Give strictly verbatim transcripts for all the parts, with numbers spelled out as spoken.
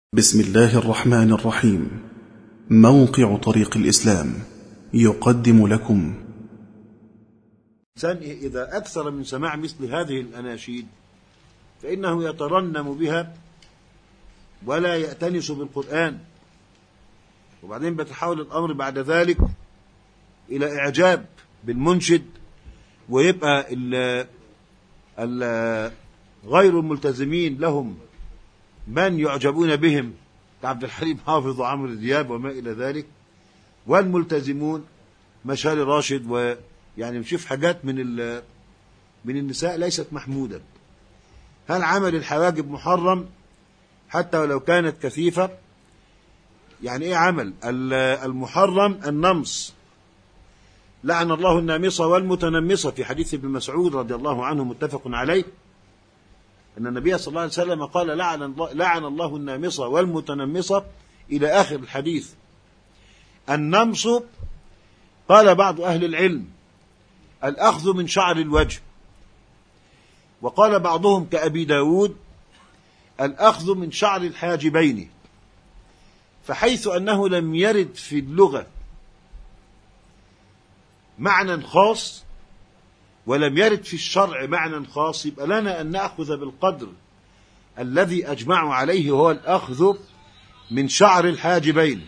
بسم الله الرحمن الرحيم. موقع طريق الإسلام يقدم لكم. الإنسان إذا أكثر من سماع مثل هذه الأناشيد فإنه يترنم بها ولا يأتنس بالقرآن، وبعدين بتحول الأمر بعد ذلك إلى إعجاب بالمنشد، ويبقى ال ال غير الملتزمين لهم من يعجبون بهم كعبد الحليم حافظ وعمرو دياب وما إلى ذلك، والملتزمون مشاري راشد، ويعني نشوف حاجات من من النساء ليست محمودة. هل عمل الحواجب محرم حتى ولو كانت كثيفة؟ يعني ايه عمل المحرم؟ النمص، لعن الله النامصة والمتنمصة، في حديث ابن مسعود رضي الله عنه متفق عليه أن النبي صلى الله عليه وسلم قال لعن الله, لعن الله النامصة والمتنمصة إلى آخر الحديث. النمص قال بعض أهل العلم الأخذ من شعر الوجه، وقال بعضهم كأبي داود الأخذ من شعر الحاجبين، فحيث أنه لم يرد في اللغة معنى خاص ولم يرد في الشرع معنى خاص، يبقى لنا أن نأخذ بالقدر الذي أجمعوا عليه، وهو الأخذ من شعر الحاجبين.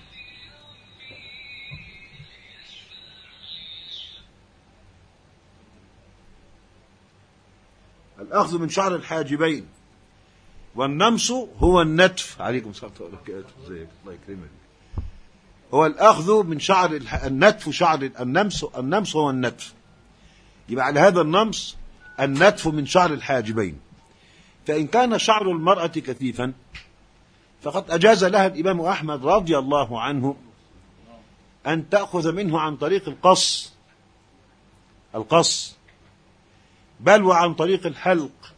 الأخذ من شعر الحاجبين. والنمص هو النتف، عليكم السلام ورحمة الله وبركاته، الله يكرمك، هو الأخذ من شعر النتف، شعر النمص، النمص هو النتف. يبقى على هذا النمص النتف من شعر الحاجبين. فإن كان شعر المرأة كثيفا فقد أجاز لها الإمام أحمد رضي الله عنه أن تأخذ منه عن طريق القص القص بل وعن طريق الحلق،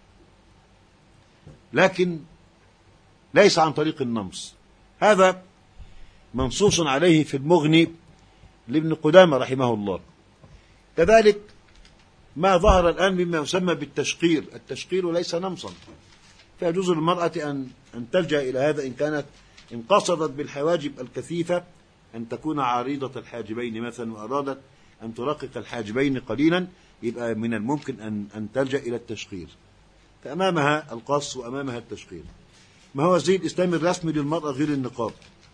لكن ليس عن طريق النمص. هذا منصوص عليه في المغني لابن قدامة رحمه الله. كذلك ما ظهر الآن مما يسمى بالتشقير، التشقير ليس نمصا، فيجوز للمرأة أن أن تلجأ إلى هذا إن كانت إن قصدت بالحواجب الكثيفة أن تكون عريضة الحاجبين مثلا، وأرادت أن ترقق الحاجبين قليلا، يبقى من الممكن أن أن تلجأ إلى التشقير، فأمامها القص وأمامها التشقير. ما هو الزي الإسلامي الرسمي للمرأة غير النقاب؟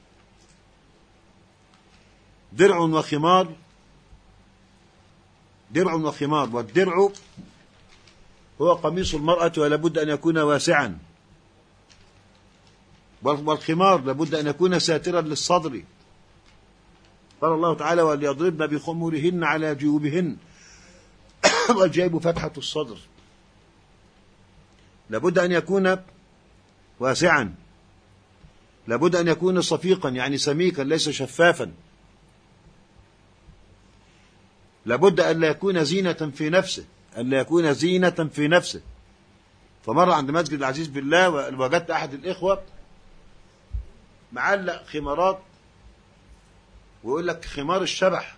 درع وخمار، درع وخمار، والدرع هو قميص المرأة ولا بد أن يكون واسعا، والخمار لابد أن يكون ساترا للصدر. قال الله تعالى وليضربن بخمورهن على جيوبهن، والجيب فتحة الصدر، لابد أن يكون واسعا، لابد أن يكون صفيقا يعني سميكا ليس شفافا، لابد أن لا يكون زينة في نفسه، أن لا يكون زينة في نفسه. فمرة عند مسجد العزيز بالله وجدت أحد الإخوة معلق خمارات، ويقول لك خمار الشبح.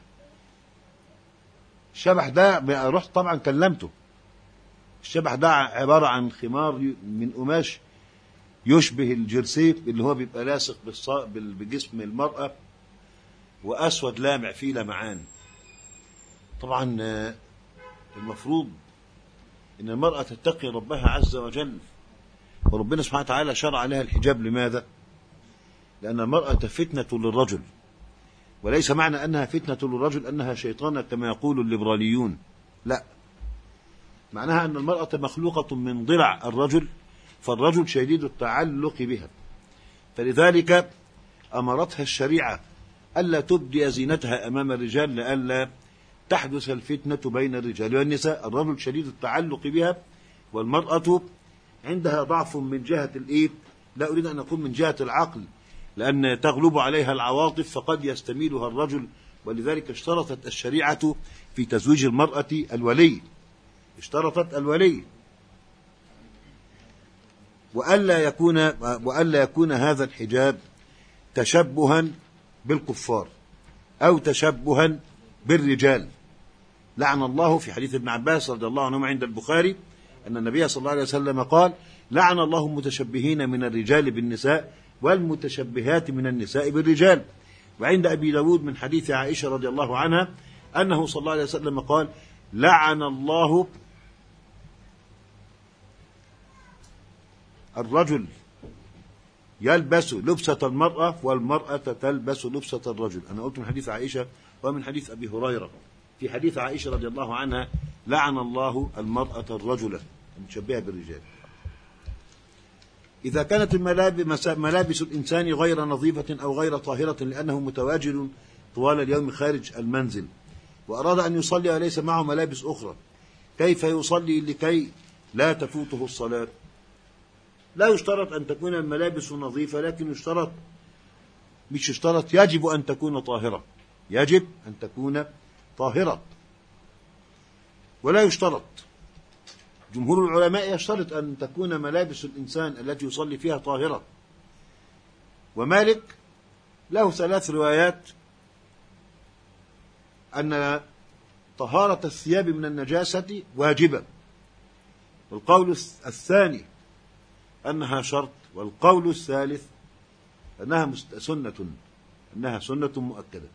الشبح ده رحت طبعا كلمته، الشبح ده عبارة عن خمار من قماش يشبه الجرسيف اللي هو بيبقى لاصق بجسم المرأة، وأسود لامع فيه لمعان. طبعا المفروض ان المرأة تتقي ربها عز وجل، وربنا سبحانه وتعالى شرع لها الحجاب. لماذا؟ لأن المرأة فتنة للرجل، وليس معنى أنها فتنة للرجل أنها شيطانة كما يقول الليبراليون، لا، معناها أن المرأة مخلوقة من ضلع الرجل، فالرجل شديد التعلق بها، فلذلك أمرتها الشريعة ألا تبدي زينتها أمام الرجال لئلا تحدث الفتنة بين الرجال والنساء. الرجل شديد التعلق بها، والمرأة عندها ضعف من جهة الإيه؟ لا أريد أن أقول من جهة العقل، لأن تغلب عليها العواطف فقد يستميلها الرجل، ولذلك اشترطت الشريعة في تزويج المرأة الولي، اشترطت الولي، وألا يكون وألا يكون هذا الحجاب تشبها بالكفار أو تشبها بالرجال. لعن الله، في حديث ابن عباس رضي الله عنهما عند البخاري، أن النبي صلى الله عليه وسلم قال لعن الله المتشبهين من الرجال بالنساء والمتشبهات من النساء بالرجال. وعند أبي داود من حديث عائشة رضي الله عنها أنه صلى الله عليه وسلم قال: لعن الله الرجل يلبس لبسة المرأة والمرأة تلبس لبسة الرجل. أنا قلت من حديث عائشة ومن حديث أبي هريرة. في حديث عائشة رضي الله عنها: لعن الله المرأة الرجل المتشبهة بالرجال. إذا كانت ملابس الإنسان غير نظيفة أو غير طاهرة لأنه متواجد طوال اليوم خارج المنزل وأراد أن يصلي وليس معه ملابس أخرى، كيف يصلي لكي لا تفوته الصلاة؟ لا يشترط أن تكون الملابس نظيفة، لكن يشترط مش يشترط يجب أن تكون طاهرة، يجب أن تكون طاهرة. ولا يشترط، جمهور العلماء يشترط أن تكون ملابس الإنسان التي يصلي فيها طاهرة. ومالك له ثلاث روايات أن طهارة الثياب من النجاسة واجبة، والقول الثاني أنها شرط، والقول الثالث أنها سنة أنها سنة مؤكدة.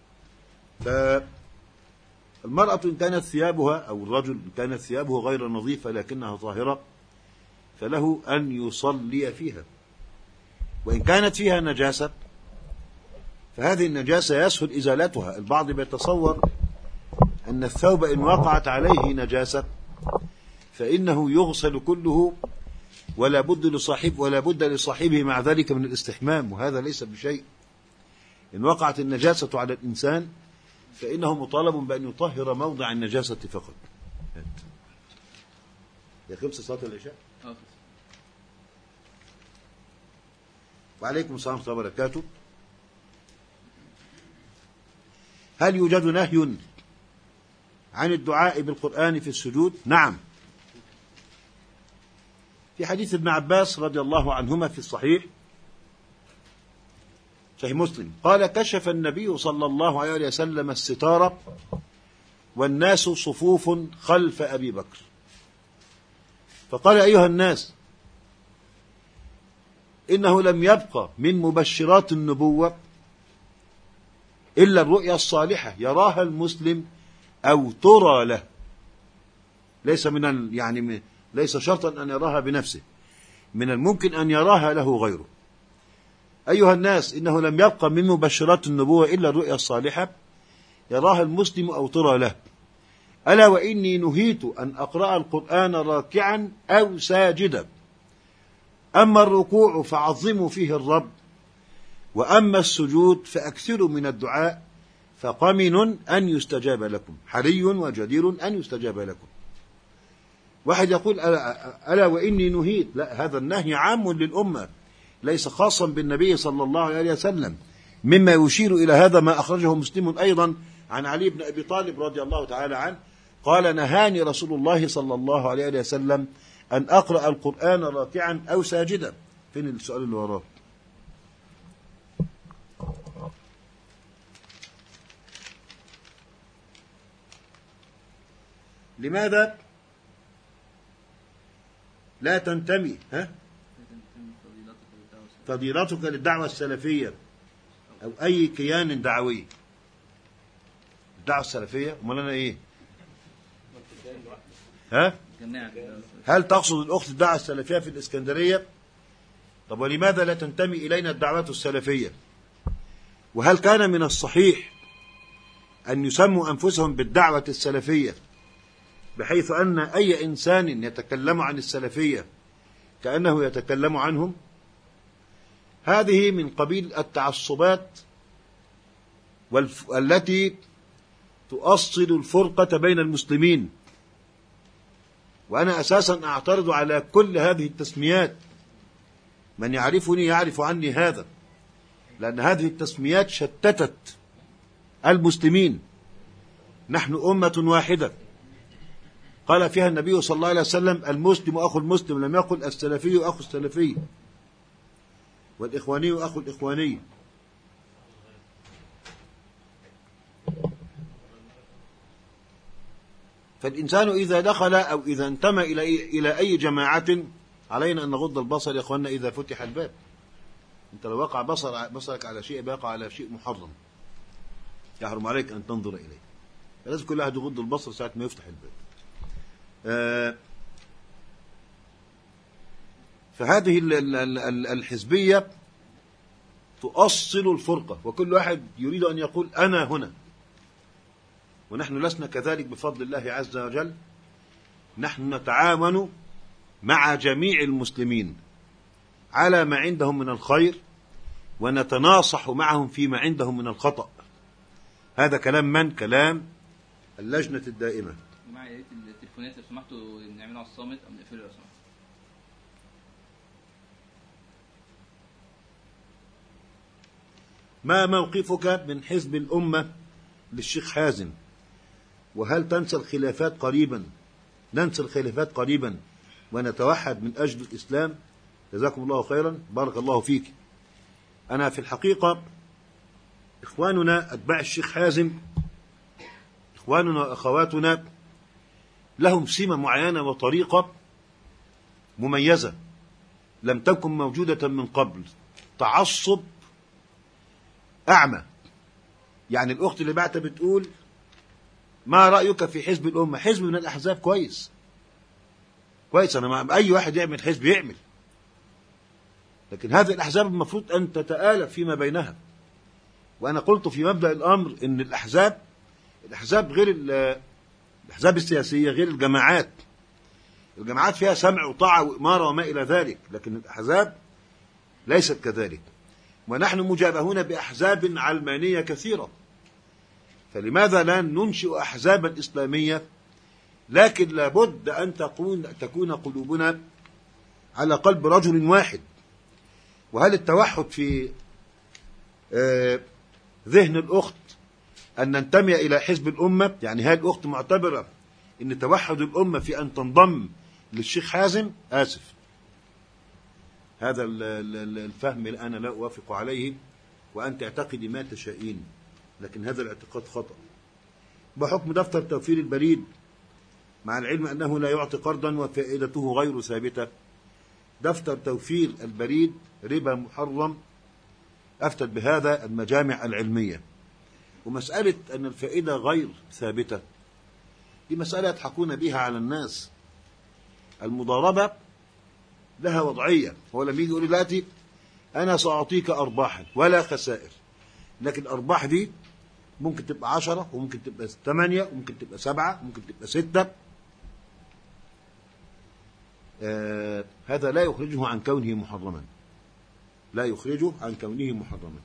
فالمرأة إن كانت ثيابها أو الرجل إن كانت ثيابه غير نظيفة لكنها طاهرة فله أن يصلي فيها، وإن كانت فيها نجاسة فهذه النجاسة يسهل إزالتها. البعض بيتصور أن الثوب إن وقعت عليه نجاسة فإنه يغسل كله ولا بد لصاحب ولا بد لصاحبه مع ذلك من الاستحمام، وهذا ليس بشيء. إن وقعت النجاسة على الإنسان فإنه مطالب بأن يطهر موضع النجاسة فقط. يا خمسة صلاة العشاء. وعليكم السلام ورحمة الله وبركاته. هل يوجد نهي عن الدعاء بالقرآن في السجود؟ نعم، في حديث ابن عباس رضي الله عنهما في الصحيح صحيح مسلم قال: كشف النبي صلى الله عليه وسلم الستارة والناس صفوف خلف أبي بكر، فقال: أيها الناس، إنه لم يبقى من مبشرات النبوة إلا الرؤيا الصالحة يراها المسلم أو ترى له، ليس من يعني ليس شرطا أن يراها بنفسه، من الممكن أن يراها له غيره. أيها الناس، إنه لم يبقى من مبشرات النبوة إلا الرؤيا الصالحة يراها المسلم أو ترى له، ألا وإني نهيت أن أقرأ القرآن راكعا أو ساجدا، أما الركوع فعظموا فيه الرب، وأما السجود فأكثروا من الدعاء، فقمن أن يستجاب لكم، حري وجدير أن يستجاب لكم. واحد يقول: ألا, ألا وإني نهيت، لا، هذا النهي عام للأمة ليس خاصا بالنبي صلى الله عليه وسلم، مما يشير إلى هذا ما أخرجه مسلم أيضا عن علي بن أبي طالب رضي الله تعالى عنه قال: نهاني رسول الله صلى الله عليه وسلم أن أقرأ القرآن راكعا أو ساجدا. فين السؤال اللي وراه؟ لماذا لا تنتمي ها فضيلتك للدعوة السلفية أو أي كيان دعوي؟ الدعوة السلفية أمال أنا إيه؟ ها؟ هل تقصد الأخت الدعوة السلفية في الإسكندرية؟ طب ولماذا لا تنتمي إلينا الدعوة السلفية؟ وهل كان من الصحيح أن يسموا أنفسهم بالدعوة السلفية بحيث أن أي إنسان يتكلم عن السلفية كأنه يتكلم عنهم؟ هذه من قبيل التعصبات والف... التي تؤصل الفرقة بين المسلمين، وأنا أساسا أعترض على كل هذه التسميات. من يعرفني يعرف عني هذا، لأن هذه التسميات شتتت المسلمين. نحن أمة واحدة قال فيها النبي صلى الله عليه وسلم: المسلم أخو المسلم، لم يقل السلفي أخو السلفي والإخواني أخو الإخواني. فالإنسان إذا دخل أو إذا انتمى إلى إلى أي جماعة علينا أن نغض البصر يا أخواننا إذا فتح الباب. أنت لو وقع بصر بصرك على شيء بيقع على شيء محرم يحرم عليك أن تنظر إليه. لازم كل واحد يغض البصر ساعة ما يفتح الباب. آه فهذه الحزبية تؤصل الفرقة، وكل واحد يريد أن يقول أنا هنا، ونحن لسنا كذلك بفضل الله عز وجل. نحن نتعاون مع جميع المسلمين على ما عندهم من الخير، ونتناصح معهم فيما عندهم من الخطأ. هذا كلام من؟ كلام اللجنة الدائمة. جماعة يا ريت التليفونات لو سمحتوا نعملها على الصامت أو نقفلها لو سمحتوا. ما موقفك من حزب الأمة للشيخ حازم؟ وهل تنسى الخلافات قريبا؟ ننسى الخلافات قريبا ونتوحد من أجل الإسلام. جزاكم الله خيرا، بارك الله فيك. أنا في الحقيقة إخواننا أتباع الشيخ حازم، إخواننا وأخواتنا لهم سمة معينة وطريقة مميزة لم تكن موجودة من قبل. تعصب أعمى. يعني الأخت اللي بعتها بتقول ما رأيك في حزب الأمة؟ حزب من الأحزاب كويس كويس، أنا مع أي واحد يعمل حزب يعمل، لكن هذه الأحزاب المفروض أن تتآلف فيما بينها. وأنا قلت في مبدأ الأمر إن الأحزاب الأحزاب غير الأحزاب السياسية، غير الجماعات. الجماعات فيها سمع وطاعة وإمارة وما إلى ذلك، لكن الأحزاب ليست كذلك. ونحن مجابهون بأحزاب علمانية كثيرة، فلماذا لا ننشئ أحزابا إسلامية؟ لكن لابد أن تكون تكون قلوبنا على قلب رجل واحد. وهل التوحد في ذهن الأخت أن ننتمي إلى حزب الأمة؟ يعني هل الأخت معتبرة أن توحد الأمة في أن تنضم للشيخ حازم؟ آسف، هذا الفهم أنا لا أوافق عليه، وأنت اعتقدي ما تشائين، لكن هذا الاعتقاد خطأ. بحكم دفتر توفير البريد، مع العلم أنه لا يعطي قرضا وفائدته غير ثابتة، دفتر توفير البريد ربا محرم، أفتت بهذا المجامع العلمية. ومسألة أن الفائدة غير ثابتة دي مسألة يضحكون بها على الناس. المضاربة لها وضعية. هو لما يجي يقول دلوقتي أنا سأعطيك أرباحا ولا خسائر، لكن الأرباح دي ممكن تبقى عشرة وممكن تبقى ثمانية وممكن تبقى سبعة وممكن تبقى ستة. آه هذا لا يخرجه عن كونه محرما، لا يخرجه عن كونه محرما.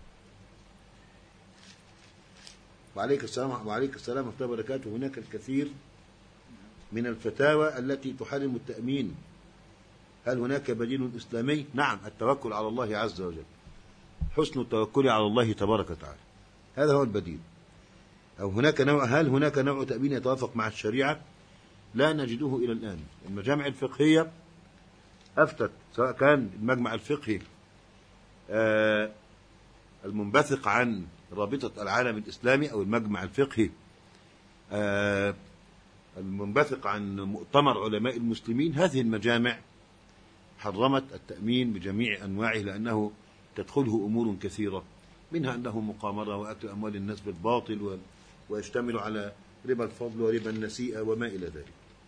وعليك السلام وعليك السلام ورحمة الله وبركاته. هناك الكثير من الفتاوى التي تحرم التأمين، هل هناك بديل إسلامي؟ نعم، التوكل على الله عز وجل، حسن التوكل على الله تبارك وتعالى، هذا هو البديل. أو هناك نوع هل هناك نوع تأمين يتوافق مع الشريعة؟ لا نجده إلى الآن. المجامع الفقهية أفتت، سواء كان المجمع الفقهي آه المنبثق عن رابطة العالم الإسلامي، أو المجمع الفقهي آه المنبثق عن مؤتمر علماء المسلمين، هذه المجامع حرمت التأمين بجميع أنواعه، لأنه تدخله أمور كثيرة، منها أنه مقامرة وأكل أموال الناس بالباطل، ويشتمل على ربا الفضل وربا النسيئة وما إلى ذلك.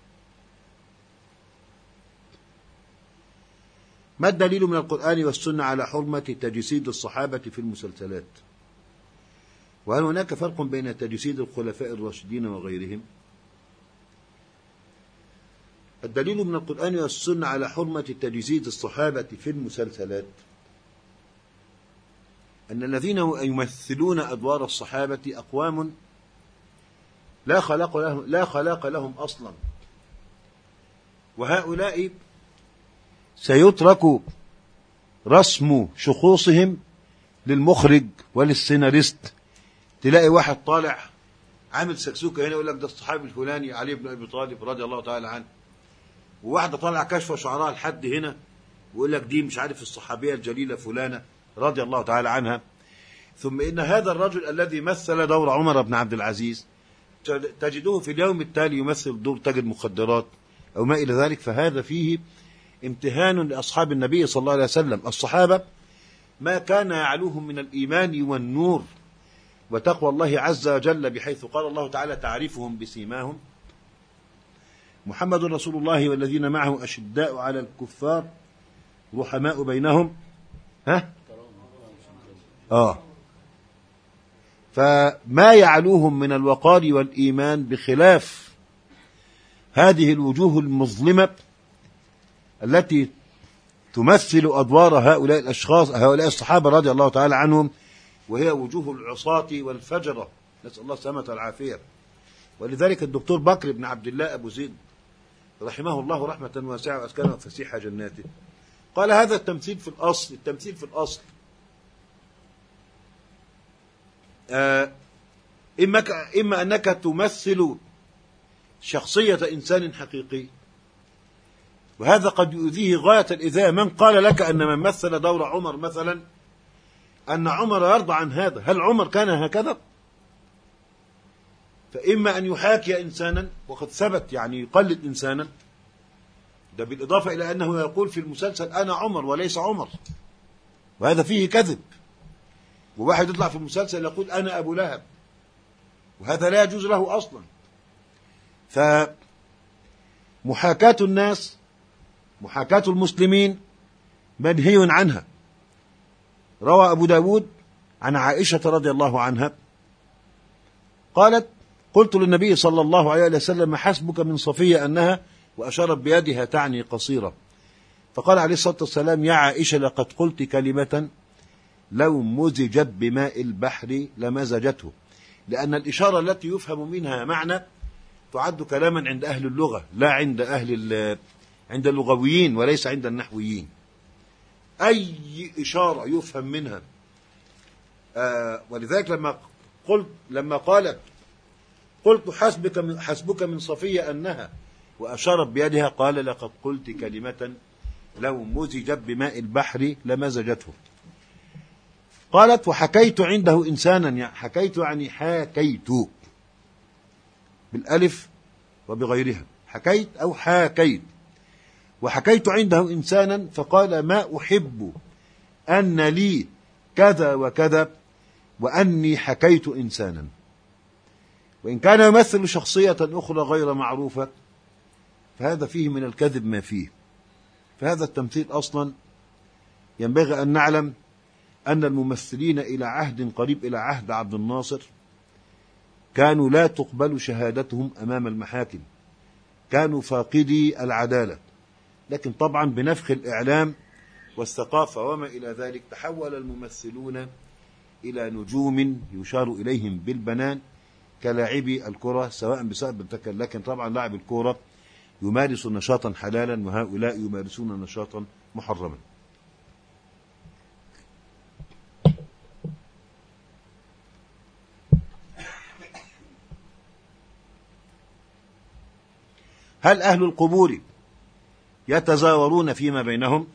ما الدليل من القرآن والسنة على حرمة تجسيد الصحابة في المسلسلات؟ وهل هناك فرق بين تجسيد الخلفاء الراشدين وغيرهم؟ الدليل من القرآن والسنة على حرمة تجسيد الصحابة في المسلسلات أن الذين يمثلون أدوار الصحابة أقوام لا خلاق لهم, لا خلاق لهم أصلا، وهؤلاء سيترك رسم شخوصهم للمخرج وللسيناريست. تلاقي واحد طالع عامل سكسوكة هنا يقول لك ده الصحابي الفلاني علي بن أبي طالب رضي الله تعالى عنه، وواحدة طالع كشف شعرها لحد هنا ويقول لك دي مش عارف الصحابية الجليلة فلانة رضي الله تعالى عنها. ثم إن هذا الرجل الذي مثل دور عمر بن عبد العزيز تجده في اليوم التالي يمثل دور تاجر مخدرات أو ما إلى ذلك، فهذا فيه امتهان لأصحاب النبي صلى الله عليه وسلم. الصحابة ما كان يعلوهم من الإيمان والنور وتقوى الله عز وجل، بحيث قال الله تعالى تعرفهم بسيماهم محمد رسول الله والذين معه أشداء على الكفار رحماء بينهم. ها آه فما يعلوهم من الوقار والإيمان بخلاف هذه الوجوه المظلمة التي تمثل أدوار هؤلاء الأشخاص هؤلاء الصحابة رضي الله تعالى عنهم، وهي وجوه العصاة والفجرة، نسأل الله السلامة والعافية. ولذلك الدكتور بكر بن عبد الله أبو زيد رحمه الله رحمة واسعة وأسكنه فسيح جناته قال هذا التمثيل في الأصل التمثيل في الأصل آه إما, إما أنك تمثل شخصية إنسان حقيقي، وهذا قد يؤذيه غاية الإذاءة. من قال لك أن من مثل دور عمر مثلا أن عمر يرضى عن هذا؟ هل عمر كان هكذا؟ فإما أن يحاكي إنسانا وقد ثبت يعني يقلد إنسانا، ده بالإضافة إلى أنه يقول في المسلسل أنا عمر وليس عمر، وهذا فيه كذب. وواحد يطلع في المسلسل يقول أنا أبو لهب، وهذا لا يجوز له أصلا. فمحاكاة الناس محاكاة المسلمين منهي عنها. روى أبو داود عن عائشة رضي الله عنها قالت قلت للنبي صلى الله عليه وسلم حسبك من صفية أنها، وأشارت بيدها تعني قصيرة، فقال عليه الصلاة والسلام يا عائشة لقد قلت كلمة لو مزجت بماء البحر لمزجته، لأن الإشارة التي يفهم منها معنى تعد كلاما عند أهل اللغة لا عند أهل عند اللغويين وليس عند النحويين. أي إشارة يفهم منها آه ولذلك لما قلت لما قالت قلت حسبك من حسبك من صفية أنها وأشارت بيدها قال لقد قلت كلمة لو مزجت بماء البحر لمزجته. قالت وحكيت عنده إنسانا، يعني حكيت يعني حاكيت بالألف وبغيرها، حكيت أو حاكيت. وحكيت عنده إنسانا فقال ما أحب أن لي كذا وكذا وأني حكيت إنسانا. وإن كان يمثل شخصية أخرى غير معروفة فهذا فيه من الكذب ما فيه. فهذا التمثيل أصلا ينبغي أن نعلم أن الممثلين إلى عهد قريب إلى عهد عبد الناصر كانوا لا تقبل شهادتهم أمام المحاكم، كانوا فاقدي العدالة. لكن طبعا بنفخ الإعلام والثقافة وما إلى ذلك تحول الممثلون إلى نجوم يشار إليهم بالبنان كلاعبي الكرة سواء بسبب التكل. لكن طبعا لاعب الكرة يمارس نشاطا حلالا وهؤلاء يمارسون نشاطا محرما. هل أهل القبور يتزاورون فيما بينهم؟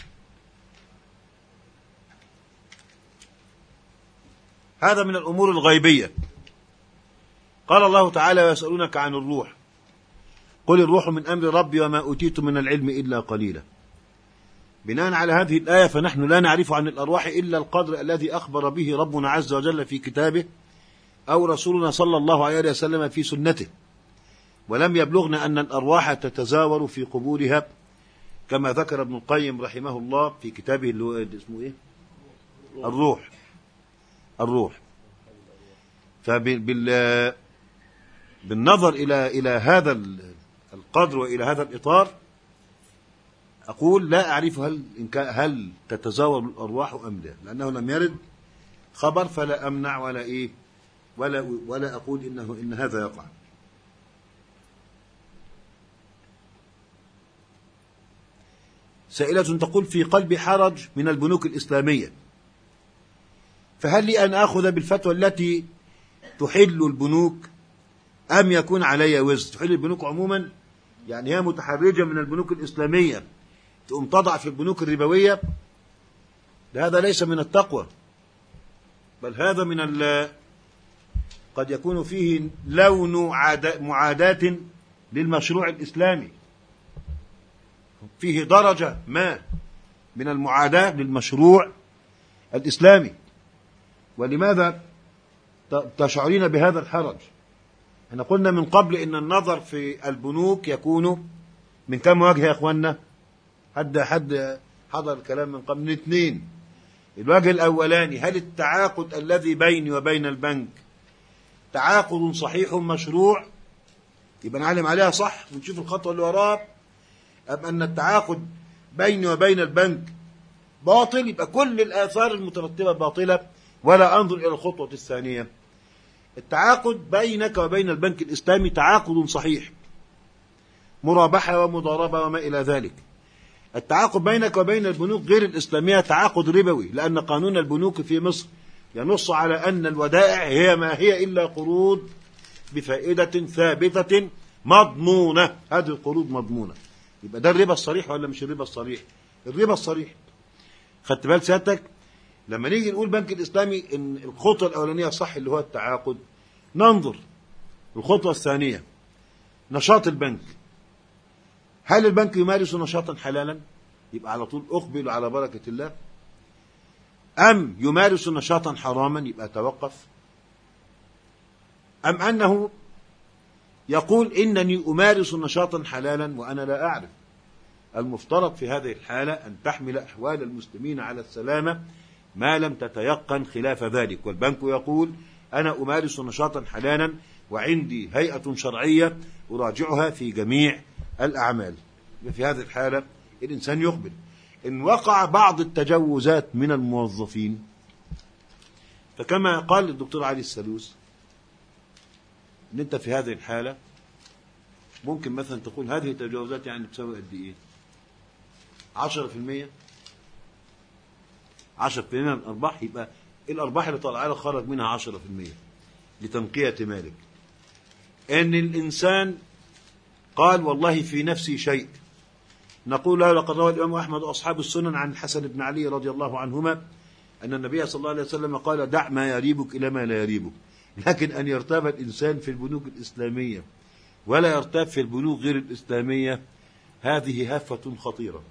هذا من الأمور الغيبية. قال الله تعالى ويسألونك عن الروح قل الروح من أمر ربي وما أوتيت من العلم إلا قليلا. بناء على هذه الآية فنحن لا نعرف عن الأرواح إلا القدر الذي أخبر به ربنا عز وجل في كتابه أو رسولنا صلى الله عليه وسلم في سنته، ولم يبلغنا أن الأرواح تتزاور في قبورها كما ذكر ابن القيم رحمه الله في كتابه اللي اسمه إيه؟ الروح الروح فبال بالنظر إلى إلى هذا القدر وإلى هذا الإطار أقول لا أعرف هل هل تتزاور الأرواح أم لا، لأنه لم يرد خبر فلا أمنع ولا إيه ولا ولا أقول إنه إن هذا يقع. سائلة تقول في قلبي حرج من البنوك الإسلامية، فهل لي أن أخذ بالفتوى التي تحل البنوك أم يكون علي وزر؟ تحل البنوك عموما يعني هي متحرجة من البنوك الإسلامية تقوم تضع في البنوك الربوية، هذا ليس من التقوى، بل هذا من ال قد يكون فيه لون معاداة للمشروع الإسلامي، فيه درجة ما من المعاداة للمشروع الإسلامي. ولماذا تشعرين بهذا الحرج؟ احنا قلنا من قبل إن النظر في البنوك يكون من كم وجه يا أخوانا؟ حد حد حضر الكلام من قبل؟ من اثنين. الوجه الأولاني، هل التعاقد الذي بيني وبين البنك تعاقد صحيح مشروع؟ يبقى نعلم عليها صح ونشوف الخطوة اللي وراها. أم أن التعاقد بيني وبين البنك باطل، يبقى كل الآثار المترتبة باطلة، ولا أنظر إلى الخطوة الثانية. التعاقد بينك وبين البنك الإسلامي تعاقد صحيح، مرابحة ومضاربة وما إلى ذلك. التعاقد بينك وبين البنوك غير الإسلامية تعاقد ربوي، لأن قانون البنوك في مصر ينص على أن الودائع هي ما هي إلا قروض بفائدة ثابتة مضمونة. هذه القروض مضمونة. يبقى ده الربا الصريح ولا مش الربا الصريح؟ الربا الصريح. خدت بال سيادتك؟ لما نيجي نقول بنك الإسلامي إن الخطوة الأولانية صح اللي هو التعاقد، ننظر الخطوة الثانية، نشاط البنك. هل البنك يمارس نشاطا حلالا؟ يبقى على طول أقبل على بركة الله. أم يمارس نشاطا حراما؟ يبقى توقف. أم أنه يقول إنني أمارس نشاطا حلالا وأنا لا أعرف؟ المفترض في هذه الحالة أن تحمل أحوال المسلمين على السلامة ما لم تتيقن خلاف ذلك. والبنك يقول أنا أمارس نشاطا حلالا وعندي هيئة شرعية أراجعها في جميع الأعمال. في هذه الحالة الإنسان يقبل. إن وقع بعض التجوزات من الموظفين، فكما قال الدكتور علي السلوس، إن أنت في هذه الحالة ممكن مثلا تقول هذه التجاوزات يعني تساوي قد إيه؟ عشرة في المية عشرة في المية من الأرباح. يبقى الأرباح اللي طالعة لك خرج منها عشرة في المية لتنقية مالك. إن الإنسان قال والله في نفسي شيء، نقول له لقد روى الإمام أحمد وأصحاب السنن عن الحسن بن علي رضي الله عنهما أن النبي صلى الله عليه وسلم قال دع ما يريبك إلى ما لا يريبك. لكن أن يرتاب الإنسان في البنوك الإسلامية ولا يرتاب في البنوك غير الإسلامية، هذه هفة خطيرة.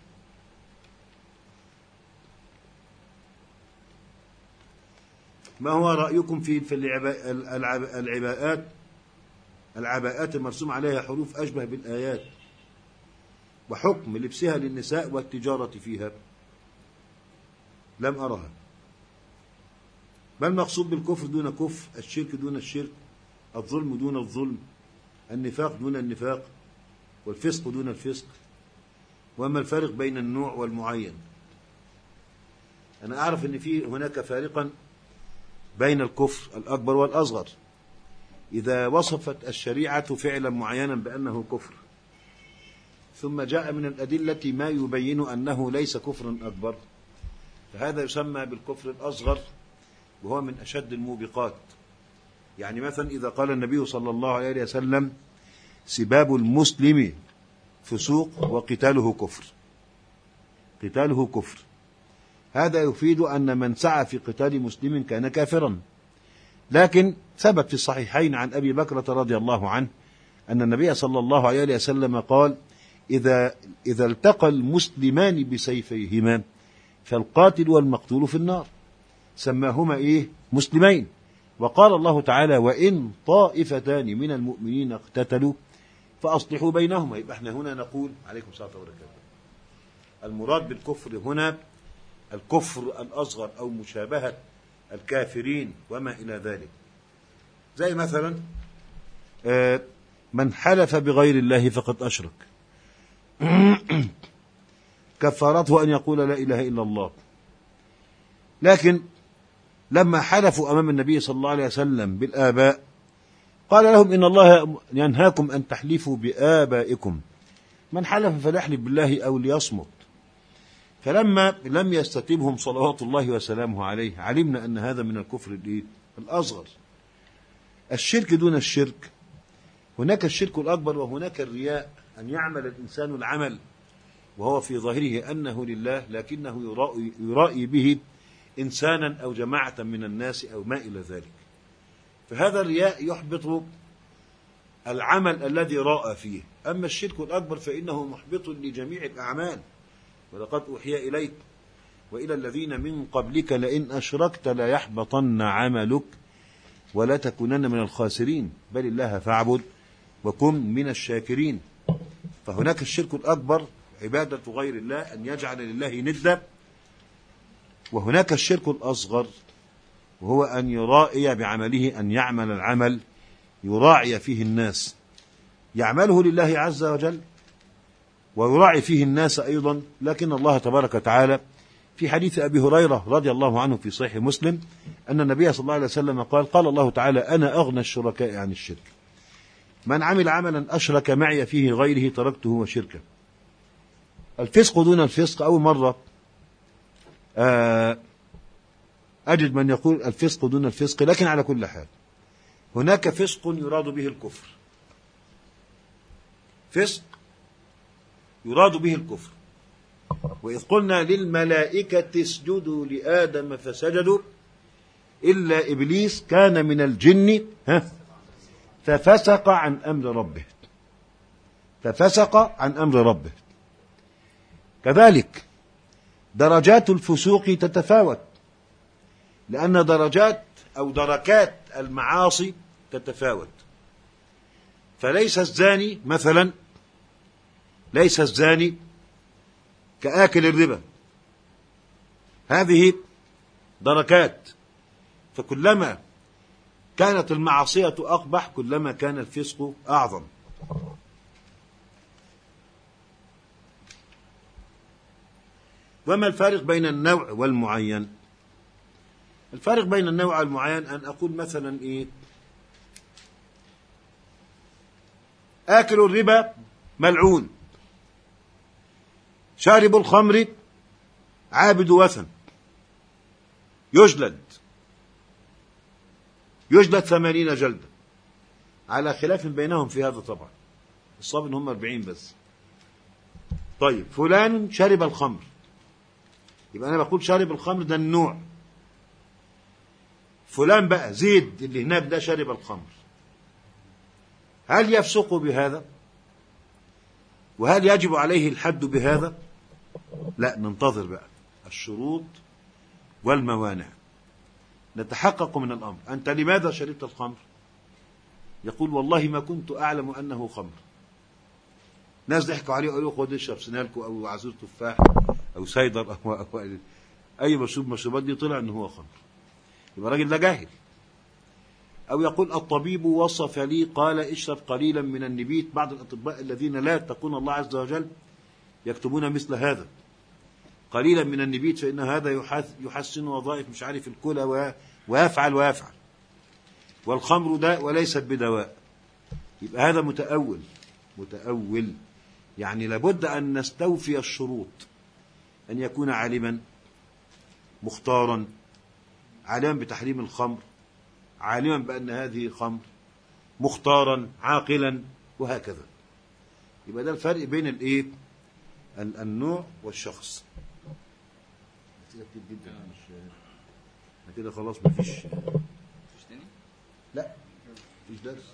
ما هو رأيكم في في العباءات العباءات المرسوم عليها حروف أشبه بالآيات، وحكم لبسها للنساء والتجارة فيها؟ لم أرها. ما المقصود بالكفر دون كفر؟ الشرك دون الشرك، الظلم دون الظلم، النفاق دون النفاق، والفسق دون الفسق. وما الفارق بين النوع والمعين؟ أنا أعرف أن في هناك فارقا بين الكفر الأكبر والأصغر. إذا وصفت الشريعة فعلا معينا بأنه كفر، ثم جاء من الأدلة ما يبين أنه ليس كفرا أكبر، فهذا يسمى بالكفر الأصغر، وهو من أشد الموبقات. يعني مثلا إذا قال النبي صلى الله عليه وسلم سباب المسلم فسوق وقتاله كفر، قتاله كفر، هذا يفيد أن من سعى في قتال مسلم كان كافرا. لكن ثبت في الصحيحين عن أبي بكرة رضي الله عنه أن النبي صلى الله عليه وسلم قال إذا, إذا التقى المسلمان بسيفيهما فالقاتل والمقتول في النار، سماهما إيه؟ مسلمين. وقال الله تعالى وإن طائفتان من المؤمنين اقتتلوا فأصلحوا بينهما. يبقى احنا هنا نقول عليكم السلام وبركاته المراد بالكفر هنا الكفر الأصغر أو مشابهة الكافرين وما إلى ذلك. زي مثلا من حلف بغير الله فقد أشرك، كفارته أن يقول لا إله إلا الله. لكن لما حلفوا أمام النبي صلى الله عليه وسلم بالآباء قال لهم إن الله ينهاكم أن تحلفوا بآبائكم، من حلف فليحلف بالله أو ليصمت. فلما لم يستتبهم صلوات الله وسلامه عليه علمنا أن هذا من الكفر الأصغر. الشرك دون الشرك، هناك الشرك الأكبر وهناك الرياء، أن يعمل الإنسان العمل وهو في ظاهره أنه لله لكنه يرائي, يرائي به إنسانا أو جماعة من الناس أو ما إلى ذلك. فهذا الرياء يحبط العمل الذي راى فيه. أما الشرك الأكبر فإنه محبط لجميع الأعمال. ولقد أوحي إليك وإلى الذين من قبلك لئن أشركت ليحبطن عملك ولا تكونن من الخاسرين بل الله فاعبد وكن من الشاكرين. فهناك الشرك الأكبر عبادة غير الله، أن يجعل لله ندا، وهناك الشرك الأصغر وهو أن يرائي بعمله، أن يعمل العمل يراعي فيه الناس، يعمله لله عز وجل ويراعي فيه الناس أيضا. لكن الله تبارك وتعالى في حديث أبي هريرة رضي الله عنه في صحيح مسلم أن النبي صلى الله عليه وسلم قال: قال الله تعالى: أنا أغنى الشركاء عن الشرك، من عمل عملا أشرك معي فيه غيره تركته وشركه. الفسق دون الفسق، أول مرة أجد من يقول الفسق دون الفسق، لكن على كل حال هناك فسق يراد به الكفر، فسق يراد به الكفر. وإذ قلنا للملائكة اسجدوا لآدم فسجدوا إلا إبليس كان من الجن ها ففسق عن أمر ربه، ففسق عن أمر ربه. كذلك درجات الفسوق تتفاوت، لأن درجات أو دركات المعاصي تتفاوت. فليس الزاني مثلا، ليس الزاني كآكل الربا، هذه دركات. فكلما كانت المعصية أقبح كلما كان الفسق أعظم. وما الفارق بين النوع والمعين؟ الفارق بين النوع والمعين أن أقول مثلا إيه؟ آكل الربا ملعون، شارب الخمر عابد وثن، يجلد يجلد ثمانين جلدة، على خلاف بينهم في هذا طبعا، الصواب ان هم أربعين بس. طيب فلان شرب الخمر، يبقى أنا بقول شارب الخمر ده النوع. فلان بقى زيد اللي هناك ده شرب الخمر، هل يفسق بهذا؟ وهل يجب عليه الحد بهذا؟ لا، ننتظر بقى الشروط والموانع، نتحقق من الأمر. أنت لماذا شربت الخمر؟ يقول: والله ما كنت أعلم أنه خمر، ناس ضحكوا عليه وقالوا: خد اشرب سنالكو أو عصير تفاح أو سايدر أو, أو أي مشروب مشروبات دي، طلع أنه هو خمر، يبقى الراجل ده جاهل. أو يقول: الطبيب وصف لي قال اشرب قليلا من النبيت. بعض الأطباء الذين لا يتقون الله عز وجل يكتبون مثل هذا: قليلا من النبيت فإن هذا يحسن وظائف مش عارف الكلى ويفعل ويفعل، والخمر داء وليست بدواء. يبقى هذا متأول، متأول يعني لابد أن نستوفي الشروط، أن يكون عالما مختارا، عالما بتحريم الخمر، عالما بأن هذه خمر، مختارا عاقلا، وهكذا. يبقى ده الفرق بين الايه النوع والشخص. كتير جدا، مش كده خلاص مفيش مفيش تاني؟ لا مفيش درس.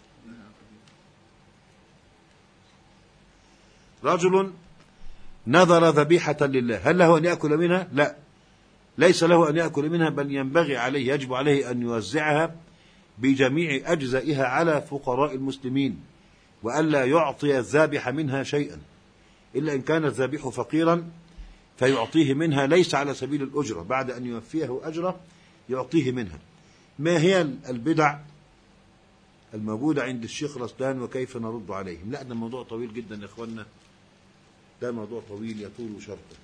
رجل نذر ذبيحة لله، هل له أن يأكل منها؟ لا، ليس له أن يأكل منها، بل ينبغي عليه، يجب عليه أن يوزعها بجميع أجزائها على فقراء المسلمين، وألا يعطي الذابح منها شيئا، إلا إن كان الذابح فقيرا فيعطيه منها ليس على سبيل الأجرة، بعد أن يوفيه أجره يعطيه منها. ما هي البدع الموجودة عند الشيخ رسلان وكيف نرد عليهم؟ لا، ده موضوع طويل جدا يا إخوانا، ده موضوع طويل يطول شرحه.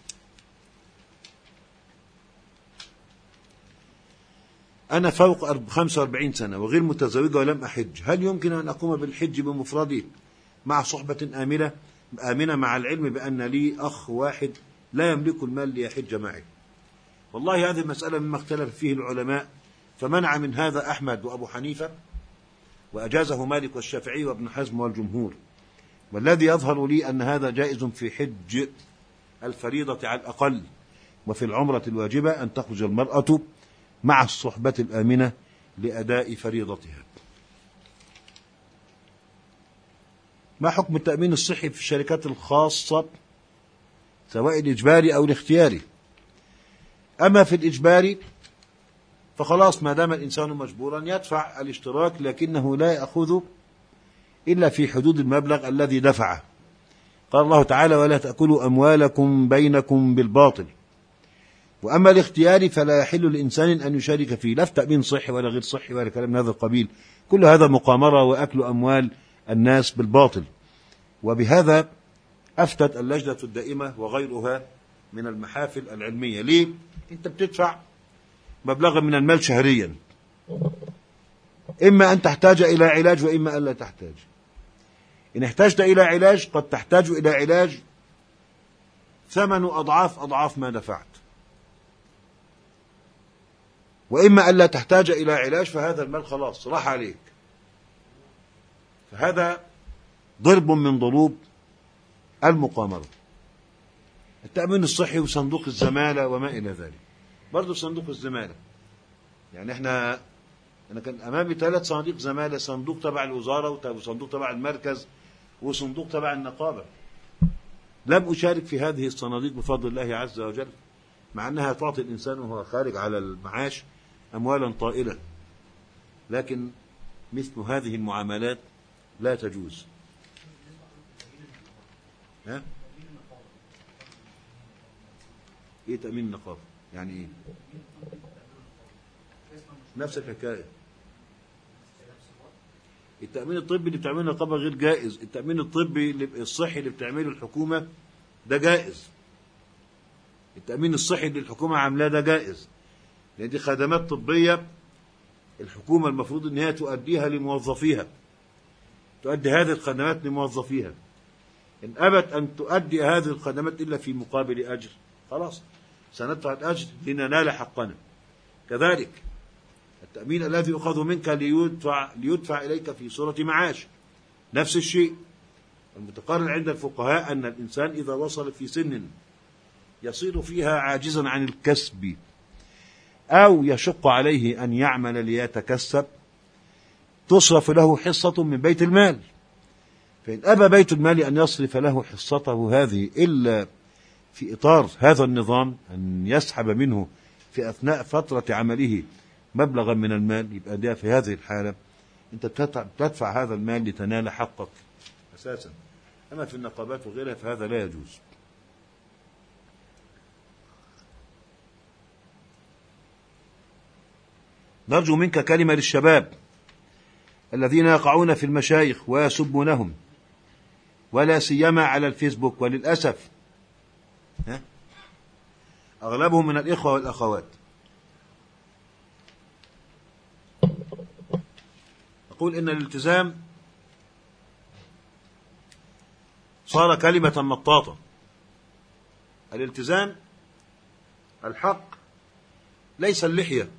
أنا فوق خمسة وأربعين سنة وغير متزوجة ولم أحج، هل يمكن أن أقوم بالحج بمفردي مع صحبة آمنة آمنة مع العلم بأن لي أخ واحد لا يملك المال ليحج معي؟ والله هذه المسألة مما اختلف فيه العلماء، فمنع من هذا أحمد وأبو حنيفة، وأجازه مالك والشافعي وابن حزم والجمهور، والذي يظهر لي أن هذا جائز في حج الفريضة على الأقل، وفي العمرة الواجبة أن تخرج المرأة مع الصحبة الآمنة لأداء فريضتها. ما حكم التأمين الصحي في الشركات الخاصة سواء الإجباري أو الاختياري؟ أما في الإجباري فخلاص ما دام الإنسان مجبورا يدفع الاشتراك، لكنه لا يأخذ إلا في حدود المبلغ الذي دفعه. قال الله تعالى: ولا تأكلوا أموالكم بينكم بالباطل. وأما الاختياري فلا يحل لإنسان أن يشارك فيه، لا في تأمين صحي ولا غير صحي ولا كلام من هذا القبيل، كل هذا مقامرة وأكل أموال الناس بالباطل. وبهذا أفتت اللجنة الدائمة وغيرها من المحافل العلمية. ليه؟ أنت بتدفع مبلغا من المال شهريا، إما أن تحتاج إلى علاج وإما أن لا تحتاج. إن احتاجت إلى علاج قد تحتاج إلى علاج ثمن أضعاف أضعاف ما دفعت، وإما أن لا تحتاج إلى علاج فهذا المال خلاص راح عليك. فهذا ضرب من ضروب المقامرة. التأمين الصحي وصندوق الزمالة وما إلى ذلك. برضو صندوق الزمالة، يعني احنا أنا كان أمامي ثلاث صناديق زمالة، صندوق تبع الوزارة وصندوق تبع المركز وصندوق تبع النقابة. لم أشارك في هذه الصناديق بفضل الله عز وجل، مع أنها تعطي الإنسان وهو خارج على المعاش أموالا طائلة، لكن مثل هذه المعاملات لا تجوز. ها؟ إيه تأمين النقابة؟ يعني إيه؟ نفس الحكاية. التأمين الطبي اللي بتعمله النقابة غير جائز، التأمين الطبي الصحي اللي بتعمله الحكومة ده جائز. التأمين الصحي اللي الحكومة عاملاه ده جائز، لأن دي خدمات طبية الحكومة المفروض أن هي تؤديها لموظفيها، تؤدي هذه الخدمات لموظفيها. إن أبت أن تؤدي هذه الخدمات إلا في مقابل أجر، خلاص سندفع الأجر لننال حقنا. كذلك التأمين الذي يؤخذ منك ليدفع, ليدفع إليك في صورة معاش، نفس الشيء. المتقرر عند الفقهاء أن الإنسان إذا وصل في سن يصير فيها عاجزا عن الكسب أو يشق عليه أن يعمل ليتكسب تصرف له حصة من بيت المال. فإن أبى بيت المال أن يصرف له حصته هذه إلا في إطار هذا النظام، أن يسحب منه في أثناء فترة عمله مبلغا من المال، يبقى ده في هذه الحالة أنت تدفع هذا المال لتنال حقك أساسا. أما في النقابات وغيرها فهذا لا يجوز. نرجو منك كلمة للشباب الذين يقعون في المشايخ ويسبونهم، ولا سيما على الفيسبوك، وللأسف أغلبهم من الإخوة والأخوات. أقول إن الالتزام صار كلمة مطاطة. الالتزام الحق ليس اللحية،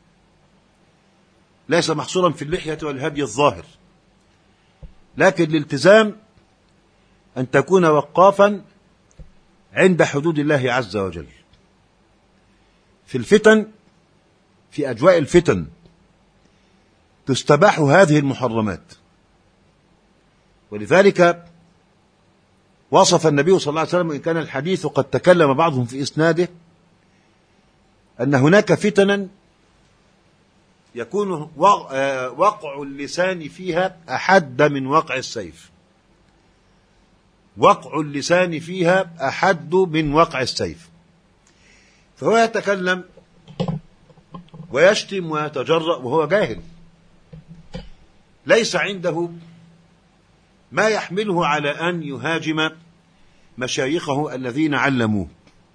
ليس محصورا في اللحية والهدي الظاهر، لكن الالتزام أن تكون وقافا عند حدود الله عز وجل. في الفتن، في أجواء الفتن تستباح هذه المحرمات، ولذلك وصف النبي صلى الله عليه وسلم، وإن كان الحديث قد تكلم بعضهم في إسناده، أن هناك فتنا يكون وقع اللسان فيها أحد من وقع السيف. وقع اللسان فيها أحد من وقع السيف. فهو يتكلم ويشتم ويتجرأ وهو جاهل، ليس عنده ما يحمله على أن يهاجم مشايخه الذين علموه.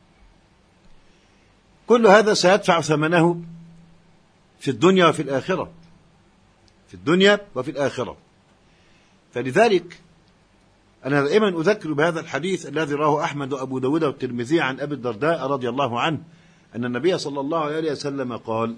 كل هذا سيدفع ثمنه في الدنيا وفي الآخرة، في الدنيا وفي الآخرة. فلذلك أنا دائما أذكر بهذا الحديث الذي رواه أحمد وأبو داود والترمذي عن أبي الدرداء رضي الله عنه أن النبي صلى الله عليه وسلم قال: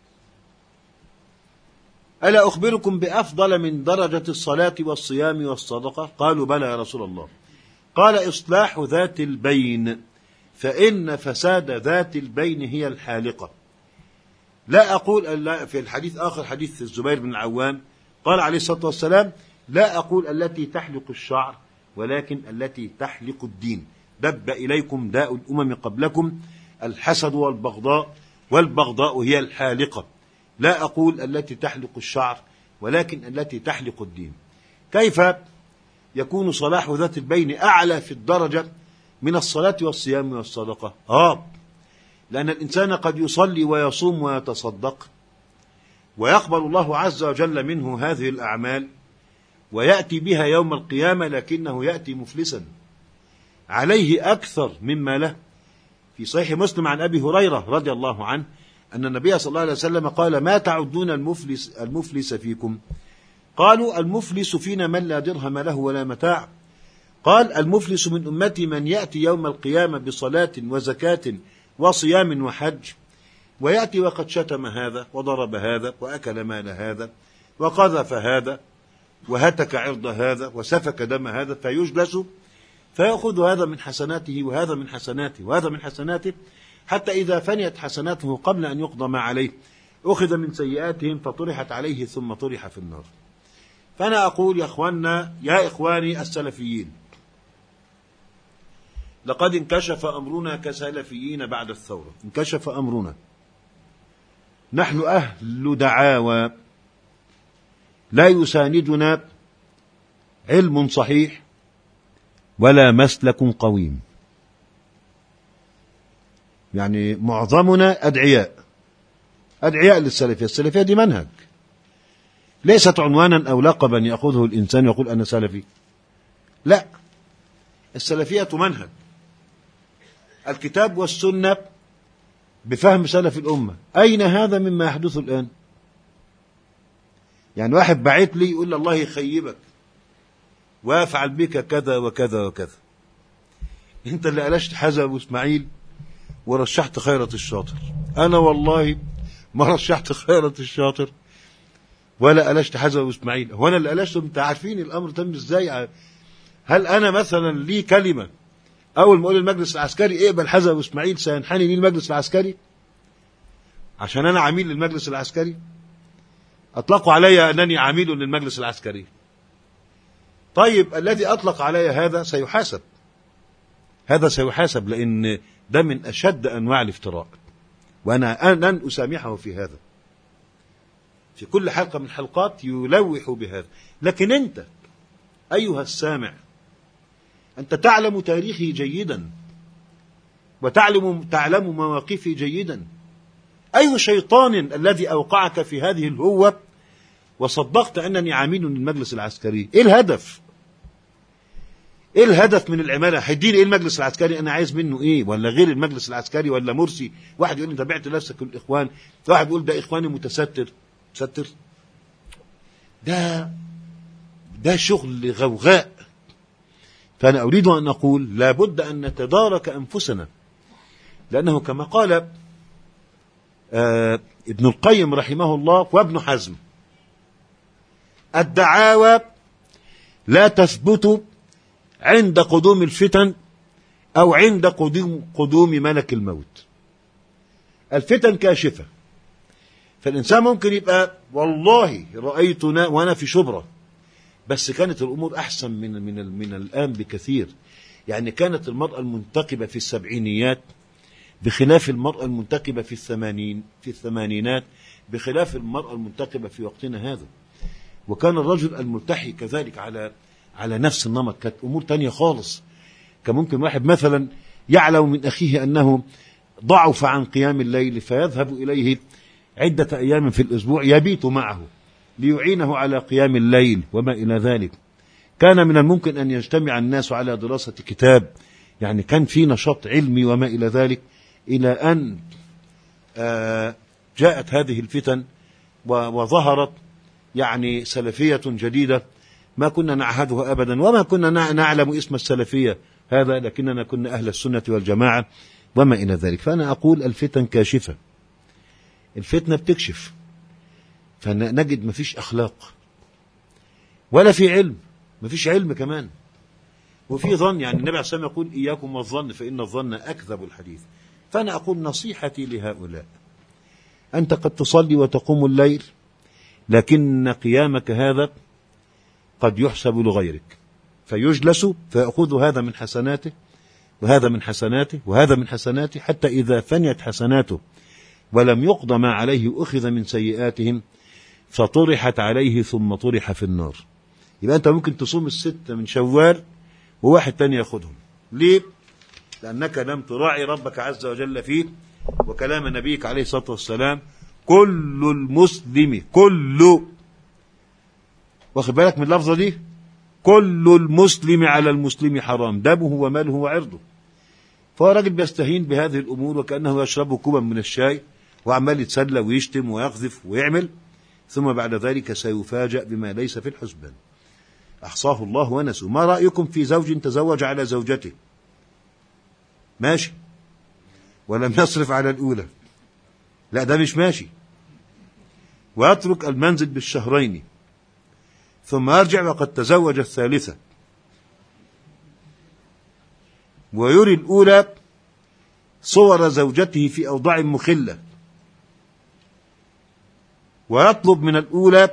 ألا أخبركم بأفضل من درجة الصلاة والصيام والصدقة؟ قالوا: بلى يا رسول الله. قال: إصلاح ذات البين، فإن فساد ذات البين هي الحالقة. لا أقول في الحديث آخر، حديث الزبير بن العوام، قال عليه الصلاة والسلام: لا أقول التي تحلق الشعر، ولكن التي تحلق الدين. دب إليكم داء الأمم قبلكم الحسد والبغضاء، والبغضاء هي الحالقة، لا أقول التي تحلق الشعر ولكن التي تحلق الدين. كيف يكون صلاح ذات البين أعلى في الدرجة من الصلاة والصيام والصدقة؟ آه لأن الإنسان قد يصلي ويصوم ويتصدق ويقبل الله عز وجل منه هذه الأعمال ويأتي بها يوم القيامة، لكنه يأتي مفلسا عليه أكثر مما له. في صحيح مسلم عن أبي هريرة رضي الله عنه أن النبي صلى الله عليه وسلم قال: ما تعدون المفلس, المفلس فيكم؟ قالوا: المفلس فينا من لا درهم له ولا متاع. قال: المفلس من أمتي من يأتي يوم القيامة بصلاة وزكاة وصيام وحج، ويأتي وقد شتم هذا وضرب هذا وأكل مال هذا وقذف هذا وهتك عرض هذا وسفك دم هذا، فيجلس فيأخذ هذا من حسناته وهذا من حسناته وهذا من حسناته، حتى إذا فنيت حسناته قبل أن يقضى ما عليه أخذ من سيئاتهم فطرحت عليه ثم طرح في النار. فأنا أقول يا إخواننا يا إخواني السلفيين، لقد انكشف أمرنا كسلفيين بعد الثورة، انكشف أمرنا. نحن أهل دعاوى لا يساندنا علم صحيح ولا مسلك قويم، يعني معظمنا أدعياء أدعياء للسلفية. السلفية دي منهج، ليست عنوانا أو لقبا يأخذه الإنسان يقول أنا سلفي، لا، السلفية منهج، الكتاب والسنة بفهم سلف الأمة. أين هذا مما يحدث الآن؟ يعني واحد بعت لي يقول الله يخيبك وافعل بك كذا وكذا وكذا، انت اللي قلشت حزب أبو اسماعيل ورشحت خيرت الشاطر. انا والله ما رشحت خيرت الشاطر ولا قلشت حزب أبو اسماعيل، هو انا اللي قلشته؟ انت عارفين الامر تم ازاي؟ هل انا مثلا لي كلمه اول ما اقول المجلس العسكري اقبل حزب أبو اسماعيل سينحني لي المجلس العسكري عشان انا عميل للمجلس العسكري؟ اطلقوا علي انني عميل للمجلس العسكري. طيب الذي أطلق علي هذا سيحاسب، هذا سيحاسب، لأن ده من أشد أنواع الافتراء، وأنا لن أسامحه في هذا. في كل حلقة من حلقات يلوح بهذا. لكن أنت أيها السامع، أنت تعلم تاريخي جيدا وتعلم تعلم مواقفي جيدا. أي شيطان الذي أوقعك في هذه الهوة وصدقت أنني عميل للمجلس العسكري؟ إيه الهدف؟ إيه الهدف من العمالة؟ هيديني إيه المجلس العسكري؟ أنا عايز منه إيه؟ ولا غير المجلس العسكري ولا مرسي؟ واحد يقول لي أنت بعت نفسك الإخوان، واحد يقول ده إخواني متستر. متستر ده ده شغل غوغاء. فأنا أريد أن أقول لابد أن نتدارك أنفسنا، لأنه كما قال آه ابن القيم رحمه الله وابن حزم: الدعاوى لا تثبت عند قدوم الفتن أو عند قدوم, قدوم ملك الموت. الفتن كاشفة، فالإنسان ممكن يبقى والله رأيتنا وأنا في شبرة، بس كانت الأمور أحسن من, من, من الآن بكثير. يعني كانت المرأة المنتقبة في السبعينيات بخلاف المرأة المنتقبة في الثمانين في الثمانينات بخلاف المرأة المنتقبة في وقتنا هذا. وكان الرجل الملتحي كذلك على على نفس النمط، كانت أمور تانية خالص. كان ممكن واحد مثلا يعلم من أخيه أنه ضعف عن قيام الليل فيذهب إليه عدة أيام في الأسبوع يبيت معه ليعينه على قيام الليل وما إلى ذلك. كان من الممكن أن يجتمع الناس على دراسة كتاب، يعني كان في نشاط علمي وما إلى ذلك، إلى أن جاءت هذه الفتن وظهرت يعني سلفية جديدة ما كنا نعهدها أبدا، وما كنا نعلم اسم السلفية هذا، لكننا كنا أهل السنة والجماعة وما إلى ذلك. فأنا أقول الفتن كاشفة، الفتنة بتكشف، فنجد مفيش أخلاق ولا في علم، مفيش علم كمان، وفي ظن. يعني النبي عليه الصلاة والسلام يقول إياكم والظن فإن الظن أكذب الحديث. فأنا أقول نصيحتي لهؤلاء: أنت قد تصلي وتقوم الليل، لكن قيامك هذا قد يحسب لغيرك، فيجلس فيأخذ هذا من حسناته وهذا من حسناته وهذا من حسناته، حتى إذا فنيت حسناته ولم يقضى ما عليه أخذ من سيئاتهم فطرحت عليه ثم طرح في النار. يبقى أنت ممكن تصوم الستة من شوال وواحد تاني يأخذهم. ليه؟ لأنك لم تراعي ربك عز وجل فيه، وكلام نبيك عليه الصلاة والسلام كل المسلم كل، واخد بالك من اللفظة دي، كل المسلم على المسلم حرام دمه وماله وعرضه. فهو راجل بيستهين بهذه الأمور وكأنه يشرب كوبا من الشاي وعمال يتسلى ويشتم ويقذف ويعمل، ثم بعد ذلك سيفاجأ بما ليس في الحسبان. أحصاه الله ونسوا. ما رأيكم في زوج تزوج على زوجته ماشي ولم يصرف على الأولى؟ لا ده مش ماشي. ويترك المنزل بالشهرين ثم يرجع وقد تزوج الثالثة، ويري الأولى صور زوجته في أوضاع مخلة، ويطلب من الأولى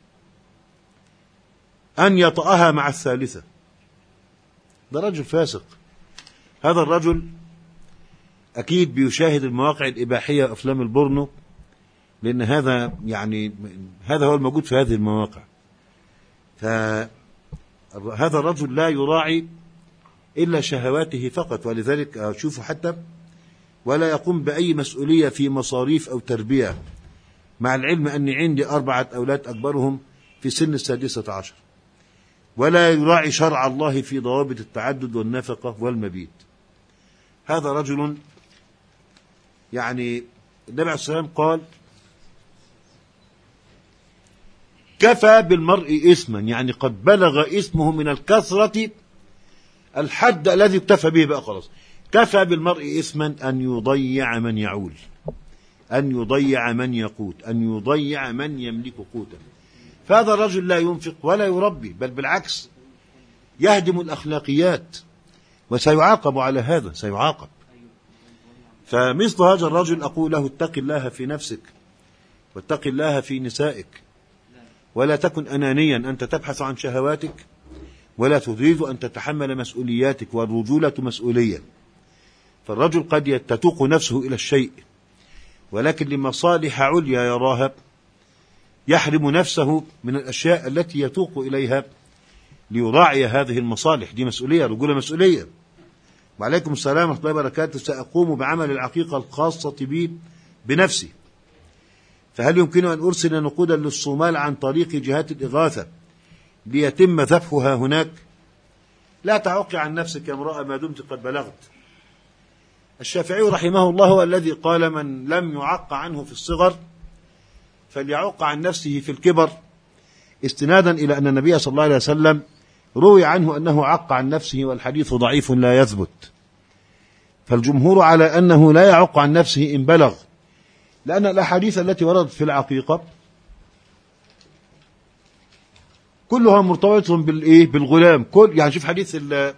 أن يطأها مع الثالثة. ده رجل فاسق. هذا الرجل أكيد بيشاهد المواقع الإباحية وأفلام البورنو، لأن هذا يعني هذا هو الموجود في هذه المواقع. فهذا الرجل لا يراعي إلا شهواته فقط، ولذلك أشوفه حتى ولا يقوم بأي مسؤولية في مصاريف أو تربية، مع العلم أني عندي أربعة أولاد أكبرهم في سن السادسة عشر، ولا يراعي شرع الله في ضوابط التعدد والنفقة والمبيت. هذا رجل يعني النبي عليه الصلاة والسلام قال كفى بالمرء إثما، يعني قد بلغ إثمه من الكثرة الحد الذي اكتفى به بقى خلاص. كفى بالمرء إثما أن يضيع من يعول، أن يضيع من يقوت، أن يضيع من يملك قوتا. فهذا الرجل لا ينفق ولا يربي، بل بالعكس يهدم الأخلاقيات، وسيعاقب على هذا، سيعاقب. فمثل هذا الرجل أقول له اتق الله في نفسك واتق الله في نسائك، ولا تكن أنانيا أنت تبحث عن شهواتك ولا تريد أن تتحمل مسؤولياتك، والرجولة مسؤولية. فالرجل قد تتوق نفسه إلى الشيء، ولكن لمصالح عليا يراها يحرم نفسه من الأشياء التي يتوق إليها ليراعي هذه المصالح. دي مسؤولية، رجولة مسؤولية. وعليكم السلام ورحمة الله وبركاته. سأقوم بعمل العقيقة الخاصة بي بنفسي، فهل يمكن أن أرسل نقودا للصومال عن طريق جهات الإغاثة ليتم ذبحها هناك؟ لا تعقي عن نفسك يا امرأة ما دمت قد بلغت. الشافعي رحمه الله هو الذي قال من لم يعق عنه في الصغر فليعق عن نفسه في الكبر، استنادا إلى أن النبي صلى الله عليه وسلم روي عنه أنه عق عن نفسه، والحديث ضعيف لا يثبت. فالجمهور على أنه لا يعق عن نفسه إن بلغ، لأن الأحاديث التي وردت في العقيقة كلها مرتبطة بالإيه؟ بالغلام. كل يعني شوف حديث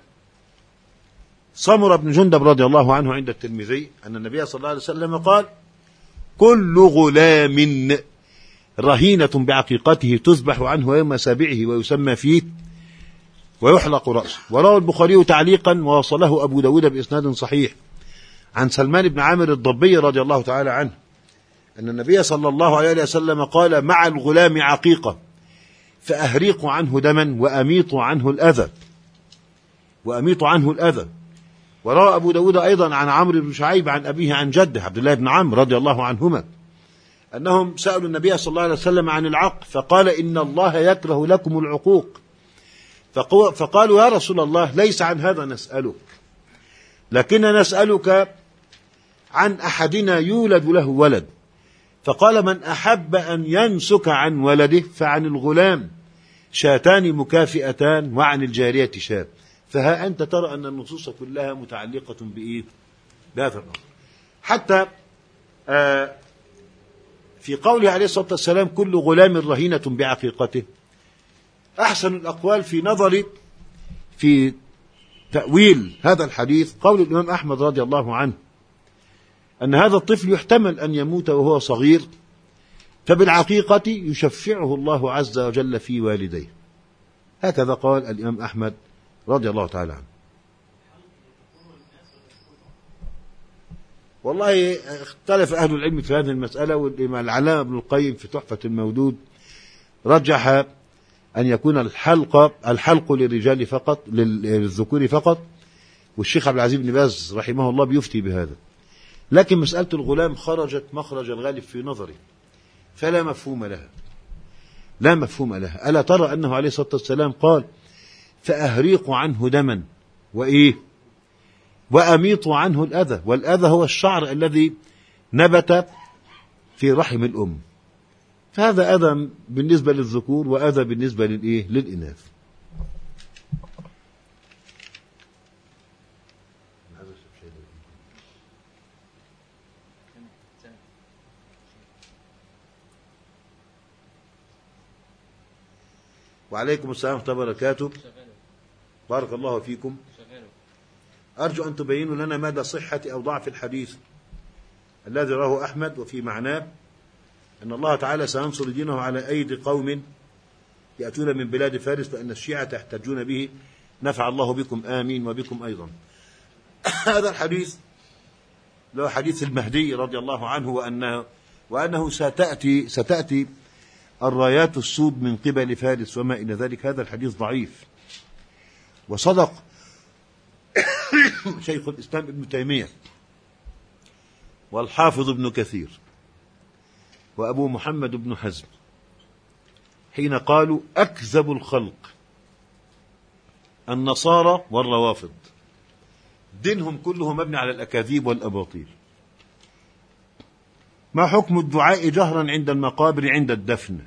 سمرة بن جندب رضي الله عنه عند الترمذي أن النبي صلى الله عليه وسلم قال كل غلام رهينة بعقيقته تذبح عنه يوم سابعه ويسمى فيه ويحلق رأسه. وروى البخاري تعليقا ووصله أبو داود بإسناد صحيح عن سلمان بن عامر الضبي رضي الله تعالى عنه أن النبي صلى الله عليه وسلم قال مع الغلام عقيقة فأهريق عنه دما وأميط عنه الأذى وأميط عنه الأذى. وروى أبو داود أيضا عن عمرو بن شعيب عن أبيه عن جده عبد الله بن عمرو رضي الله عنهما أنهم سألوا النبي صلى الله عليه وسلم عن العق فقال إن الله يكره لكم العقوق، فقالوا يا رسول الله ليس عن هذا نسألك، لكن نسألك عن أحدنا يولد له ولد، فقال من أحب أن ينسك عن ولده فعن الغلام شاتان مكافئتان وعن الجارية شاب. فها أنت ترى أن النصوص كلها متعلقة بإيه؟ بهذا الأمر. حتى آه في قوله عليه الصلاة والسلام كل غلام رهينة بعقيقته، أحسن الأقوال في نظري في تأويل هذا الحديث قول الإمام أحمد رضي الله عنه أن هذا الطفل يحتمل أن يموت وهو صغير، فبالعقيقة يشفعه الله عز وجل في والديه. هكذا قال الإمام أحمد رضي الله تعالى عنه. والله اختلف أهل العلم في هذه المسألة، والعلامة ابن القيم في تحفة المودود رجح أن يكون الحلق الحلق للرجال فقط، للذكور فقط، والشيخ عبد العزيز بن باز رحمه الله بيفتي بهذا. لكن مسألة الغلام خرجت مخرج الغالب في نظري، فلا مفهوم لها، لا مفهوم لها. ألا ترى أنه عليه الصلاة والسلام قال فأهريق عنه دما وإيه وأميط عنه الأذى، والأذى هو الشعر الذي نبت في رحم الأم، فهذا أذى بالنسبة للذكور وأذى بالنسبة للإيه للإناث. وعليكم السلام ورحمة الله وبركاته. بارك الله فيكم. أرجو أن تبينوا لنا مدى صحة أو ضعف الحديث الذي رواه أحمد وفي معناه أن الله تعالى سينصر دينه على أيدي قوم يأتون من بلاد فارس فإن الشيعة يحتجون به، نفع الله بكم آمين وبكم أيضا. هذا الحديث له حديث المهدي رضي الله عنه، وأنه, وأنه ستأتي, ستأتي الرايات السود من قبل فارس وما إلى ذلك. هذا الحديث ضعيف، وصدق شيخ الإسلام ابن تيمية والحافظ ابن كثير وأبو محمد بن حزم حين قالوا أكذب الخلق النصارى والروافض، دينهم كله مبني على الأكاذيب والأباطيل. ما حكم الدعاء جهرا عند المقابر عند الدفن؟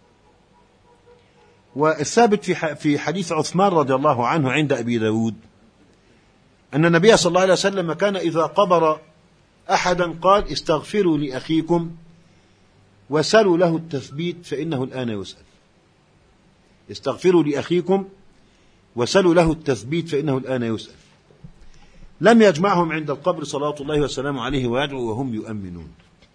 والثابت في حديث عثمان رضي الله عنه عند أبي داود أن النبي صلى الله عليه وسلم كان إذا قبر أحدا قال استغفروا لأخيكم وسلوا له التثبيت فإنه الآن يسأل. استغفروا لأخيكم وسلوا له التثبيت فإنه الآن يسأل. لم يجمعهم عند القبر صلاة الله وسلامه عليه ويدعو وهم يؤمنون.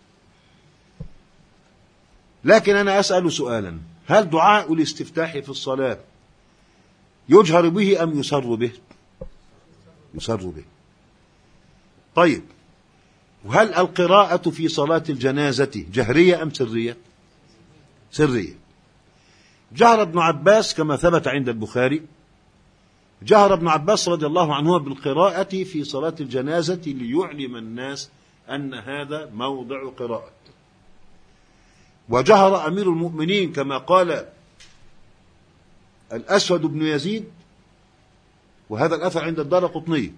لكن أنا أسأل سؤالا، هل دعاء الاستفتاح في الصلاة يجهر به أم يسر به؟ يسر به. طيب، وهل القراءة في صلاة الجنازة جهرية أم سرية؟ سرية. جهر ابن عباس كما ثبت عند البخاري، جهر ابن عباس رضي الله عنه بالقراءة في صلاة الجنازة ليعلم الناس أن هذا موضع قراءة. وجهر أمير المؤمنين كما قال الأسود بن يزيد، وهذا الأثر عند الدارقطني،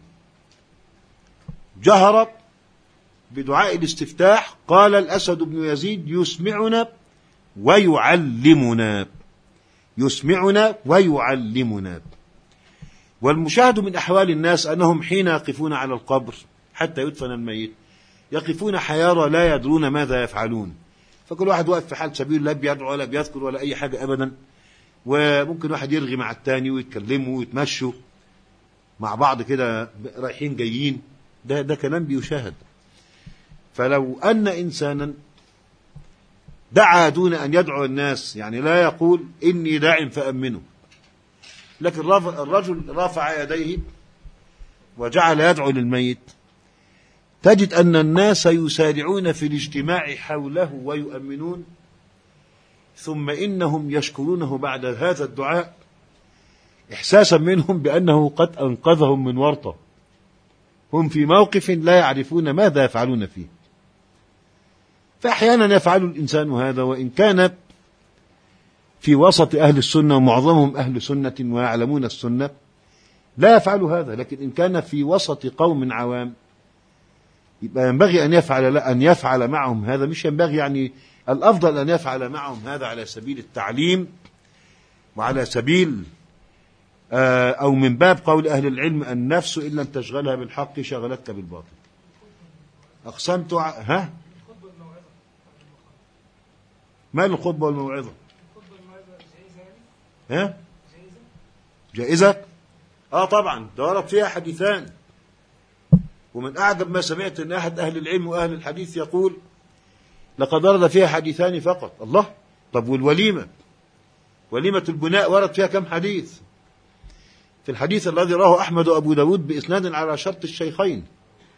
جهر بدعاء الاستفتاح قال الأسود بن يزيد يسمعنا ويعلمنا، يسمعنا ويعلمنا. والمشاهد من أحوال الناس أنهم حين يقفون على القبر حتى يدفن الميت يقفون حيارى لا يدرون ماذا يفعلون، فكل واحد واقف في حال سبيل لا بيدعو ولا بيذكر ولا أي حاجة أبدا، وممكن واحد يرغي مع التاني ويتكلموا ويتمشوا مع بعض كده رايحين جايين، ده, ده كلام بيشاهد. فلو أن إنسانا دعا دون أن يدعو الناس، يعني لا يقول إني داع فأمنوا، لكن الرجل رافع يديه وجعل يدعو للميت، تجد أن الناس يسارعون في الاجتماع حوله ويؤمنون، ثم إنهم يشكرونه بعد هذا الدعاء إحساسا منهم بأنه قد أنقذهم من ورطة، هم في موقف لا يعرفون ماذا يفعلون فيه. فأحيانا يفعل الإنسان هذا، وإن كان في وسط أهل السنة ومعظمهم أهل سنة ويعلمون السنة لا يفعل هذا، لكن إن كان في وسط قوم عوام يبقى ينبغي أن يفعل لا أن يفعل معهم هذا، مش ينبغي يعني الأفضل أن يفعل معهم هذا على سبيل التعليم وعلى سبيل أو من باب قول أهل العلم النفس إن لم تشغلها بالحق شغلتك بالباطل. أقسمت ع... ها ما الخطبة والموعظة؟ ها جائزة؟ آه طبعا، ده ورد فيها حديثان، ومن أعجب ما سمعت أن أحد أهل العلم وأهل الحديث يقول لقد ورد فيها حديثان فقط. الله، طب والوليمة؟ وليمة البناء ورد فيها كم حديث؟ في الحديث الذي رواه أحمد وأبو داود بإسناد على شرط الشيخين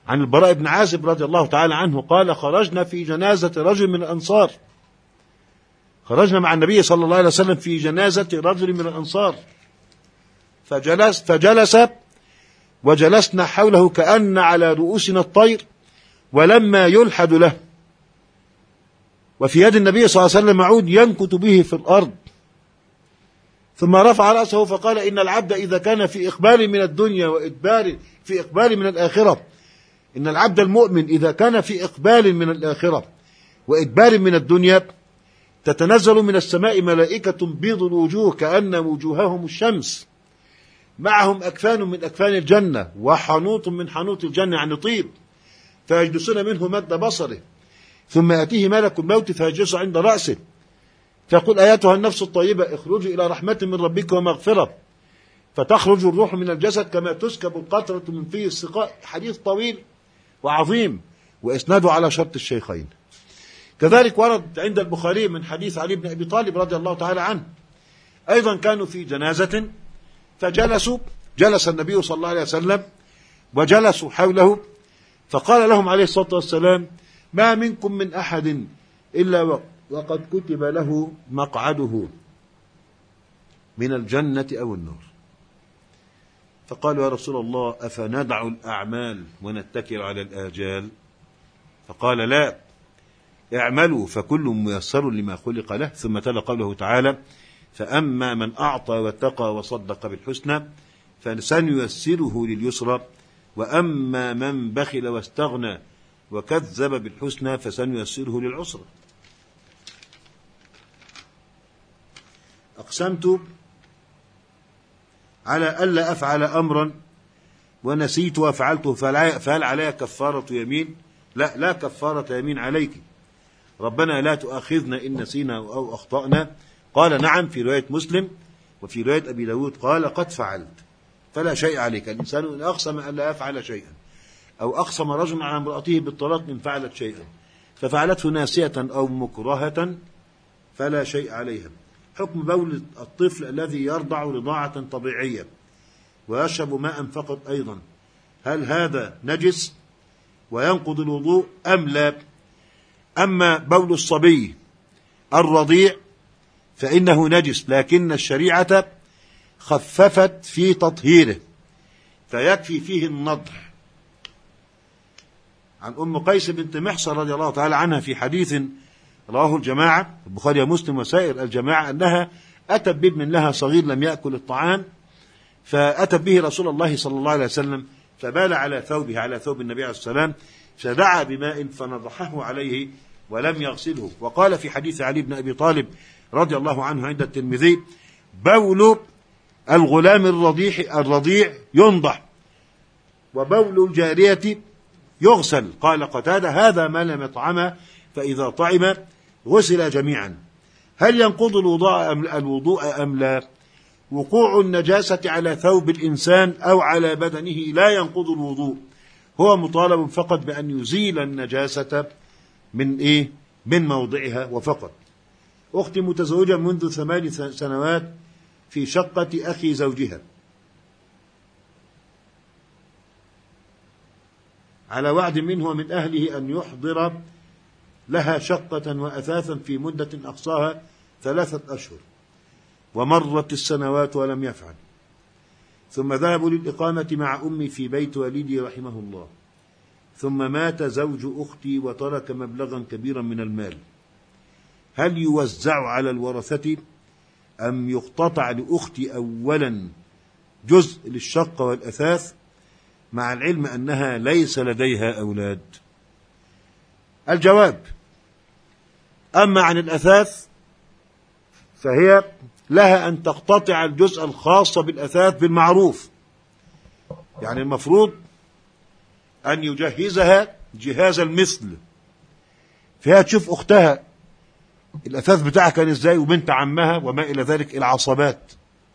عن البراء بن عازب رضي الله تعالى عنه قال خرجنا في جنازة رجل من الأنصار، خرجنا مع النبي صلى الله عليه وسلم في جنازة رجل من الأنصار، فجلس فجلس وجلسنا حوله كأن على رؤوسنا الطير ولما يلحد له، وفي يد النبي صلى الله عليه وسلم عود ينكت به في الأرض، ثم رفع رأسه فقال إن العبد إذا كان في إقبال من الدنيا وإدبار في إقبال من الآخرة، إن العبد المؤمن إذا كان في إقبال من الآخرة وإدبار من الدنيا تتنزل من السماء ملائكة بيض الوجوه كأن وجوههم الشمس، معهم أكفان من أكفان الجنة وحنوط من حنوط الجنة يعني طيب، فيجلسون منه مد بصره، ثم يأتيه ملك الموت فيجلس عند رأسه فيقول أيتها النفس الطيبة اخرجي إلى رحمة من ربك ومغفرة، فتخرج الروح من الجسد كما تسكب القطرة من فيه السقاء. حديث طويل وعظيم وإسناده على شرط الشيخين. كذلك ورد عند البخاري من حديث علي بن أبي طالب رضي الله تعالى عنه أيضا كانوا في جنازة فجلسوا، جلس النبي صلى الله عليه وسلم وجلسوا حوله، فقال لهم عليه الصلاة والسلام ما منكم من أحد إلا وقد كتب له مقعده من الجنة أو النار. فقالوا يا رسول الله أفندع الأعمال ونتكل على الآجال؟ فقال لا، اعملوا فكل ميسر لما خلق له. ثم تلا قوله تعالى فأما من أعطى واتقى وصدق بالحسنى فسنيسره لليسرى وأما من بخل واستغنى وكذب بالحسنى فسنيسره للعسرى. أقسمت على ألا أفعل أمرا ونسيت وفعلته فهل علي كفارة يمين؟ لا، لا كفارة يمين عليك، ربنا لا تؤاخذنا إن نسينا أو أخطأنا. قال نعم في رواية مسلم، وفي رواية أبي داود قال قد فعلت، فلا شيء عليك. الإنسان إن أقسم أن لا يفعل شيئا أو أقسم رجل على امرأته بالطلاق إن فعلت شيئا ففعلته ناسية أو مكرهة فلا شيء عليها. حكم بول الطفل الذي يرضع رضاعة طبيعية ويشرب ماء فقط أيضا، هل هذا نجس وينقض الوضوء أم لا؟ أما بول الصبي الرضيع فإنه نجس، لكن الشريعة خففت في تطهيره فيكفي فيه النضح. عن أم قيس بنت محصن رضي الله تعالى عنها في حديث رواه الجماعة البخاري ومسلم وسائر الجماعة أنها أتت بابن لها صغير لم يأكل الطعام، فأتت به رسول الله صلى الله عليه وسلم فبال على ثوبه على ثوب النبي عليه السلام فدعا بماء فنضحه عليه ولم يغسله. وقال في حديث علي بن أبي طالب رضي الله عنه عند الترمذي بول الغلام الرضيع الرضيع ينضح وبول الجارية يغسل. قال قتادة هذا ما لم يطعم فإذا طعم غسل جميعا. هل ينقض الوضوء أم, الوضوء أم لا؟ وقوع النجاسة على ثوب الإنسان أو على بدنه لا ينقض الوضوء، هو مطالب فقط بأن يزيل النجاسة من إيه؟ من موضعها وفقط. أختي متزوجة منذ ثمان سنوات في شقة أخي زوجها على وعد منه ومن أهله أن يحضر لها شقة وأثاثا في مدة أقصاها ثلاثة أشهر، ومرت السنوات ولم يفعل، ثم ذهبوا للإقامة مع أمي في بيت والدي رحمه الله، ثم مات زوج أختي وترك مبلغا كبيرا من المال، هل يوزع على الورثة أم يقتطع لأختي أولا جزء للشقة والأثاث مع العلم أنها ليس لديها أولاد؟ الجواب أما عن الأثاث فهي لها أن تقتطع الجزء الخاص بالأثاث بالمعروف، يعني المفروض أن يجهزها جهاز المثل، فهي تشوف أختها الأثاث بتاعها كان إزاي وبنت عمها وما إلى ذلك العصبات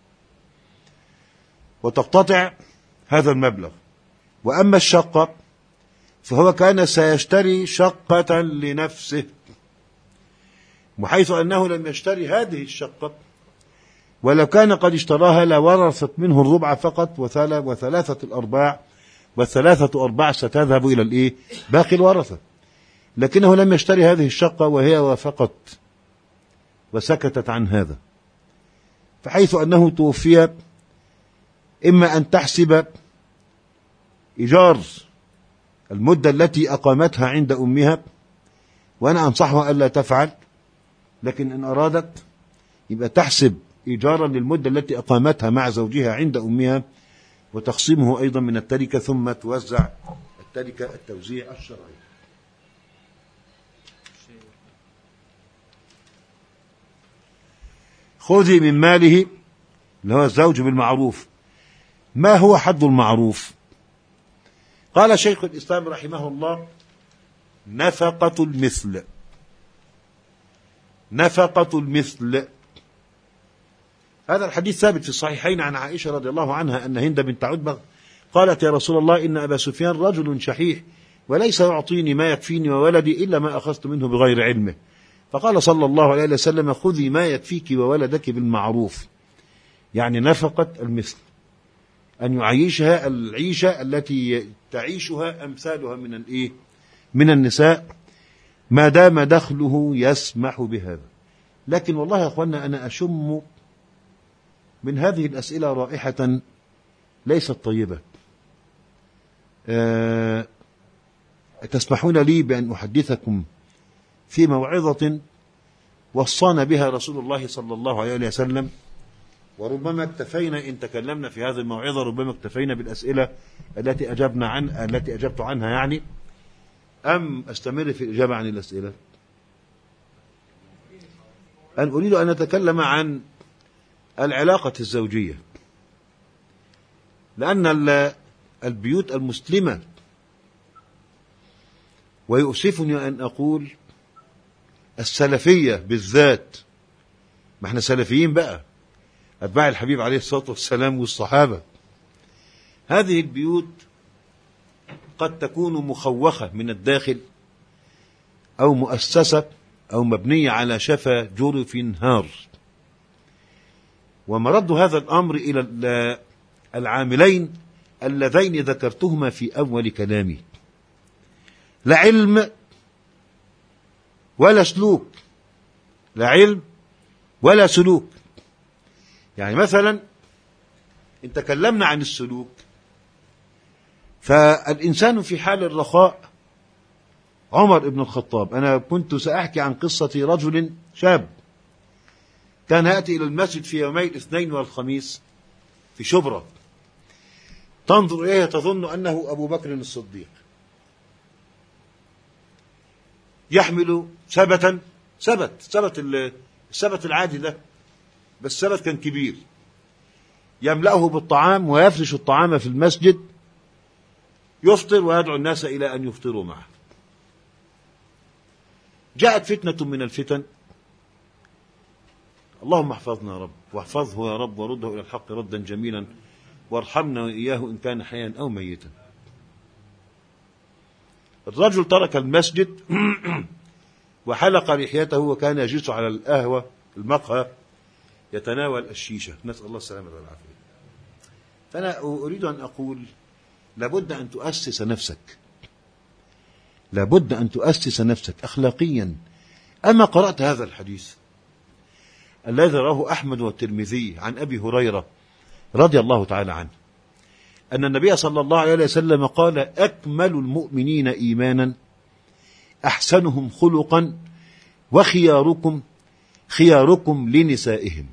وتقتطع هذا المبلغ. وأما الشقة فهو كان سيشتري شقة لنفسه، وحيث أنه لم يشتري هذه الشقة ولو كان قد اشتراها لورثت منه الربع فقط وثلاثة الأرباع والثلاثة أرباع ستذهب إلى الإيه؟ باقي الورثة. لكنه لم يشتري هذه الشقة وهي وافقت وسكتت عن هذا، فحيث أنه توفي إما أن تحسب إيجار المدة التي أقامتها عند أمها، وأنا أنصحها ألا تفعل، لكن إن أرادت يبقى تحسب إيجارا للمدة التي أقامتها مع زوجها عند أمها، وتقسيمه أيضا من التركة، ثم توزع التركة التوزيع الشرعي. خذي من ماله اللي هو الزوج بالمعروف. ما هو حد المعروف؟ قال شيخ الإسلام رحمه الله: نفقة المثل. نفقة المثل هذا الحديث ثابت في الصحيحين عن عائشة رضي الله عنها أن هند بنت عتبة قالت: يا رسول الله، إن أبا سفيان رجل شحيح وليس يعطيني ما يكفيني وولدي إلا ما أخذت منه بغير علمه. فقال صلى الله عليه وسلم: خذي ما يكفيك وولدك بالمعروف. يعني نفقة المثل أن يعيشها العيشة التي تعيشها أمثالها من الإيه؟ من النساء، ما دام دخله يسمح بهذا. لكن والله يا أخوانا أنا أشم من هذه الأسئلة رائحة ليست طيبة. أه تسمحون لي بأن أحدثكم في موعظة وصانا بها رسول الله صلى الله عليه وسلم، وربما اكتفينا إن تكلمنا في هذه الموعظة، ربما اكتفينا بالأسئلة التي أجبنا عن التي أجبت عنها، يعني أم أستمر في الإجابة عن الأسئلة؟ أن أريد أن أتكلم عن العلاقة الزوجية، لأن البيوت المسلمة، ويؤسفني أن أقول السلفية بالذات، ما احنا سلفيين بقى، أتباع الحبيب عليه الصلاة والسلام والصحابة، هذه البيوت قد تكون مخوخة من الداخل، أو مؤسسة أو مبنية على شفا جرف هار. ومرد هذا الأمر إلى العاملين اللذين ذكرتهما في أول كلامي: لا علم ولا سلوك. لا علم ولا سلوك. يعني مثلا إن تكلمنا عن السلوك، فالإنسان في حال الرخاء عمر بن الخطاب. أنا كنت سأحكي عن قصة رجل شاب كان يأتي إلى المسجد في يومي الاثنين والخميس في شبرا، تنظر إليه تظن أنه أبو بكر الصديق، يحمل سبتا سبت سبت السبت العادي ده، بس سبت كان كبير، يملأه بالطعام ويفرش الطعام في المسجد، يفطر ويدعو الناس إلى أن يفطروا معه. جاءت فتنة من الفتن، اللهم احفظنا يا رب، واحفظه يا رب، ورده إلى الحق ردا جميلا، وارحمنا وإياه إن كان حيا أو ميتا. الرجل ترك المسجد وحلق لحيته، وكان يجلس على القهوة المقهى يتناول الشيشة، نسأل الله السلامة والعافية. فأنا أريد أن أقول لابد أن تؤسس نفسك، لابد أن تؤسس نفسك أخلاقيا. أما قرأت هذا الحديث الذي رواه أحمد والترمذي عن أبي هريرة رضي الله تعالى عنه أن النبي صلى الله عليه وسلم قال: أكمل المؤمنين إيمانا أحسنهم خلقا وخياركم خياركم لنسائهم.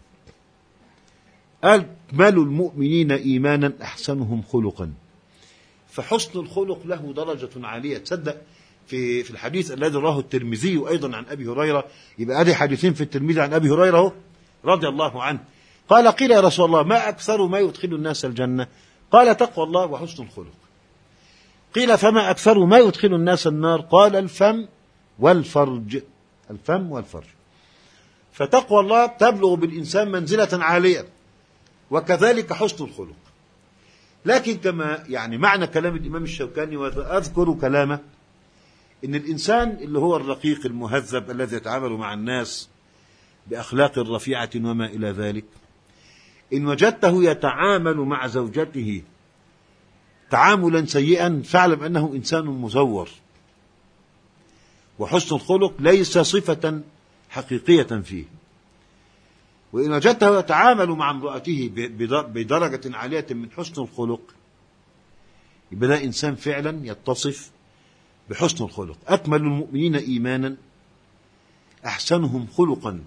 أكمل المؤمنين إيمانا أحسنهم خلقا. فحسن الخلق له درجة عالية. تصدق في في الحديث الذي رواه الترمذي أيضا عن أبي هريرة، يبقى هذه حديثين في الترمذي عن أبي هريرة رضي الله عنه. قال: قيل يا رسول الله ما أكثر ما يدخل الناس الجنة؟ قال: تقوى الله وحسن الخلق. قيل: فما أكثر ما يدخل الناس النار؟ قال: الفم والفرج. الفم والفرج. فتقوى الله تبلغ بالإنسان منزلة عالية، وكذلك حسن الخلق. لكن كما يعني معنى كلام الإمام الشوكاني، وأذكر كلامه، إن الإنسان اللي هو الرقيق المهذب الذي يتعامل مع الناس بأخلاق رفيعة وما إلى ذلك، إن وجدته يتعامل مع زوجته تعاملا سيئا فاعلم أنه إنسان مزور، وحسن الخلق ليس صفة حقيقية فيه. وإن وجدته يتعامل مع امرأته بدرجة عالية من حسن الخلق يبقى ده إنسان فعلا يتصف بحسن الخلق. أكمل المؤمنين إيمانا أحسنهم خلقا.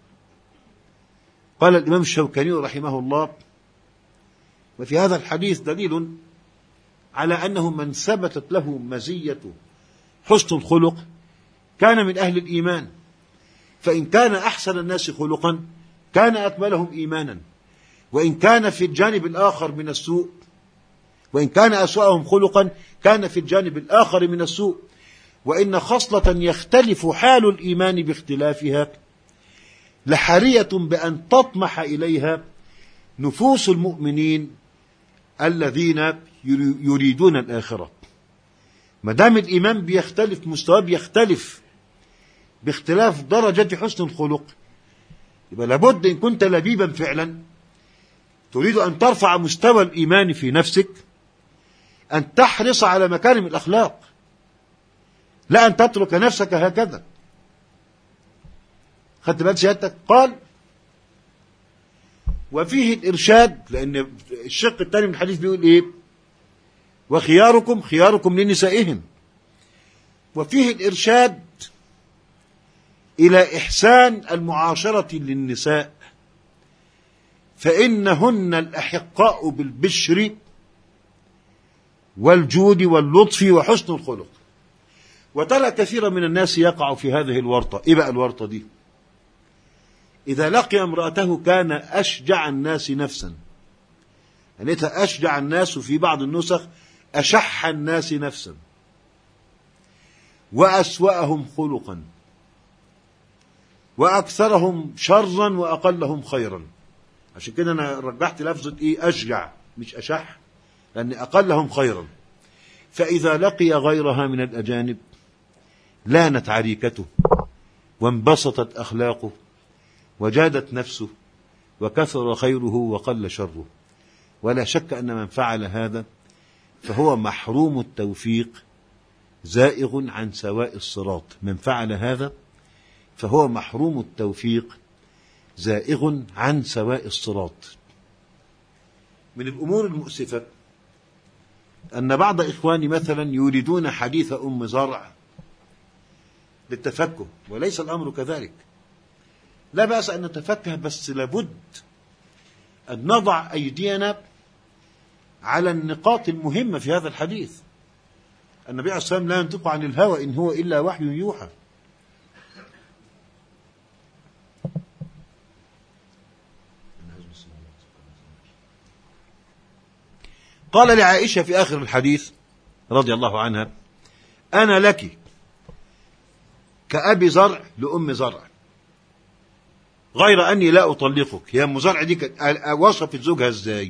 قال الإمام الشوكاني رحمه الله: وفي هذا الحديث دليل على أنه من ثبتت له مزية حسن الخلق كان من أهل الإيمان، فإن كان أحسن الناس خلقا كان أكملهم إيمانا، وإن كان في الجانب الآخر من السوء وإن كان أسوأهم خلقا كان في الجانب الآخر من السوء. وإن خصلة يختلف حال الإيمان باختلافها لحرية بأن تطمح إليها نفوس المؤمنين الذين يريدون الآخرة. ما دام الإيمان بيختلف، مستواه بيختلف باختلاف درجة حسن الخلق، يبقى لابد إن كنت لبيبا فعلا تريد أن ترفع مستوى الإيمان في نفسك أن تحرص على مكارم الأخلاق، لا أن تترك نفسك هكذا. خدت بال سيادتك؟ قال: وفيه الإرشاد، لأن الشق الثاني من الحديث بيقول إيه؟ وخياركم خياركم لنسائهم. وفيه الإرشاد إلى إحسان المعاشرة للنساء، فإنهن الأحقاء بالبشر والجود واللطف وحسن الخلق. وترى كثيرا من الناس يقع في هذه الورطة. إيه بقى الورطة دي؟ إذا لقي امرأته كان أشجع الناس نفسا، يعني أشجع الناس، في بعض النسخ أشح الناس نفسا، وأسوأهم خلقا، وأكثرهم شرا وأقلهم خيرا. عشان كده أنا رجحت لفظة إيه؟ أشجع مش أشح، لأن أقلهم خيرا. فإذا لقي غيرها من الأجانب لانت عريكته وانبسطت أخلاقه وجادت نفسه وكثر خيره وقل شره. ولا شك أن من فعل هذا فهو محروم التوفيق زائغ عن سواء الصراط. من فعل هذا فهو محروم التوفيق زائغ عن سواء الصراط. من الأمور المؤسفة أن بعض إخواني مثلا يريدون حديث أم زرع للتفكه، وليس الأمر كذلك. لا بأس أن نتفكه، بس لابد أن نضع أيدينا على النقاط المهمة في هذا الحديث. النبي عليه الصلاة والسلام لا ينطق عن الهوى إن هو إلا وحي يوحى. قال لعائشة في آخر الحديث رضي الله عنها: أنا لك كأبي زرع لأم زرع، غير أني لا أطلقك. يا أم زرع دي وصفت زوجها إزاي؟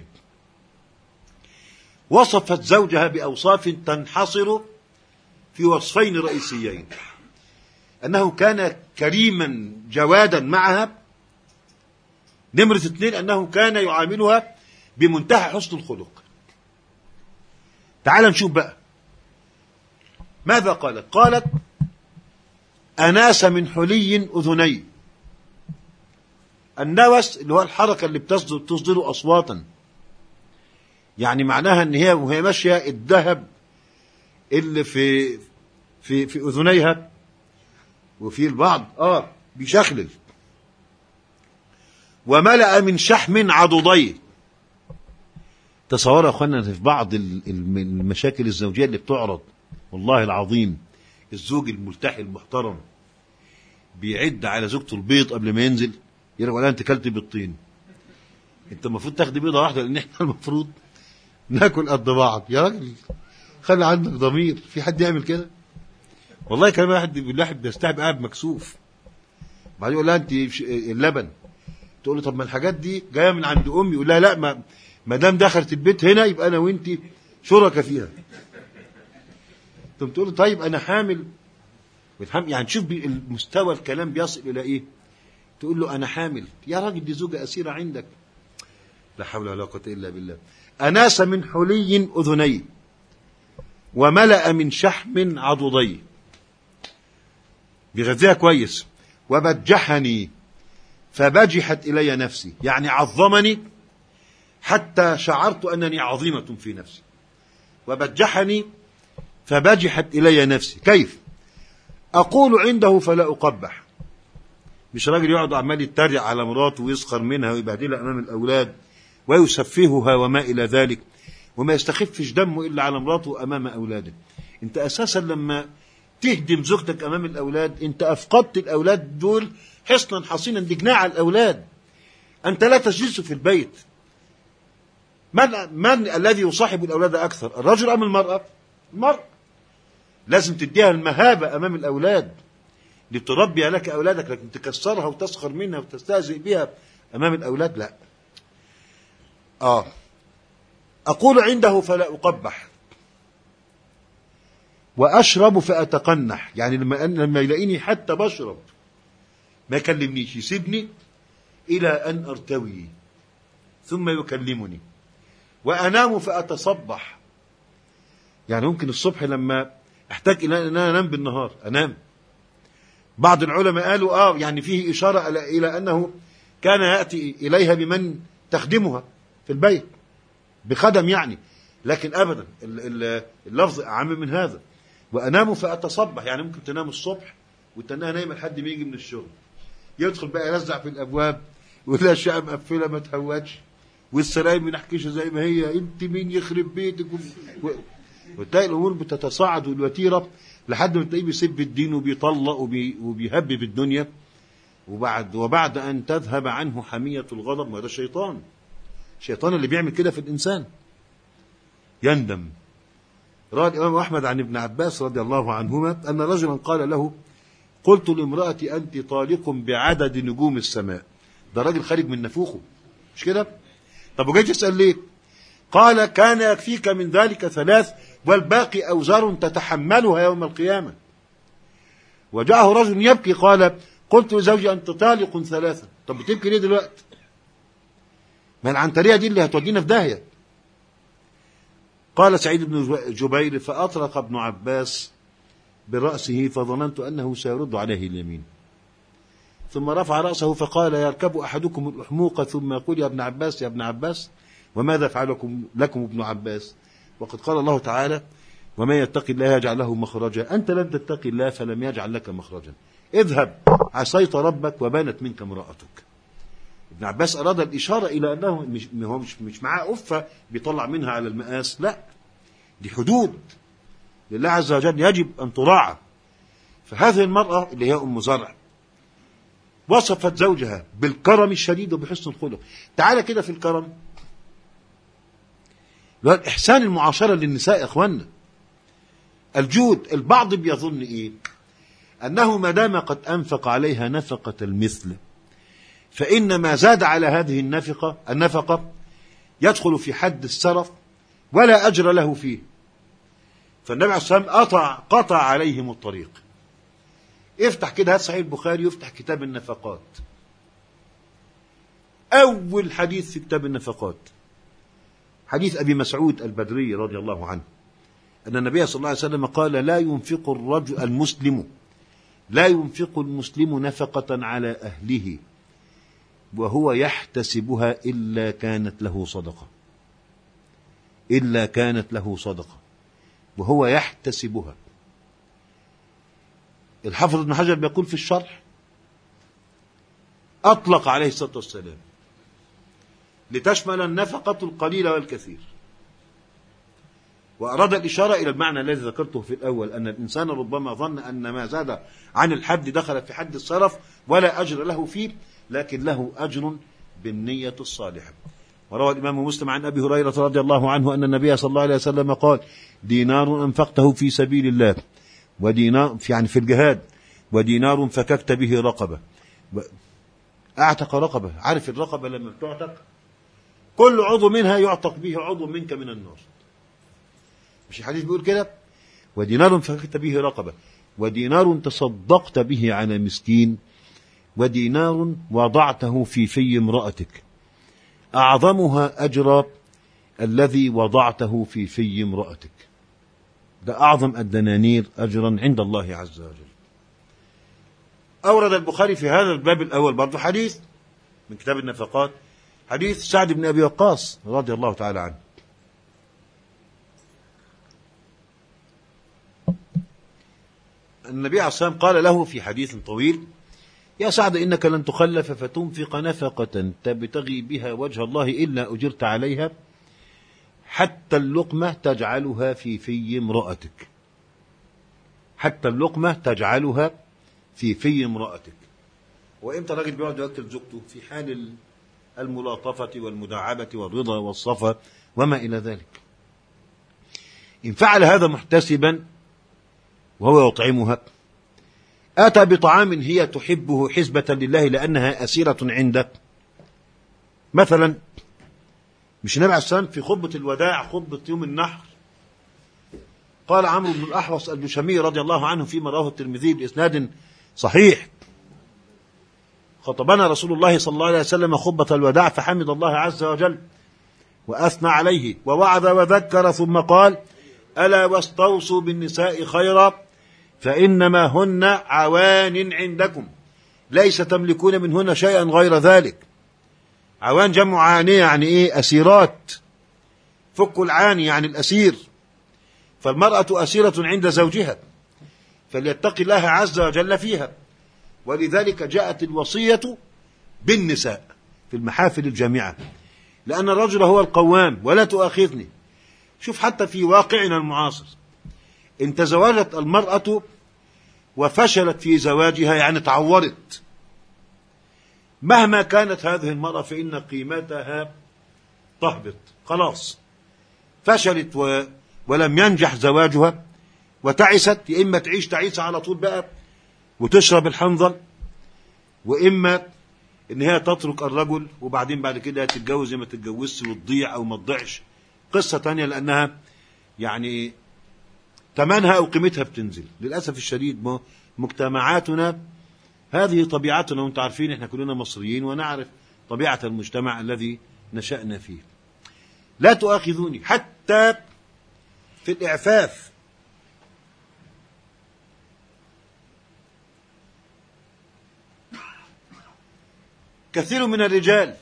وصفت زوجها بأوصاف تنحصر في وصفين رئيسيين: أنه كان كريما جوادا معها، نمرة اثنين أنه كان يعاملها بمنتهى حسن الخلق. تعال نشوف بقى ماذا قالت. قالت: أناس من حلي أذني. النوس اللي هو الحركة اللي بتصدر, تصدر أصواتا، يعني معناها أن هي وهي ماشية الذهب اللي في في في أذنيها، وفي البعض آه بيشخلل. وملأ من شحم عضديه. تصوروا يا أخوانا في بعض المشاكل الزوجية اللي بتعرض، والله العظيم الزوج الملتحي المحترم بيعد على زوجته البيض قبل ما ينزل، يقول لها: أنت كلت بيضتين، أنت المفروض تاخدي بيضة واحدة، لأن إحنا المفروض ناكل قد بعض. يا راجل خلي عندك ضمير، في حد يعمل كده؟ والله كلام واحد الواحد بيستعب قاعد مكسوف. بعدين يقول لها: أنت اللبن، تقول له: طب ما الحاجات دي جايه من عند امي. يقول لها: لا، ما ما دام دخلت البيت هنا يبقى انا وانت شركاء فيها. ثم تقول له: طيب انا حامل. يعني شوف المستوى الكلام بيصل الى ايه. تقول له: انا حامل. يا راجل دي زوجة اسيرة عندك. لا حول ولا قوة الا بالله. اناس من حلي اذني. وملأ من شحم عضديه، بيغذيها كويس. وبجحني فبجحت إلي نفسي، يعني عظمني حتى شعرت أنني عظيمة في نفسي. وبجحني فبجحت إلي نفسي. كيف؟ أقول عنده فلا أقبح. مش راجل يقعد عمال يتريق على مراته ويسخر منها ويبهدلها أمام الأولاد ويسفهها وما إلى ذلك، وما يستخفش دمه إلا على مراته أمام أولاده. أنت أساسا لما تهدم زوجتك أمام الأولاد أنت أفقدت الأولاد دول حصنا حصينا، دي جناع الأولاد. أنت لا تجلس في البيت. من, من الذي يصاحب الأولاد أكثر، الرجل أم المرأة؟ المرأة. لازم تديها المهابة أمام الأولاد لتربي لك أولادك، لكن تكسرها وتسخر منها وتستهزئ بها أمام الأولاد لا. آه أقول عنده فلا أقبح وأشرب فأتقنح، يعني لما لما يلاقيني حتى بشرب ما يكلمنيش، يسيبني إلى أن أرتوي ثم يكلمني. وأنام فأتصبح، يعني ممكن الصبح لما أحتاج إلى أن أنا أنام بالنهار أنام. بعض العلماء قالوا آه يعني فيه إشارة إلى أنه كان يأتي إليها بمن تخدمها في البيت بخدم يعني، لكن أبدا اللفظ أعم من هذا. وأنام فأتصبح، يعني ممكن تنام الصبح وتنام نايمة لحد ما يجي من الشغل، يدخل بقى يرزع في الأبواب ولا الشقة مقفلة ما تهوتش والسراير منحكشة زي ما هي، أنت مين يخرب بيتك و... وتلاقي الأمور بتتصاعد والوتيرة لحد ما تلاقيه بيسب الدين وبيطلق وبي... وبيهبب الدنيا. وبعد وبعد أن تذهب عنه حمية الغضب، ما ده الشيطان. الشيطان اللي بيعمل كده في الإنسان يندم. روى الإمام أحمد عن ابن عباس رضي الله عنهما أن رجلا قال له: قلت لامرأتي أنت طالق بعدد نجوم السماء. ده راجل خارج من نفوخه مش كده؟ طب وجاي تسأل ليه؟ قال: كان يكفيك من ذلك ثلاث والباقي أوزار تتحملها يوم القيامة. وجاءه رجل يبكي قال: قلت لزوجي أنت طالق ثلاثة. طب بتبكي ليه دلوقتي؟ ما العنترية دي اللي هتودينا في داهية. قال سعيد بن جبير: فأطرق ابن عباس برأسه فظننت أنه سيرد عليه اليمين، ثم رفع رأسه فقال: يركب أحدكم الأحموق ثم يقول يا ابن عباس يا ابن عباس، وماذا فعلكم لكم ابن عباس؟ وقد قال الله تعالى: ومن يتق الله يجعل له مخرجا. أنت لم تتقي الله فلم يجعل لك مخرجا، اذهب عصيت ربك وبانت منك امرأتك. ابن عباس أراد الإشارة إلى أنه مش هو مش مش معاه أفة بيطلع منها على المقاس، لا، دي حدود لله عز وجل يجب أن تراعى. فهذه المرأة اللي هي أم زرع وصفت زوجها بالكرم الشديد وبحسن الخلق. تعالى كده في الكرم، إحسان المعاشرة للنساء يا أخوانا، الجود. البعض بيظن إيه؟ أنه ما دام قد أنفق عليها نفقة المثل فإن ما زاد على هذه النفقة النفقة يدخل في حد السرف ولا أجر له فيه. فالنبي عليه الصلاة والسلام قطع, قطع عليهم الطريق. افتح كده هات صحيح البخاري يفتح كتاب النفقات، أول حديث في كتاب النفقات حديث أبي مسعود البدري رضي الله عنه أن النبي صلى الله عليه وسلم قال: لا ينفق الرجل المسلم لا ينفق المسلم نفقة على أهله وهو يحتسبها إلا كانت له صدقة إلا كانت له صدقة وهو يحتسبها. الحافظ ابن حجر بيقول في الشرح: أطلق عليه الصلاة والسلام لتشمل النفقة القليل والكثير، وأراد الإشارة إلى المعنى الذي ذكرته في الأول، أن الإنسان ربما ظن أن ما زاد عن الحد دخل في حد السرف ولا أجر له فيه، لكن له أجر بالنية الصالحة. وروى الإمام مسلم عن أبي هريرة رضي الله عنه أن النبي صلى الله عليه وسلم قال: دينار أنفقته في سبيل الله ودينار يعني في الجهاد ودينار فككت به رقبة. أعتق رقبة. عارف الرقبة لما بتعتق كل عضو منها يعتق به عضو منك من النار، مش الحديث بيقول كده؟ ودينار فككت به رقبة ودينار تصدقت به على مسكين ودينار وضعته في في امرأتك أعظمها أجرا الذي وضعته في في امرأتك. ده أعظم الدنانير أجرا عند الله عز وجل. أورد البخاري في هذا الباب الأول برضه حديث من كتاب النفقات، حديث سعد بن أبي وقاص رضي الله تعالى عنه. النبي عليه الصلاة والسلام قال له في حديث طويل: يا سعد إنك لن تخلف فتنفق نفقة تبتغي بها وجه الله إلا أجرت عليها حتى اللقمة تجعلها في في امرأتك، حتى اللقمة تجعلها في في امرأتك. وإمتى الراجل بيقعد يأكل زوجته؟ في حال الملاطفة والمداعبة والرضا والصفا وما إلى ذلك. إن فعل هذا محتسبا وهو يطعمها، أتى بطعام هي تحبه حسبة لله لأنها أسيرة عنده. مثلا مش النبي عليه الصلاة والسلام في خطبة الوداع، خطبة يوم النحر، قال عمرو بن الأحوص الجشمي رضي الله عنه فيما رواه الترمذي بإسناد صحيح: خطبنا رسول الله صلى الله عليه وسلم خطبة الوداع فحمد الله عز وجل وأثنى عليه ووعظ وذكر، ثم قال: ألا واستوصوا بالنساء خيرا فإنما هن عوان عندكم ليس تملكون منهن شيئا غير ذلك. عوان جمع عانية، يعني إيه؟ أسيرات. فك العاني يعني الأسير. فالمرأة أسيرة عند زوجها، فليتقي الله عز وجل فيها. ولذلك جاءت الوصية بالنساء في المحافل الجامعة، لأن الرجل هو القوام. ولا تؤاخذني، شوف حتى في واقعنا المعاصر، إن تزوجت المرأة وفشلت في زواجها، يعني تعورت، مهما كانت هذه المرأة فإن قيمتها تهبط. خلاص فشلت و... ولم ينجح زواجها وتعست، يا إما تعيش تعيس على طول بقى وتشرب الحنظل، وإما إن هي تترك الرجل وبعدين بعد كده تتجوز زي ما تتجوزش وتضيع أو ما تضيعش، قصة تانية، لأنها يعني ثمنها أو قيمتها بتنزل. للأسف الشديد مجتمعاتنا هذه طبيعتنا، وانتم عارفين احنا كلنا مصريين ونعرف طبيعة المجتمع الذي نشأنا فيه. لا تؤاخذوني حتى في الإعفاف. كثير من الرجال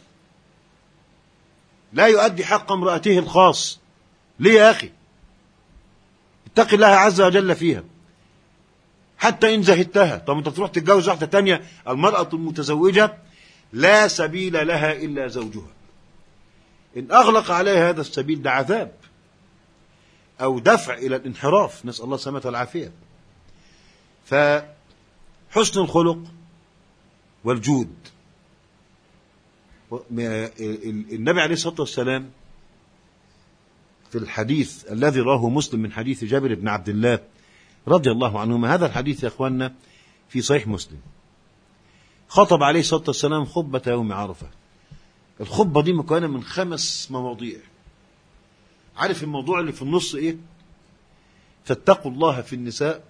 لا يؤدي حق امرأته الخاص. ليه يا أخي؟ اتق الله عز وجل فيها حتى إن زهدتها. طب انت تروح تتجوز واحدة تانية؟ المرأة المتزوجة لا سبيل لها إلا زوجها. إن أغلق عليها هذا السبيل ده عذاب أو دفع إلى الانحراف، نسأل الله السلامة والعافية. فحسن الخلق والجود. النبي عليه الصلاة والسلام في الحديث الذي رواه مسلم من حديث جابر بن عبد الله رضي الله عنهما، هذا الحديث يا أخواننا في صحيح مسلم، خطب عليه الصلاة والسلام خطبة يوم عرفة. الخطبة دي مكونة من خمس مواضيع. عارف الموضوع اللي في النص إيه؟ فاتقوا الله في النساء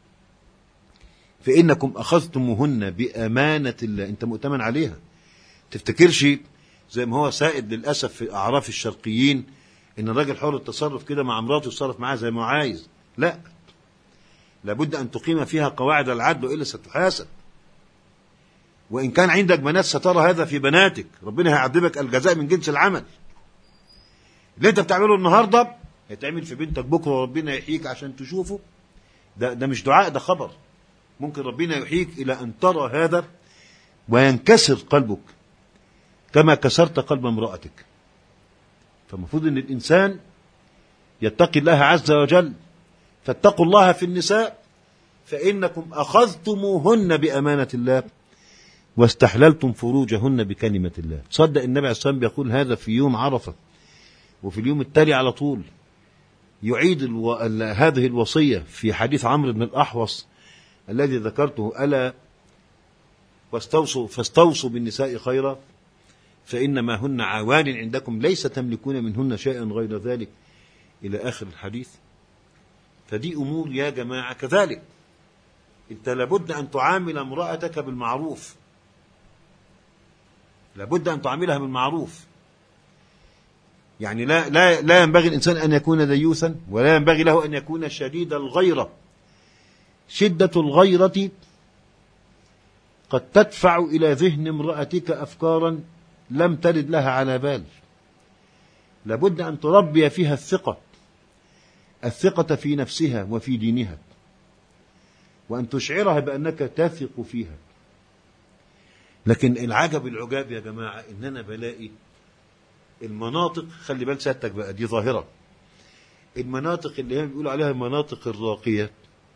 فإنكم أخذتموهن بأمانة الله. أنت مؤتمن عليها. تفتكرش زي ما هو سائد للأسف في أعراف الشرقيين إن الراجل حر التصرف كده مع مراته يتصرف معاها زي ما هو عايز. لا، لابد أن تقيم فيها قواعد العدل وإلا ستحاسب. وإن كان عندك بنات سترى هذا في بناتك، ربنا هيعذبك الجزاء من جنس العمل. اللي أنت بتعمله النهاردة هيتعمل في بنتك بكرة وربنا يحييك عشان تشوفه. ده, ده مش دعاء، ده خبر. ممكن ربنا يحييك إلى أن ترى هذا وينكسر قلبك كما كسرت قلب امرأتك. فالمفروض أن الإنسان يتقي الله عز وجل. فاتقوا الله في النساء فإنكم أخذتموهن بأمانة الله واستحللتم فروجهن بكلمة الله. صدق النبي عليه الصلاة والسلام بيقول هذا في يوم عرفة، وفي اليوم التالي على طول يعيد الو... هذه الوصية في حديث عمرو بن الأحوص الذي ذكرته: ألا واستوصوا فاستوصوا بالنساء خيرا فإنما هن عوان عندكم ليس تملكون منهن شيئا غير ذلك، إلى آخر الحديث. فدي أمور يا جماعة كذلك. أنت لابد أن تعامل امرأتك بالمعروف، لابد أن تعاملها بالمعروف. يعني لا, لا, لا ينبغي الإنسان أن يكون ديوثا، ولا ينبغي له أن يكون شديد الغيرة. شدة الغيرة قد تدفع إلى ذهن امرأتك أفكارا لم ترد لها على بال. لابد أن تربي فيها الثقة، الثقة في نفسها وفي دينها، وأن تشعرها بأنك تثق فيها. لكن العجب العجاب يا جماعة إن أنا بلاقي المناطق، خلي بال سيادتك بقى، دي ظاهرة، المناطق اللي هم بيقولوا عليها المناطق الراقية،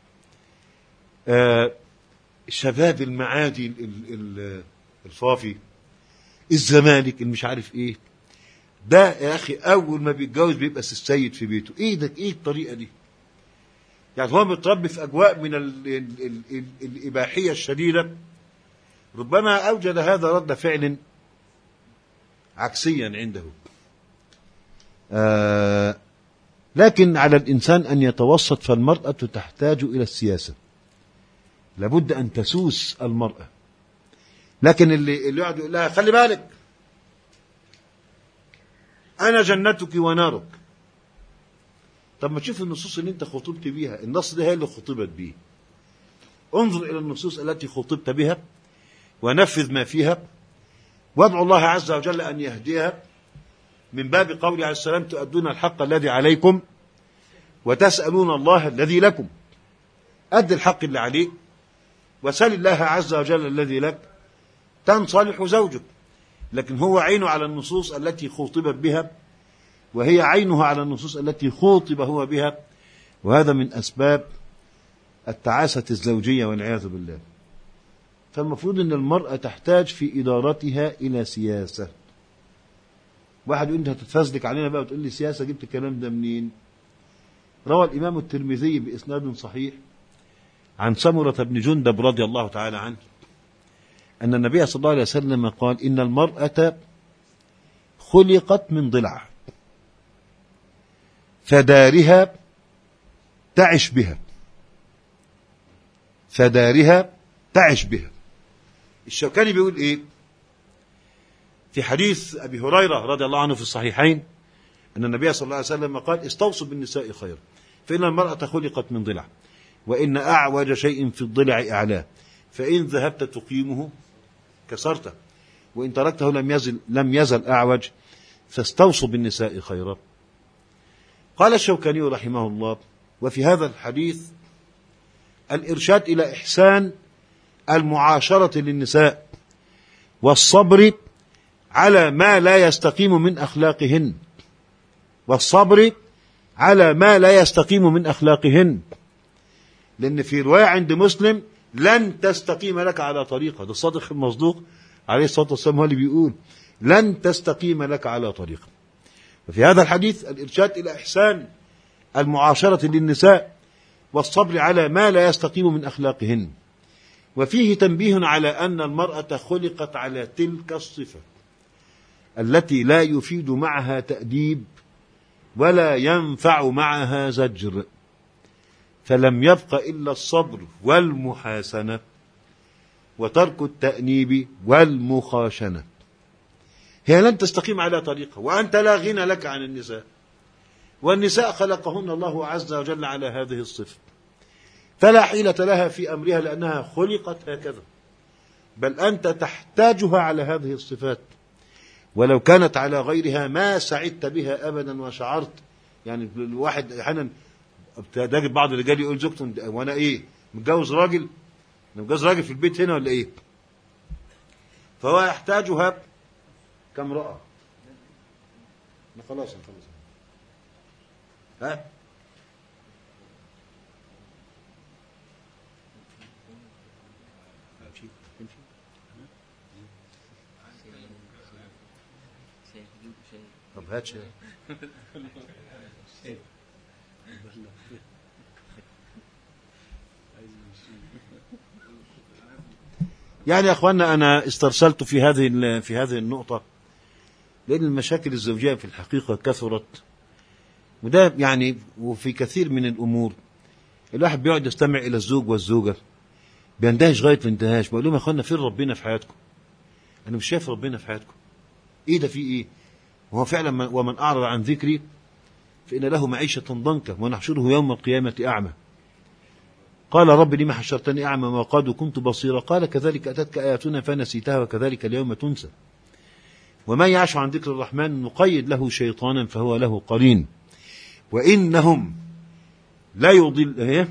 آه شباب المعادي الفافي، الزمالك اللي مش عارف ايه ده، يا اخي اول ما بيتجوز بيبقى السيد في بيته. ايه ده؟ ايه الطريقه دي؟ يعني هو متربي في اجواء من ال ال ال ال الاباحيه الشديده، ربما اوجد هذا رد فعل عكسيا عنده. آه لكن على الانسان ان يتوسط، فالمراه تحتاج الى السياسه، لابد أن تسوس المرأة. لكن اللي اللي يقعد يقول لها خلي بالك أنا جنتك ونارك. طب ما تشوف النصوص اللي أنت خطبت بيها، النص ده هي اللي خطبت بيه. انظر إلى النصوص التي خطبت بها ونفذ ما فيها، وادعو الله عز وجل أن يهديها، من باب قوله عليه السلام تؤدون الحق الذي عليكم وتسألون الله الذي لكم. أد الحق اللي عليك وسل الله عز وجل الذي لك تنصلح زوجك. لكن هو عينه على النصوص التي خوطبت بها، وهي عينه على النصوص التي خوطب هو بها، وهذا من أسباب التعاسة الزوجية والعياذ بالله. فالمفروض أن المرأة تحتاج في إدارتها إلى سياسة. واحد يقول أنت هتتفزلك علينا بقى وتقول لي سياسة، جبت الكلام ده منين؟ روى الإمام الترمذي بإسناد صحيح عن سمرة بن جندب رضي الله تعالى عنه أن النبي صلى الله عليه وسلم قال إن المرأة خلقت من ضلع، فدارها تعش بها، فدارها تعش بها. الشوكاني بيقول إيه في حديث أبي هريرة رضي الله عنه في الصحيحين أن النبي صلى الله عليه وسلم قال استوصوا بالنساء خيرا، فإن المرأة خلقت من ضلع، وإن أعوج شيء في الضلع أعلاه، فإن ذهبت تقيمه كسرته، وإن تركته لم يزل لم يزل أعوج، فاستوصوا بالنساء خيرا. قال الشوكاني رحمه الله وفي هذا الحديث الإرشاد إلى إحسان المعاشرة للنساء والصبر على ما لا يستقيم من أخلاقهن، والصبر على ما لا يستقيم من أخلاقهن. لأن في رواية عند مسلم لن تستقيم لك على طريقة، ده الصادق المصدوق عليه الصلاة والسلام هو اللي بيقول لن تستقيم لك على طريقة. وفي هذا الحديث الإرشاد إلى إحسان المعاشرة للنساء والصبر على ما لا يستقيم من أخلاقهن. وفيه تنبيه على أن المرأة خلقت على تلك الصفة التي لا يفيد معها تأديب ولا ينفع معها زجر، فلم يبق إلا الصبر والمحاسنة وترك التأنيب والمخاشنة. هي لن تستقيم على طريقة، وأنت لا غنى لك عن النساء، والنساء خلقهن الله عز وجل على هذه الصفة، فلا حيلة لها في أمرها لأنها خلقت هكذا، بل أنت تحتاجها على هذه الصفات، ولو كانت على غيرها ما سعدت بها أبدا وشعرت. يعني الواحد أحيانا تجد بعض الرجال يقول زوجته وانا ايه متجوز راجل، انا متجوز راجل في البيت هنا ولا ايه؟ فهو يحتاجها كامرأة. خلاص خلاص ها طب هات شيء يعني يا اخوانا انا استرسلت في هذه في هذه النقطة لأن المشاكل الزوجية في الحقيقة كثرت، وده يعني وفي كثير من الأمور الواحد بيقعد يستمع إلى الزوج والزوجة بيندهش غاية الانتهاش. بقول لهم يا اخوانا فين ربنا في حياتكم؟ أنا مش شايف ربنا في حياتكم. إيه ده؟ في إيه؟ وهو فعلا ومن أعرض عن ذكري فإن له معيشة ضنكا ونحشره يوم القيامة أعمى. قال رب لما حشرتني أعمى وقد كنت بصيرا قال كذلك أتتك آياتنا فنسيتها وكذلك اليوم تنسى. ومن يعش عن ذكر الرحمن نقيد له شيطانا فهو له قرين. وإنهم لا يضل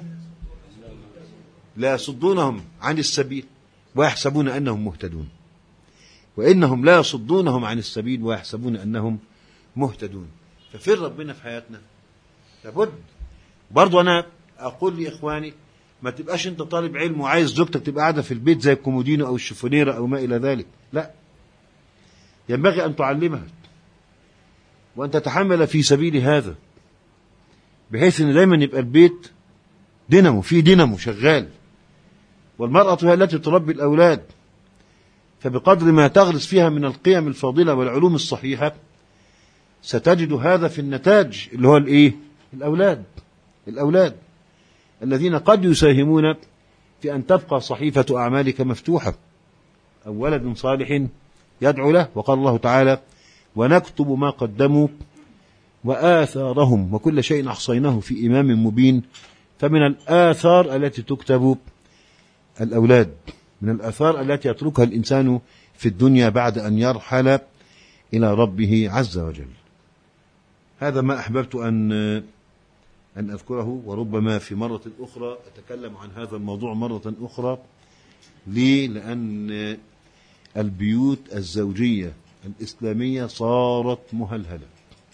لا يصدونهم عن السبيل ويحسبون أنهم مهتدون. وإنهم لا يصدونهم عن السبيل ويحسبون أنهم مهتدون. ففين ربنا في حياتنا؟ لابد برضو أنا أقول لإخواني ما تبقاش أنت طالب علم وعايز زوجتك تبقى قاعدة في البيت زي الكومودينو أو الشفونيرة أو ما إلى ذلك. لا، ينبغي أن تعلمها وأن تتحمل في سبيل هذا، بحيث أن دايما يبقى البيت دينامو، فيه دينامو شغال. والمرأة هي التي تربي الأولاد، فبقدر ما تغرس فيها من القيم الفاضلة والعلوم الصحيحة ستجد هذا في النتاج اللي هو الإيه؟ الأولاد الأولاد الذين قد يساهمون في أن تبقى صحيفة أعمالك مفتوحة. أو ولد صالح يدعو له. وقال الله تعالى ونكتب ما قدموا وآثارهم وكل شيء أحصيناه في إمام مبين. فمن الآثار التي تكتب الأولاد، من الآثار التي يتركها الإنسان في الدنيا بعد أن يرحل إلى ربه عز وجل. هذا ما أحببت أن أن أذكره، وربما في مرة أخرى أتكلم عن هذا الموضوع مرة أخرى. ليه؟ لأن البيوت الزوجية الإسلامية صارت مهلهلة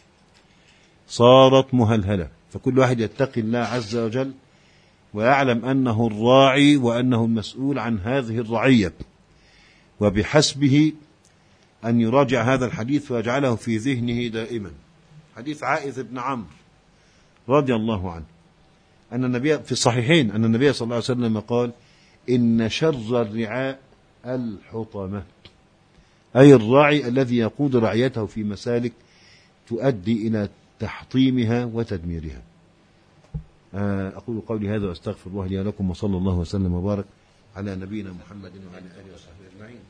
صارت مهلهلة فكل واحد يتقي الله عز وجل ويعلم أنه الراعي وأنه المسؤول عن هذه الرعية، وبحسبه أن يراجع هذا الحديث ويجعله في ذهنه دائما. حديث عائذ بن عمرو رضي الله عنه أن النبي في الصحيحين أن النبي صلى الله عليه وسلم قال إن شر الرعاء الحطمة، أي الراعي الذي يقود رعيته في مسالك تؤدي إلى تحطيمها وتدميرها. أقول قولي هذا وأستغفر الله لي ولكم، وصلى الله وسلم وبارك على نبينا محمد وعلى آله وصحبه أجمعين.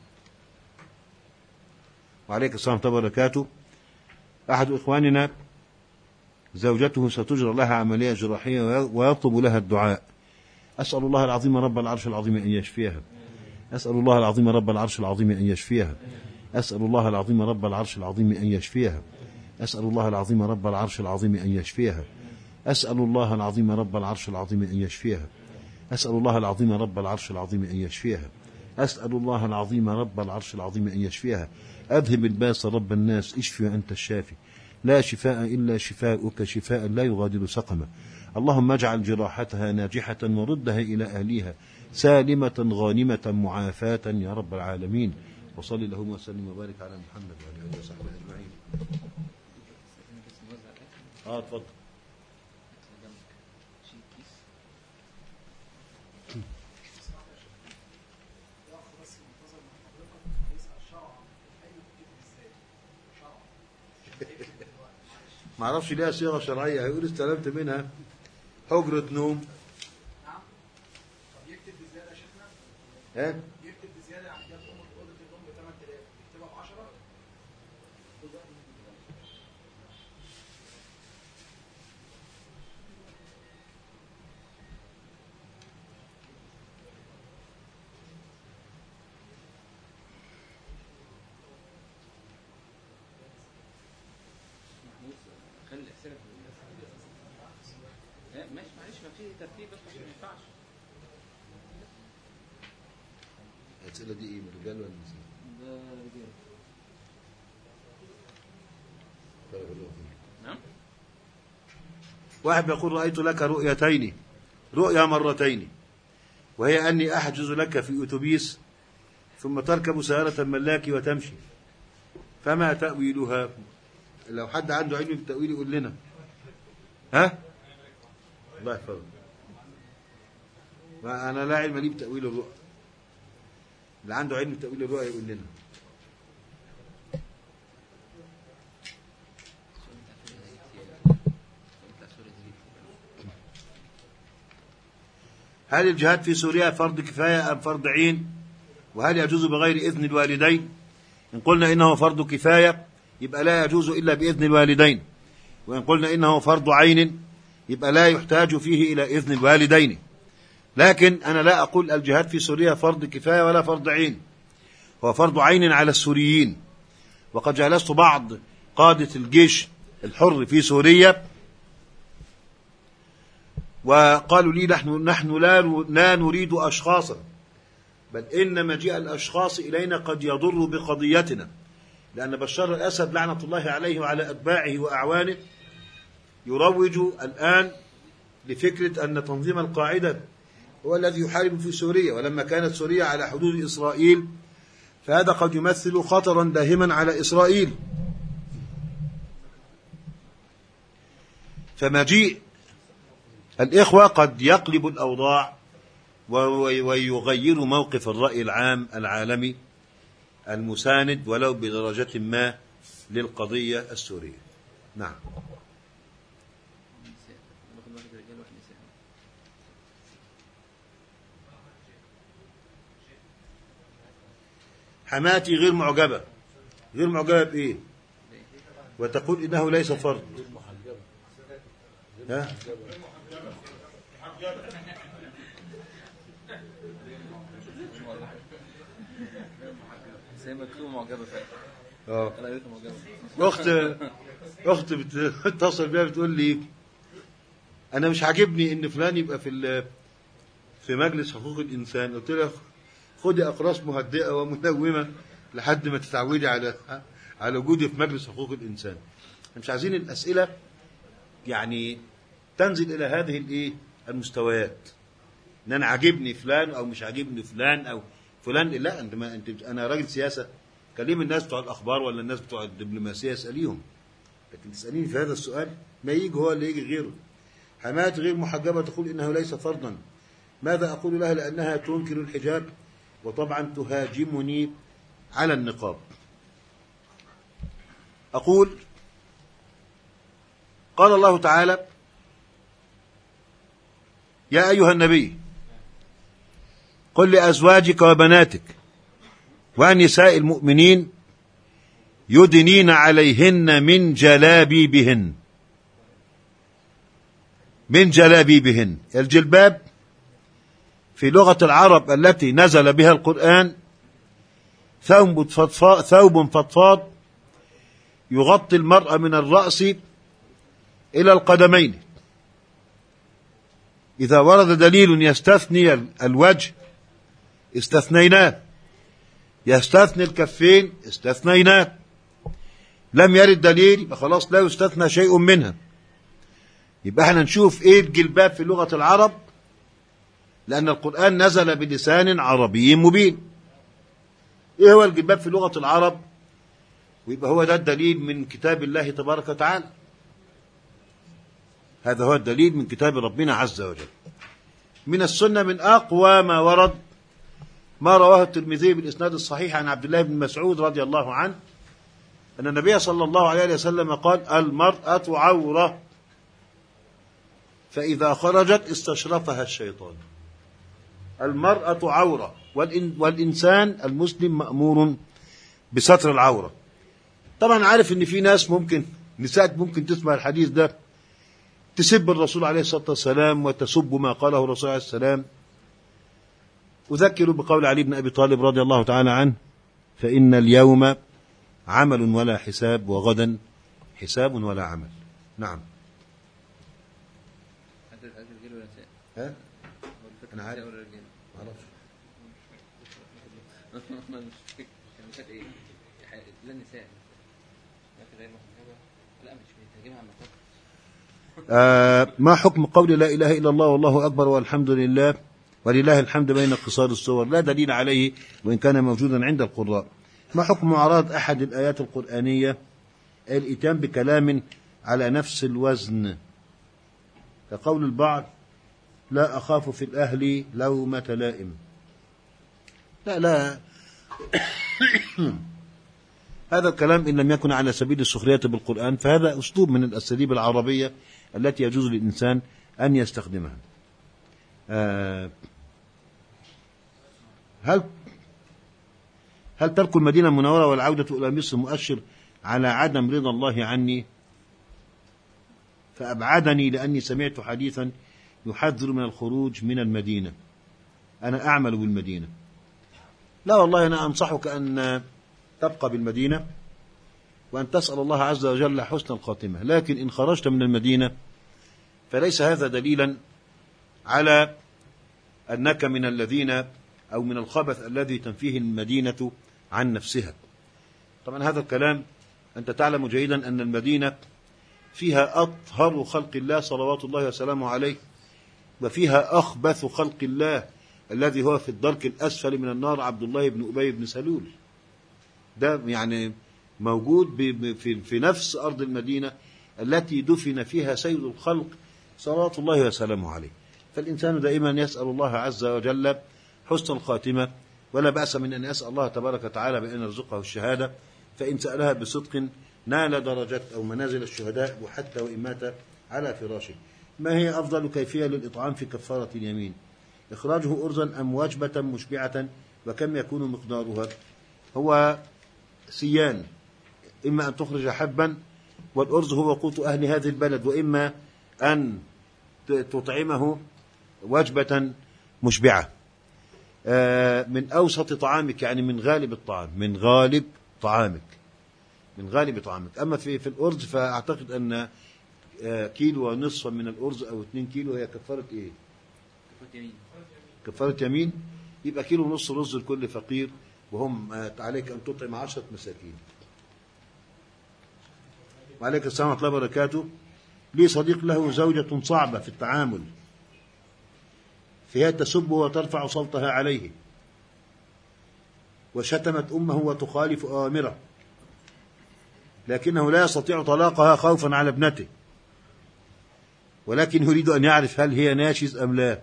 وعليك السلام ورحمة الله وبركاته. أحد إخواننا زوجته ستجرى لها عملية جراحية ويطلب لها الدعاء. أسأل الله العظيم رب العرش العظيم أن يشفيها. أسأل الله العظيم رب العرش العظيم أن يشفيها. أسأل الله العظيم رب العرش العظيم أن يشفيها. أسأل الله العظيم رب العرش العظيم أن يشفيها. أسأل الله العظيم رب العرش العظيم أن يشفيها. أسأل الله العظيم رب العرش العظيم أن يشفيها. أسأل الله العظيم رب العرش العظيم أن يشفيها. أذهب الباس رب الناس اشفي وأنت الشافي، لا شفاء إلا شفاؤك شفاء لا يغادر سقما. اللهم اجعل جراحتها ناجحة وردها إلى أهليها سالمة غانمة معافاة يا رب العالمين. وصلي اللهم وسلم وبارك على محمد وعلى آله وصحبه أجمعين. اه اتفضل. ما اعرفش ليها صيغه شرعيه، هيقول استلمت منها حجره نوم. نعم. طب يكتب بزياده يا شيخنا؟ ها؟ يكتب بزياده عن كده اوضه النوم ب ثمانية آلاف يكتبها ب عشرة. خلي الأسئلة لا ماشي معلش ما في ترتيب بس عشان ما ينفعش. الأسئلة دي إيه، من رجال ولا نساء؟ ده رجال. بارك الله فيك. نعم. واحد بيقول رأيت لك رؤيتين، رؤيا مرتين، وهي أني أحجز لك في أتوبيس ثم تركب سيارة ملاكي وتمشي، فما تأويلها؟ لو حد عنده علم بالتأويل يقول لنا. ها؟ الله يحفظك. أنا لا علم لي بتأويل الرؤى. اللي عنده علم بتأويل الرؤى يقول لنا. هل الجهاد في سوريا فرض كفاية أم فرض عين؟ وهل يجوز بغير إذن الوالدين؟ إن قلنا إنه فرض كفاية يبقى لا يجوز إلا بإذن الوالدين، وإن قلنا إنه فرض عين يبقى لا يحتاج فيه إلى إذن الوالدين. لكن أنا لا أقول الجهاد في سوريا فرض كفاية ولا فرض عين، هو فرض عين على السوريين. وقد جالست بعض قادة الجيش الحر في سوريا وقالوا لي نحن, نحن لا, لا نريد أشخاصا، بل إن مجيء الأشخاص إلينا قد يضر بقضيتنا، لأن بشار الأسد لعنة الله عليه وعلى أتباعه وأعوانه يروج الآن لفكرة أن تنظيم القاعدة هو الذي يحارب في سوريا، ولما كانت سوريا على حدود إسرائيل فهذا قد يمثل خطرا داهما على إسرائيل. فمجيء الإخوة قد يقلب الأوضاع ويغير موقف الرأي العام العالمي المساند ولو بدرجة ما للقضية السورية. نعم. حماتي غير معجبة. غير معجبة بإيه؟ وتقول إنه ليس فرض. ها؟ اه اخت اخت بتتصل بيها بتقول لي انا مش عاجبني ان فلان يبقى في في مجلس حقوق الانسان. قلت لها خدي اقراص مهدئه ومنومه لحد ما تتعودي على على وجودي في مجلس حقوق الانسان. مش عايزين الاسئله يعني تنزل الى هذه الايه المستويات، ان انا عاجبني فلان او مش عاجبني فلان او فلان. لا، انت ما انت انا راجل سياسه، كلم الناس بتوع الاخبار ولا الناس بتوع الدبلوماسيه اساليهم، لكن تساليني في هذا السؤال ما يجي هو اللي يجي غيره. حمات غير محجبه تقول انه ليس فرضا. ماذا اقول لها؟ لانها تنكر الحجاب وطبعا تهاجمني على النقاب. اقول قال الله تعالى يا ايها النبي قل لأزواجك وبناتك ونساء المؤمنين يدنين عليهن من جلابيبهن. من جلابيبهن. الجلباب في لغة العرب التي نزل بها القرآن ثوب فضفاض, ثوب فضفاض يغطي المرأة من الرأس إلى القدمين. إذا ورد دليل يستثني الوجه استثنيناه، يستثني الكفين استثنيناه. لم يرد دليل يبقى خلاص لا يستثنى شيء منها. يبقى احنا نشوف ايه الجلباب في لغة العرب، لأن القرآن نزل بلسان عربي مبين. ايه هو الجلباب في لغة العرب؟ ويبقى هو ده الدليل من كتاب الله تبارك وتعالى. هذا هو الدليل من كتاب ربنا عز وجل. من السنة من أقوى ما ورد ما رواه الترمذي بالإسناد الصحيح عن عبد الله بن مسعود رضي الله عنه أن النبي صلى الله عليه وسلم قال المرأة عورة فإذا خرجت استشرفها الشيطان. المرأة عورة، والإنسان المسلم مأمور بستر العورة. طبعا عارف ان في ناس ممكن نساء ممكن تسمع الحديث ده تسب الرسول عليه الصلاة والسلام وتسب ما قاله الرسول عليه السلام. أذكر بقول علي بن أبي طالب رضي الله تعالى عنه فإن اليوم عمل ولا حساب وغدا حساب ولا عمل. نعم. ها؟ أنا عارف. ما أعرفش. آه ما حكم قول لا إله إلا الله والله أكبر والحمد لله ولله الحمد بين قصار الصور؟ لا دليل عليه وإن كان موجودا عند القراء. ما حكم معارضة أحد الآيات القرآنية الإتيان بكلام على نفس الوزن كقول البعض لا أخاف في الأهل لومة لائم؟ لا لا هذا الكلام إن لم يكن على سبيل السخرية بالقرآن فهذا أسلوب من الأساليب العربية التي يجوز للإنسان أن يستخدمها. آه هل هل ترك المدينة المنورة والعودة إلى مصر مؤشر على عدم رضا الله عني فأبعدني لأني سمعت حديثا يحذر من الخروج من المدينة، أنا أعمل بالمدينة. لا والله، أنا أنصحك أن تبقى بالمدينة وأن تسأل الله عز وجل حسن الخاتمة، لكن إن خرجت من المدينة فليس هذا دليلا على أنك من الذين أو من الخبث الذي تنفيه المدينة عن نفسها. طبعا هذا الكلام أنت تعلم جيدا أن المدينة فيها أطهر خلق الله صلوات الله وسلامه عليه، وفيها أخبث خلق الله الذي هو في الدرك الأسفل من النار عبد الله بن أبي بن سلول. ده يعني موجود في نفس أرض المدينة التي دفن فيها سيد الخلق صلوات الله وسلامه عليه. فالإنسان دائما يسأل الله عز وجل حسن الخاتمة، ولا بأس من أن يسأل الله تبارك وتعالى بأن يرزقه الشهادة، فإن سألها بصدق نال درجات أو منازل الشهداء وحتى وإن مات على فراشه. ما هي أفضل كيفية للإطعام في كفارة اليمين؟ إخراجه أرزا أم وجبة مشبعة، وكم يكون مقدارها؟ هو سيان، إما أن تخرج حبا، والأرز هو قوت أهل هذه البلد، وإما أن تطعمه وجبة مشبعة من أوسط طعامك، يعني من غالب الطعام، من غالب طعامك من غالب طعامك. أما في في الأرز فأعتقد أن كيلو ونصف من الأرز أو اثنين كيلو هي كفارة إيه؟ كفارة يمين. كفارة يمين. يبقى كيلو ونصف رز لكل فقير، وهم عليك أن تطعم عشرة مساكين. وعليك السلام ورحمة الله وبركاته. لي صديق له زوجة صعبة في التعامل، فهي تسب وترفع صوتها عليه، وشتمت أمه وتخالف أوامره، لكنه لا يستطيع طلاقها خوفا على ابنته، ولكن يريد أن يعرف هل هي ناشز أم لا،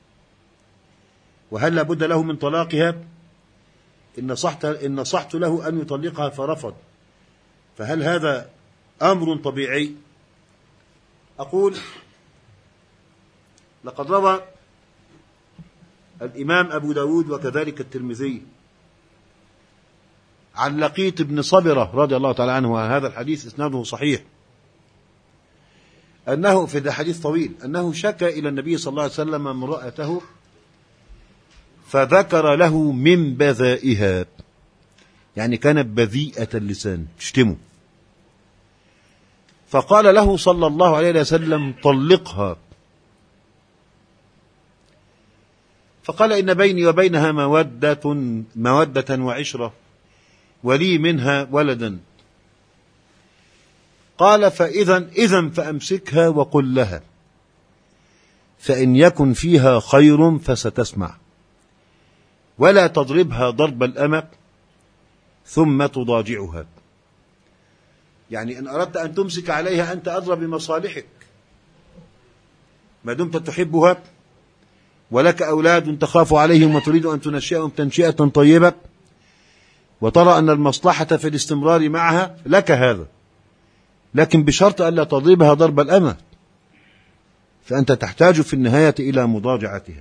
وهل لابد له من طلاقها. إن نصحت, إن نصحت له أن يطلقها فرفض، فهل هذا أمر طبيعي؟ أقول لقد روى الإمام أبو داود وكذلك الترمذي عن لقيط بن صبرة رضي الله تعالى عنه، وهذا الحديث إسناده صحيح، أنه في حديث طويل أنه شكى إلى النبي صلى الله عليه وسلم امرأته فذكر له من بذائها، يعني كانت بذيئة اللسان تشتمه، فقال له صلى الله عليه وسلم طلقها، فقال إن بيني وبينها مودة مودة وعشرة ولي منها ولدا. قال فإذا إذن فأمسكها وقل لها، فإن يكن فيها خير فستسمع، ولا تضربها ضرب الأمة ثم تضاجعها. يعني إن أردت أن تمسك عليها أنت أدرى بمصالحك، ما دمت تحبها ولك أولاد تخاف عليهم وتريد أن تنشئهم تنشئة طيبة، وترى أن المصلحة في الاستمرار معها لك هذا، لكن بشرط ألا تضربها ضرب الأمة، فأنت تحتاج في النهاية إلى مضاجعتها.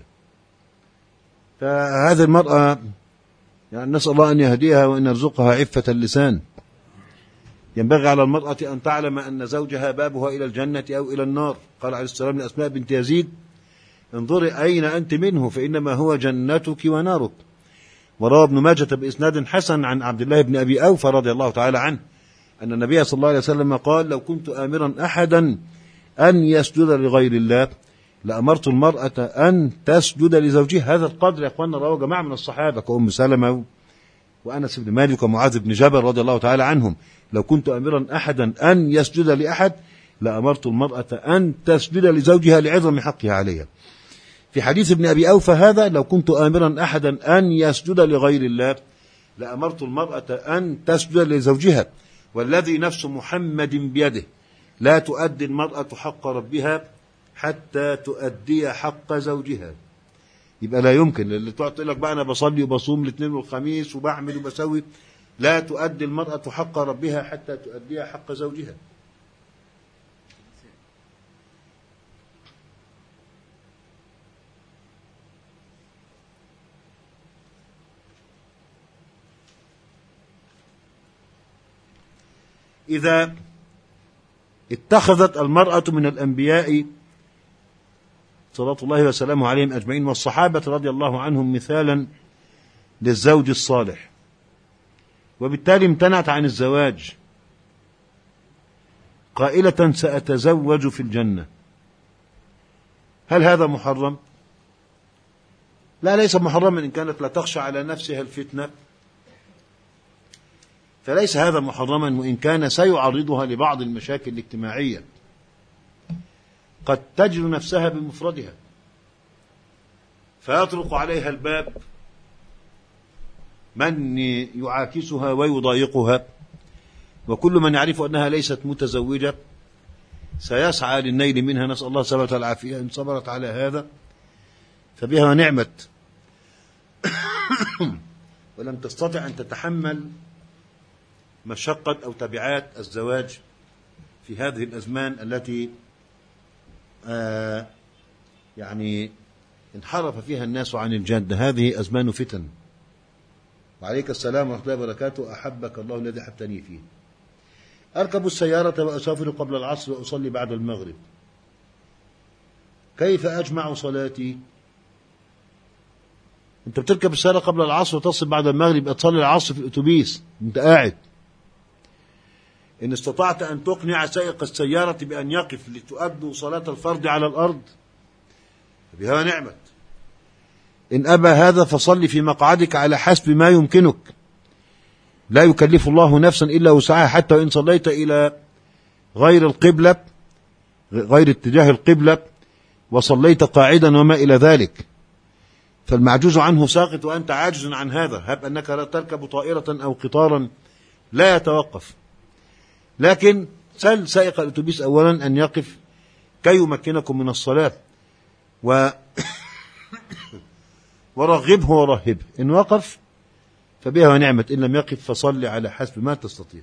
فهذه المرأة يعني نسأل الله أن يهديها وأن يرزقها عفة اللسان. ينبغي على المرأة أن تعلم أن زوجها بابها إلى الجنة أو إلى النار. قال عليه السلام لأسماء بنت يزيد انظري أين أنت منه فإنما هو جنتك ونارك. وروى ابن ماجة بإسناد حسن عن عبد الله بن أبي أوفى رضي الله تعالى عنه أن النبي صلى الله عليه وسلم قال لو كنت آمرا أحدا أن يسجد لغير الله لأمرت المرأة أن تسجد لزوجها. هذا القدر يا أخوانا رواه جماعة من الصحابة كأم سلمة وأنس بن مالك ومعاذ بن جبل رضي الله تعالى عنهم. لو كنت آمرا أحدا أن يسجد لأحد لأمرت المرأة أن تسجد لزوجها لعظم حقها عليها. في حديث ابن أبي أوفى هذا لو كنت آمرا أحدا أن يسجد لغير الله لأمرت المرأة أن تسجد لزوجها. والذي نفس محمد بيده لا تؤدي المرأة حق ربها حتى تؤدي حق زوجها. يبقى لا يمكن اللي تقعد تقول لك بقى أنا بصلي وبصوم الاثنين والخميس وبعمل وبسوي، لا تؤدي المرأة حق ربها حتى تؤدي حق زوجها. إذا اتخذت المرأة من الأنبياء صلوات الله وسلامه عليهم أجمعين والصحابة رضي الله عنهم مثالا للزوج الصالح، وبالتالي امتنعت عن الزواج قائلة سأتزوج في الجنة، هل هذا محرم؟ لا، ليس محرما إن كانت لا تخشى على نفسها الفتنة، فليس هذا محرما وإن كان سيعرضها لبعض المشاكل الاجتماعية، قد تجد نفسها بمفردها فيطرق عليها الباب من يعاكسها ويضايقها، وكل من يعرف أنها ليست متزوجة سيسعى للنيل منها، نسأل الله سبحانه وتعالى العافية. إن صبرت على هذا فبها ونعمت، ولم تستطع أن تتحمل مشقة أو تبعات الزواج في هذه الأزمان التي آه يعني انحرف فيها الناس عن الجادة. هذه أزمان فتن. وعليك السلام ورحمة الله وبركاته. أحبك الله الذي أحبتني فيه. أركب السيارة وأسافر قبل العصر وأصلي بعد المغرب، كيف أجمع صلاتي؟ أنت بتركب السيارة قبل العصر وتصل بعد المغرب، أتصلي العصر في الأتوبيس أنت قاعد. إن استطعت أن تقنع سائق السيارة بأن يقف لتؤدوا صلاة الفرض على الأرض بها نعمت. إن أبى هذا فصل في مقعدك على حسب ما يمكنك، لا يكلف الله نفسا إلا وسعها، حتى وإن صليت إلى غير القبلة غير اتجاه القبلة وصليت قاعدا وما إلى ذلك، فالمعجوز عنه ساقط وأنت عاجز عن هذا. هب أنك لا تركب طائرة أو قطارا لا يتوقف، لكن سل سائق الأتوبيس أولا أن يقف كي يمكنكم من الصلاة، و ورغبه ورهبه. إن وقف فبها ونعمت، إن لم يقف فصل على حسب ما تستطيع.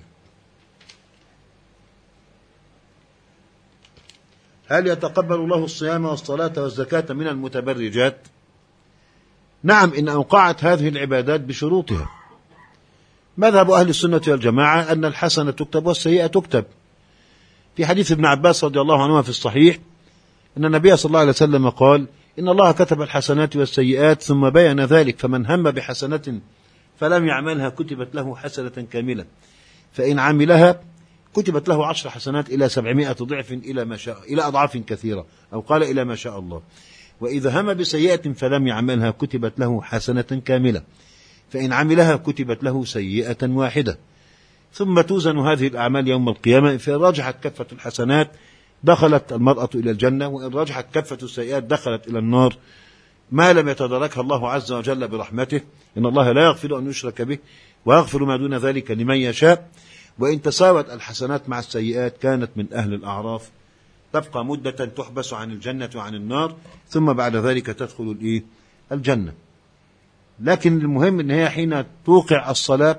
هل يتقبل الله الصيام والصلاة والزكاة من المتبرجات؟ نعم، إن أوقعت هذه العبادات بشروطها. مذهب أهل السنة والجماعة أن الحسنة تكتب والسيئة تكتب. في حديث ابن عباس رضي الله عنهما في الصحيح أن النبي صلى الله عليه وسلم قال: إن الله كتب الحسنات والسيئات ثم بين ذلك، فمن هم بحسنة فلم يعملها كتبت له حسنة كاملة، فإن عملها كتبت له عشر حسنات إلى سبعمائة ضعف إلى ما شاء، إلى أضعاف كثيرة، أو قال إلى ما شاء الله. وإذا هم بسيئة فلم يعملها كتبت له حسنة كاملة، فإن عملها كتبت له سيئة واحدة. ثم توزن هذه الأعمال يوم القيامة، فإن رجحت كفة الحسنات دخلت المرأة إلى الجنة، وإن رجحت كفة السيئات دخلت إلى النار، ما لم يتداركها الله عز وجل برحمته. إن الله لا يغفر أن يشرك به ويغفر ما دون ذلك لمن يشاء. وإن تساوت الحسنات مع السيئات كانت من أهل الأعراف، تبقى مدة تحبس عن الجنة وعن النار، ثم بعد ذلك تدخل الإيه؟ الجنة. لكن المهم أن هي حين توقع الصلاة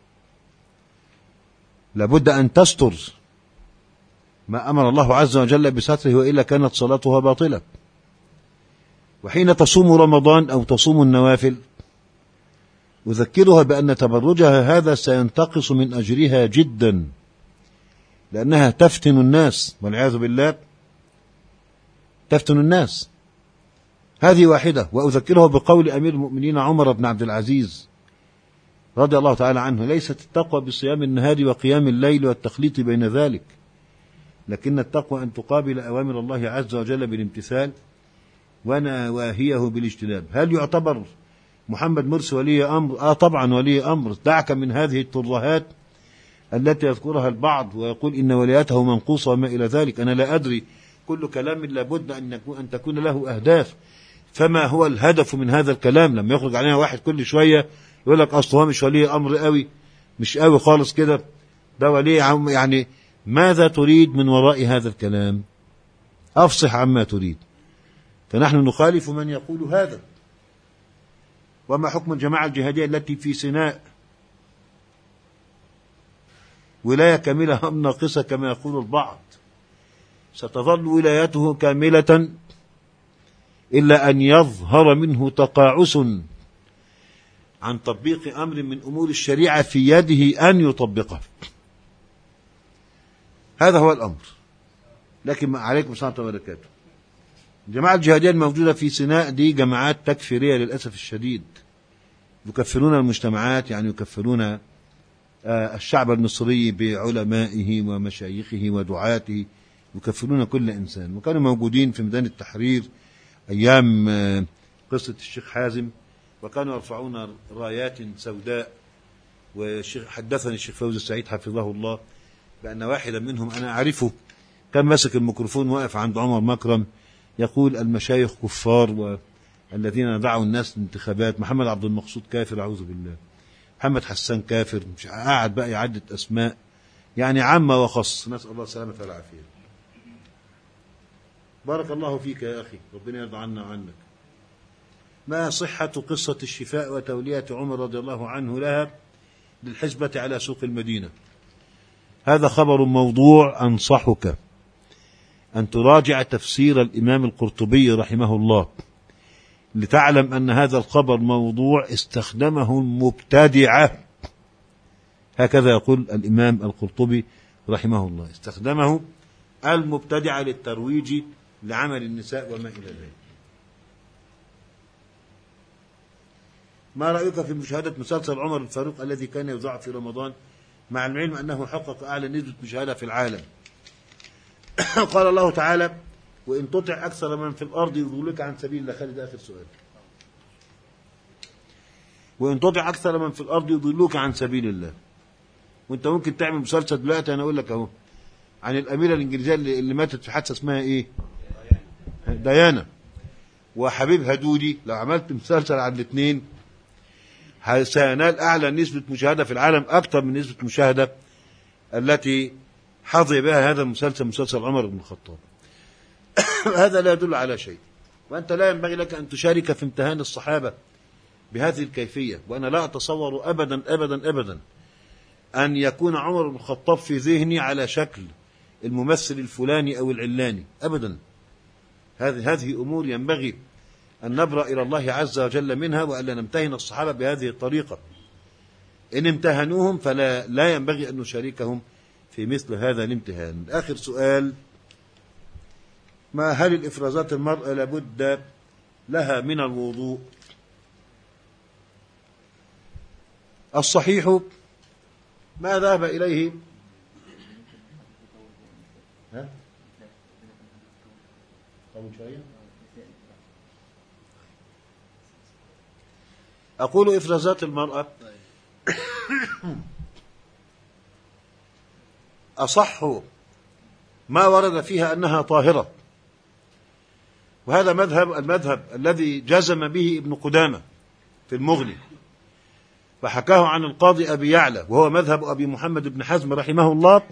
لابد أن تستر ما أمر الله عز وجل بستره، وإلا كانت صلاتها باطلة. وحين تصوم رمضان أو تصوم النوافل أذكرها بأن تبرجها هذا سينتقص من أجرها جدا، لأنها تفتن الناس والعياذ بالله، تفتن الناس. هذه واحدة. وأذكرها بقول أمير المؤمنين عمر بن عبد العزيز رضي الله تعالى عنه: ليست التقوى بصيام النهار وقيام الليل والتخليط بين ذلك، لكن التقوى أن تقابل أوامر الله عز وجل بالامتثال ونواهيه بالاجتناب. هل يعتبر محمد مرسي ولي أمر؟ آه طبعا ولي أمر. دعك من هذه الترهات التي يذكرها البعض ويقول إن ولايته منقوصة وما إلى ذلك. أنا لا أدري، كل كلام لابد أن تكون له أهداف. فما هو الهدف من هذا الكلام؟ لما يخرج علينا واحد كل شوية يقول لك أصل هو مش ولي أمر قوي، مش قوي خالص كده، ده ولي يعني ماذا تريد من وراء هذا الكلام؟ أفصح عما تريد. فنحن نخالف من يقول هذا. وما حكم الجماعة الجهادية التي في سيناء ولاية كاملة أم ناقصة كما يقول البعض؟ ستظل ولايته كاملة إلا أن يظهر منه تقاعس عن تطبيق أمر من أمور الشريعة في يده أن يطبقه. هذا هو الأمر. لكن عليكم السلام ورحمة الله وبركاته. الجماعة الجهادية الموجودة في سيناء دي جماعات تكفيرية للأسف الشديد، يكفرون المجتمعات، يعني يكفرون الشعب المصري بعلمائه ومشايخه ودعاته، يكفرون كل إنسان. وكانوا موجودين في ميدان التحرير أيام قصة الشيخ حازم، وكانوا يرفعون رايات سوداء. وحدثني الشيخ فوزي السعيد حفظه الله بأن واحدا منهم أنا أعرفه كان ماسك الميكروفون واقف عند عمر مكرم يقول المشايخ كفار والذين دعوا الناس للانتخابات، محمد عبد المقصود كافر أعوذ بالله، محمد حسان كافر، مش قاعد بقى يعدد أسماء يعني عامة وخاص، نسأل الله السلامة والعافية. بارك الله فيك يا أخي، ربنا يرضى عنا وعنك. ما صحة قصة الشفاء وتولية عمر رضي الله عنه لها للحزبة على سوق المدينة؟ هذا خبر موضوع. أنصحك أن تراجع تفسير الإمام القرطبي رحمه الله لتعلم أن هذا الخبر موضوع استخدمه المبتدعة، هكذا يقول الإمام القرطبي رحمه الله، استخدمه المبتدعة للترويج لعمل النساء وما إلى ذلك. ما رأيك في مشاهدة مسلسل عمر الفاروق الذي كان يذاع في رمضان مع العلم أنه حقق أعلى نسبة مشاهدة في العالم؟ قال الله تعالى وإن تطع أكثر من في الأرض يضلوك عن سبيل الله. خالد آخر سؤال. وإن تطع أكثر من في الأرض يضلوك عن سبيل الله. وأنت ممكن تعمل مسلسل دلوقتي، أنا أقول لك أهو، عن الأميرة الإنجليزية اللي ماتت في حادثة اسمها إيه؟ ديانا. وحبيبها دودي، لو عملت مسلسل عن الاثنين سينال أعلى نسبة مشاهدة في العالم، أكثر من نسبة مشاهدة التي حظي بها هذا المسلسل، مسلسل عمر بن الخطاب. هذا لا يدل على شيء. وأنت لا ينبغي لك أن تشارك في امتهان الصحابة بهذه الكيفية. وأنا لا أتصور أبدا أبدا أبدا أن يكون عمر بن الخطاب في ذهني على شكل الممثل الفلاني أو العلاني أبدا. هذه هذه أمور ينبغي أن نبرأ إلى الله عز وجل منها، وألا نمتهن الصحابة بهذه الطريقة. إن امتهنوهم فلا لا ينبغي أن نشاركهم في مثل هذا الامتهان. آخر سؤال. ما هل الإفرازات المرأة لابد لها من الوضوء؟ الصحيح ما ذهب إليه ها؟ أقول إفرازات المرأة أصح ما ورد فيها أنها طاهرة، وهذا مذهب المذهب الذي جزم به ابن قدامة في المغني، وحكاه عن القاضي أبي يعلى، وهو مذهب أبي محمد بن حزم رحمه الله،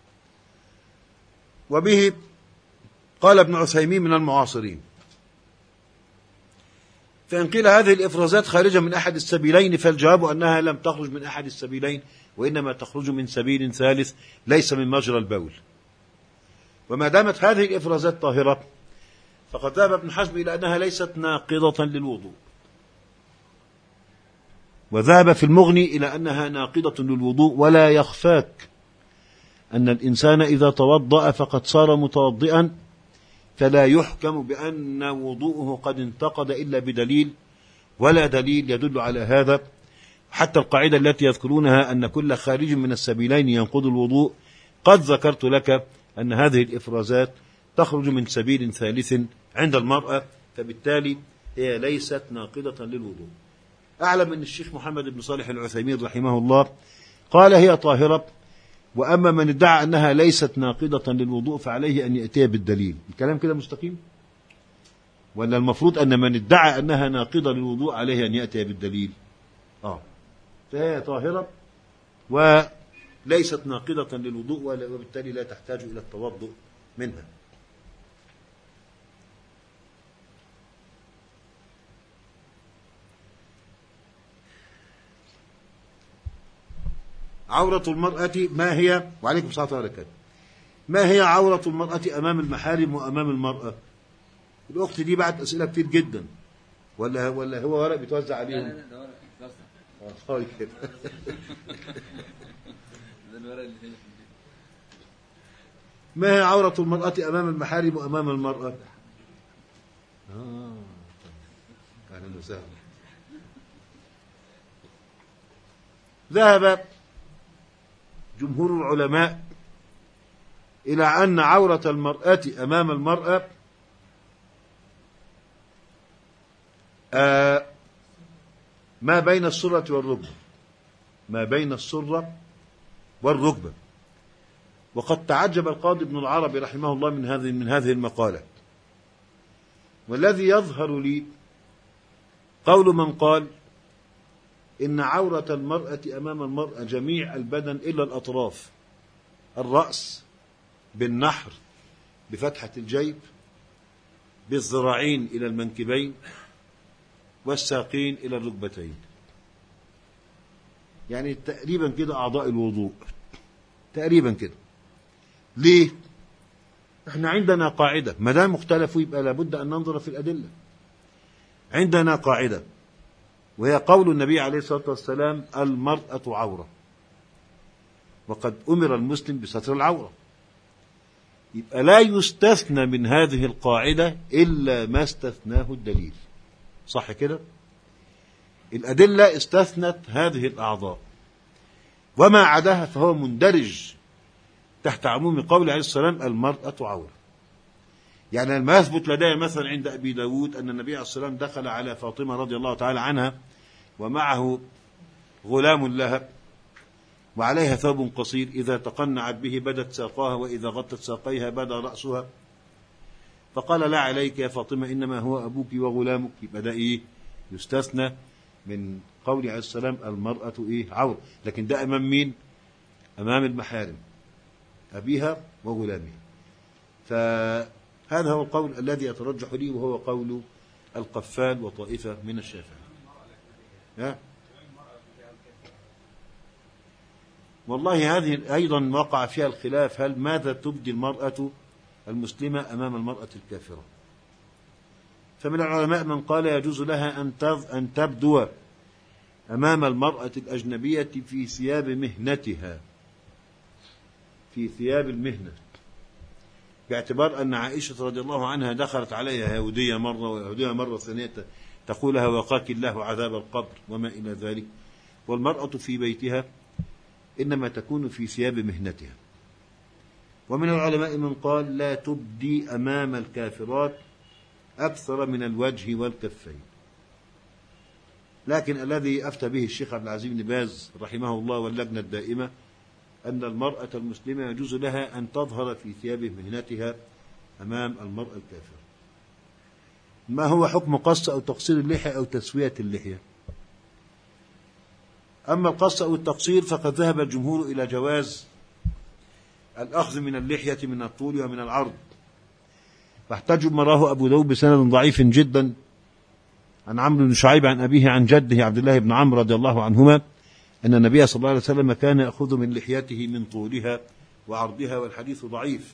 وبه قال ابن عثيمين من المعاصرين. فإن قيل هذه الإفرازات خارجة من أحد السبيلين فالجواب أنها لم تخرج من أحد السبيلين، وإنما تخرج من سبيل ثالث ليس من مجرى البول. وما دامت هذه الإفرازات طاهرة فقد ذهب ابن حزم إلى أنها ليست ناقضة للوضوء، وذهب في المغني إلى أنها ناقضة للوضوء. ولا يخفاك أن الإنسان إذا توضأ فقد صار متوضئا، فلا يحكم بأن وضوءه قد انتقض إلا بدليل، ولا دليل يدل على هذا. حتى القاعدة التي يذكرونها أن كل خارج من السبيلين ينقض الوضوء، قد ذكرت لك أن هذه الإفرازات تخرج من سبيل ثالث عند المرأة، فبالتالي هي ليست ناقضة للوضوء. أعلم أن الشيخ محمد بن صالح العثيمين رحمه الله قال هي طاهرة، وأما من ادعى أنها ليست ناقضة للوضوء فعليه أن يأتي بالدليل. الكلام كده مستقيم؟ ولا المفروض أن من ادعى أنها ناقضة للوضوء عليه أن يأتي بالدليل؟ آه فهي طاهرة وليست ناقضة للوضوء، وبالتالي لا تحتاج إلى التوضؤ منها. عورة المرأة ما هي؟ وعليكم السلام ورحمة الله وبركاته. ما هي عورة المرأة أمام المحارم وأمام المرأة؟ الأخت دي بعت أسئلة كتير جدا، ولا ولا هو ورق بيتوزع عليهم؟ لا لا ده ورق بيتوزع. طيب كده. ده الورق اللي هنا في البيت. ما هي عورة المرأة أمام المحارم وأمام المرأة؟ آه. أهلا وسهلا. ذهب جمهور العلماء إلى أن عورة المرأة أمام المرأة آه ما بين السرة والركبة، ما بين السرة والركبة. وقد تعجب القاضي ابن العربي رحمه الله من هذه من هذه المقالة، والذي يظهر لي قول من قال إن عورة المرأة أمام المرأة جميع البدن إلا الأطراف، الرأس بالنحر بفتحة الجيب، بالذراعين إلى المنكبين، والساقين إلى الركبتين. يعني تقريبا كده أعضاء الوضوء تقريبا كده. ليه؟ احنا عندنا قاعدة، ما دام مختلفوا يبقى لابد أن ننظر في الأدلة. عندنا قاعدة وهي قول النبي عليه الصلاة والسلام: المرأة عورة، وقد أمر المسلم بستر العورة. يبقى لا يستثنى من هذه القاعدة إلا ما استثناه الدليل، صح كده؟ الأدلة استثنت هذه الأعضاء، وما عداها فهو مندرج تحت عموم قول عليه السلام: المرأة عورة. يعني لما يثبت لدي مثلا عند أبي داود أن النبي عليه الصلاة والسلام دخل على فاطمة رضي الله تعالى عنها ومعه غلام لها وعليها ثوب قصير، إذا تقنعت به بدت ساقاها وإذا غطت ساقيها بدا رأسها، فقال: لا عليك يا فاطمة، إنما هو أبوك وغلامك. يبقى ده إيه؟ يستثنى من قول عليه السلام: المرأة إيه؟ عورة. لكن ده أمام مين؟ أمام المحارم، أبيها وغلامها. فهذا هو القول الذي يترجح لي، وهو قول القفال وطائفة من الشافعية. ها؟ والله هذه أيضا وقع فيها الخلاف، هل ماذا تبدي المرأة المسلمة أمام المرأة الكافرة؟ فمن العلماء من قال يجوز لها أن تبدو أمام المرأة الأجنبية في ثياب مهنتها، في ثياب المهنة، باعتبار أن عائشة رضي الله عنها دخلت عليها يهودية مرة ويهودية مرة ثانية تقول لها: وقاك الله عذاب القبر وما إلى ذلك. والمرأة في بيتها إنما تكون في ثياب مهنتها. ومن العلماء من قال لا تبدي أمام الكافرات أكثر من الوجه والكفين. لكن الذي أفتى به الشيخ عبد العزيز بن باز رحمه الله واللجنة الدائمة أن المرأة المسلمة يجوز لها أن تظهر في ثياب مهنتها أمام المرأة الكافرة. ما هو حكم قص أو تقصير اللحية أو تسوية اللحية؟ أما القص أو التقصير فقد ذهب الجمهور إلى جواز الأخذ من اللحية من الطول ومن العرض، فاحتج ما راه أبو داود بسند ضعيف جدا عن عمرو بن شعيب عن أبيه عن جده عبد الله بن عمرو رضي الله عنهما أن النبي صلى الله عليه وسلم كان يأخذ من لحيته من طولها وعرضها، والحديث ضعيف.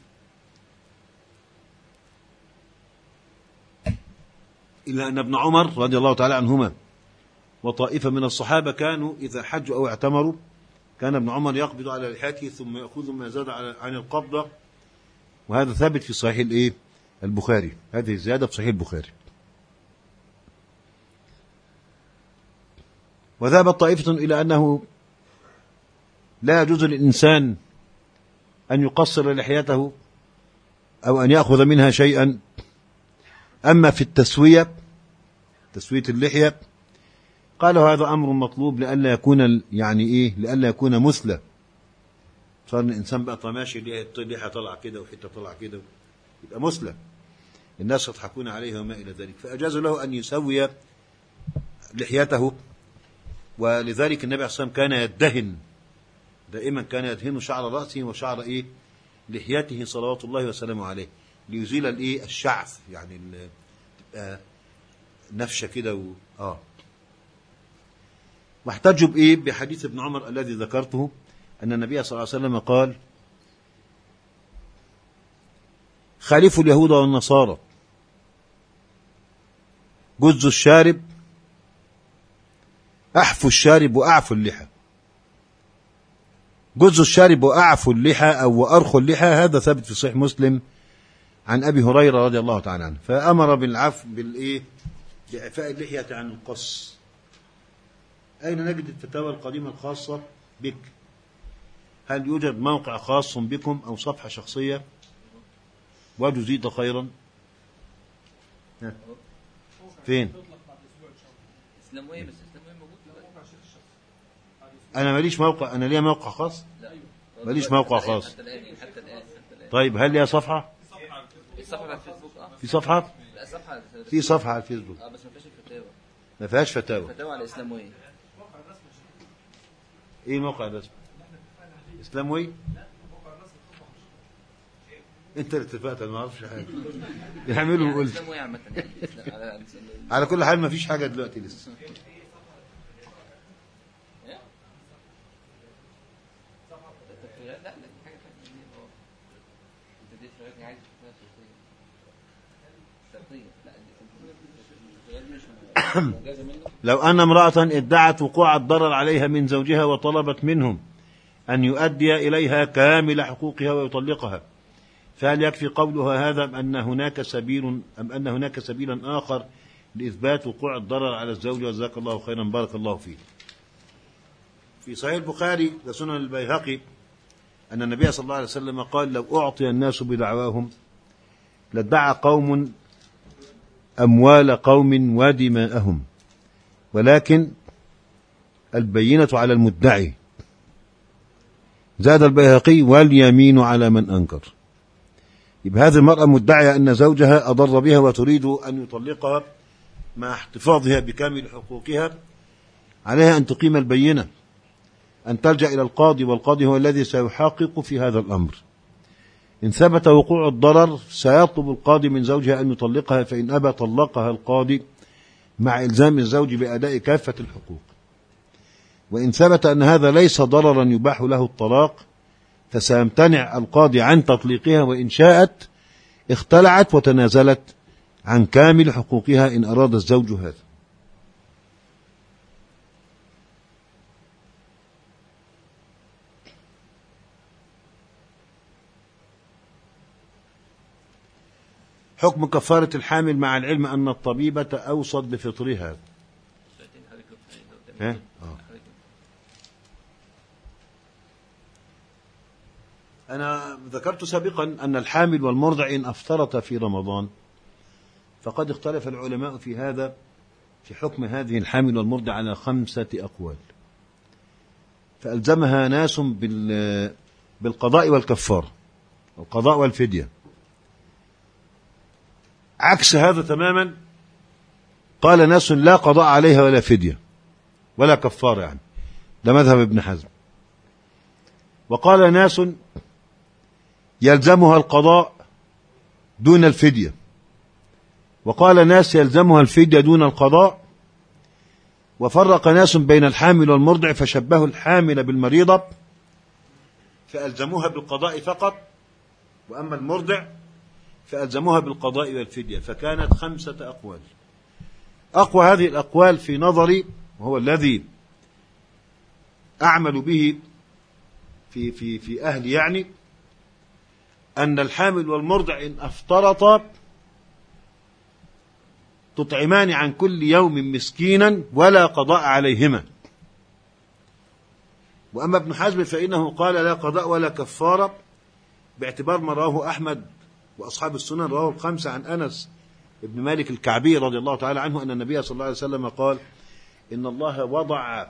إلا أن ابن عمر رضي الله تعالى عنهما وطائفة من الصحابة كانوا إذا حجوا أو اعتمروا كان ابن عمر يقبض على لحيته ثم يأخذ ما زاد عن القبضة، وهذا ثابت في صحيح الإيه؟ البخاري. هذه الزيادة في صحيح البخاري. وذهبت طائفة إلى أنه لا يجوز للإنسان أن يقصر لحيته أو أن يأخذ منها شيئا. أما في التسوية، تسوية اللحية، قالوا هذا أمر مطلوب لألا يكون يعني إيه لألا يكون مثلى، صار الإنسان بقى طماشي لحية طلع كده وحتة طلع كده يبقى مثلى، الناس يضحكون عليه وما إلى ذلك، فأجاز له أن يسوي لحيته. ولذلك النبي عليه الصلاة والسلام كان يدهن دائما، كان يدهن شعر رأسه وشعر إيه لحيته صلوات الله وسلامه عليه ليزيل الإيه الشعث، يعني تبقى نفشة كده و... آه واحتجوا بإيه بحديث ابن عمر الذي ذكرته أن النبي صلى الله عليه وسلم قال: خالفوا اليهود والنصارى، جزوا الشارب، أحفوا الشارب وأعفوا اللحى. جز الشارب وأعفو اللحى أو وأرخو اللحى، هذا ثابت في صحيح مسلم عن أبي هريرة رضي الله تعالى عنه، فأمر بالعفو بالإيه؟ بإعفاء اللحية عن القص. أين نجد الفتاوى القديمة الخاصة بك؟ هل يوجد موقع خاص بكم أو صفحة شخصية؟ وجزيت خيرا. فين؟ اسلامويه، بس اسلامويه موجود دلوقتي. أنا ماليش موقع، أنا ليا موقع خاص؟ لا ماليش موقع خاص. حتى الان حتى الان حتى الان. طيب هل ليا صفحة؟ الصفحه على الفيسبوك. اه في صفحة؟ لا صفحه في صفحة على الفيسبوك. اه بس ما فيهاش الفتاوى. ما فيهاش فتاوى. فتاوى على الاسلامويه. ايه الموقع الرسمي؟ اسلاموي؟ انت اللي اتفقت، انا ما اعرفش حاجه. يعملوا يعني وقول اسلامويه عامه يعني. على على كل حال ما فيش حاجه دلوقتي لسه. لا لا دي حاجه ثانيه. انت دي شغلتني عايز شرطيه. لا دي مش مجازه منه. لو ان امراه ادعت وقوع الضرر عليها من زوجها وطلبت منهم ان يؤدي اليها كامل حقوقها ويطلقها، فهل يكفي قولها هذا ام ان هناك سبيل ام ان هناك سبيلا اخر لاثبات وقوع الضرر على الزوج؟ جزاك الله خيرا، بارك الله فيك. في صحيح البخاري وسنن البيهقي أن النبي صلى الله عليه وسلم قال: لو أعطي الناس بدعواهم لادعى قوم أموال قوم ودماءهم، ولكن البينة على المدعي. زاد البيهقي: واليمين على من أنكر. يبقى هذه المرأة مدعية أن زوجها أضر بها وتريد أن يطلقها مع احتفاظها بكامل حقوقها، عليها أن تقيم البينة، أن تلجأ إلى القاضي، والقاضي هو الذي سيحقق في هذا الأمر. إن ثبت وقوع الضرر سيطلب القاضي من زوجها أن يطلقها، فإن أبى طلقها القاضي مع إلزام الزوج بأداء كافة الحقوق. وإن ثبت أن هذا ليس ضررا يباح له الطلاق فسيمتنع القاضي عن تطليقها، وإن شاءت اختلعت وتنازلت عن كامل حقوقها إن أراد الزوج هذا. حكم كفارة الحامل مع العلم أن الطبيبة أوصت بفطرها. ها؟ آه. أنا ذكرت سابقا أن الحامل والمرضع إن أفطرتا في رمضان فقد اختلف العلماء في هذا، في حكم هذه الحامل والمرضع على خمسة أقوال، فألزمها ناس بالقضاء والكفارة، القضاء والفدية. عكس هذا تماما قال ناس لا قضاء عليها ولا فدية ولا كفارة، يعني ده مذهب ابن حزم. وقال ناس يلزمها القضاء دون الفدية، وقال ناس يلزمها الفدية دون القضاء. وفرق ناس بين الحامل والمرضع فشبهوا الحامل بالمريضة فألزموها بالقضاء فقط، وأما المرضع فألزموها بالقضاء والفدية، فكانت خمسة أقوال. أقوى هذه الأقوال في نظري، وهو الذي أعمل به في في في أهلي، يعني أن الحامل والمرضع إن أفطرتا تطعمان عن كل يوم مسكينا ولا قضاء عليهما. وأما ابن حزم فإنه قال لا قضاء ولا كفارة، باعتبار ما رواه أحمد وأصحاب السنن، رواه الخمسة عن أنس ابن مالك الكعبي رضي الله تعالى عنه أن النبي صلى الله عليه وسلم قال: إن الله وضع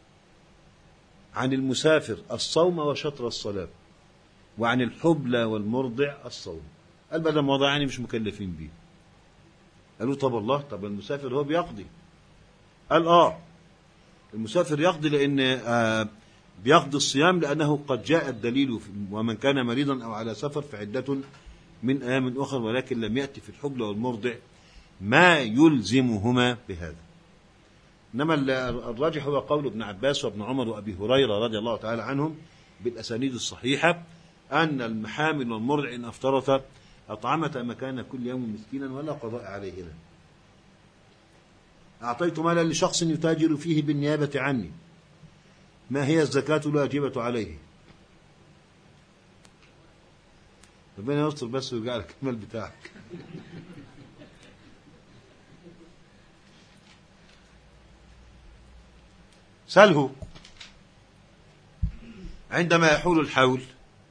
عن المسافر الصوم وشطر الصلاة، وعن الحبلى والمرضع الصوم. قال بدل ما وضع يعني مش مكلفين به. قالوا طب الله، طب المسافر هو بيقضي. قال آه المسافر يقضي، لأن آه بيقضي الصيام لأنه قد جاء الدليل: ومن كان مريضا أو على سفر فعدة من أيام أخر، ولكن لم يأتي في الحبلى والمرضع ما يلزمهما بهذا. إنما الراجح هو قول ابن عباس وابن عمر وأبي هريرة رضي الله تعالى عنهم بالأسانيد الصحيحة أن المحامل والمرضع إن أفطرتا أطعمتا مكان كل يوم مسكينا ولا قضاء عليهما. أعطيت مالا لشخص يتاجر فيه بالنيابة عني، ما هي الزكاة الواجبة عليه؟ ربنا يستر بس ويرجع لك المال بتاعك. سله عندما يحول الحول،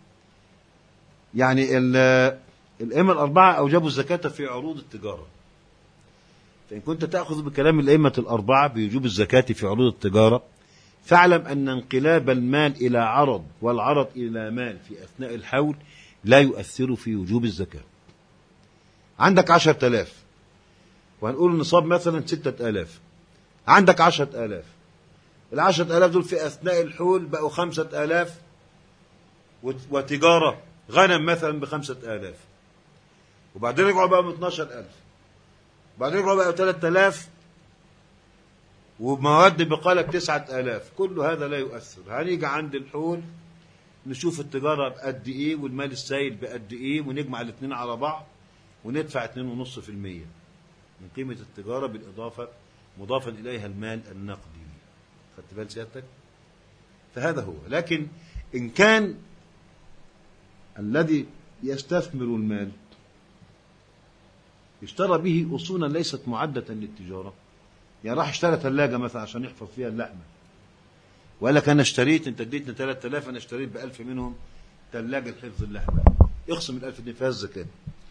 يعني الأئمة الأربعة أوجبوا الزكاة في عروض التجارة، فإن كنت تأخذ بكلام الأئمة الأربعة بوجوب الزكاة في عروض التجارة، فاعلم أن انقلاب المال إلى عرض والعرض إلى مال في أثناء الحول لا يؤثر في وجوب الزكاة. عندك عشرة آلاف وهنقول النصاب مثلا ستة آلاف، عندك عشرة آلاف، العشرة آلاف دول في أثناء الحول بقوا خمسة آلاف، وتجارة غنم مثلا بخمسة آلاف، وبعدين رجعوا بقوا اثناشر ألف، وبعدين رجعوا بقوا ثلاثة آلاف، ومواد بقالة بتسعة آلاف. كل هذا لا يؤثر. هنيجي عند الحول نشوف التجارة بقد إيه والمال السائل بقد إيه، ونجمع الاثنين على بعض وندفع اثنين ونص في المية من قيمة التجارة بالإضافة مضافا إليها المال النقدي. خدت بال سيادتك؟ فهذا هو. لكن إن كان الذي يستثمر المال اشترى به أصولا ليست معدة للتجارة، يعني راح اشترى ثلاجة مثلا عشان يحفظ فيها اللحمة، وقال لك أنا اشتريت، أنت اديتني ثلاثة آلاف، أنا اشتريت بألف منهم ثلاجة لحفظ اللحمة، اقسم الألف دي فيها الزكاة.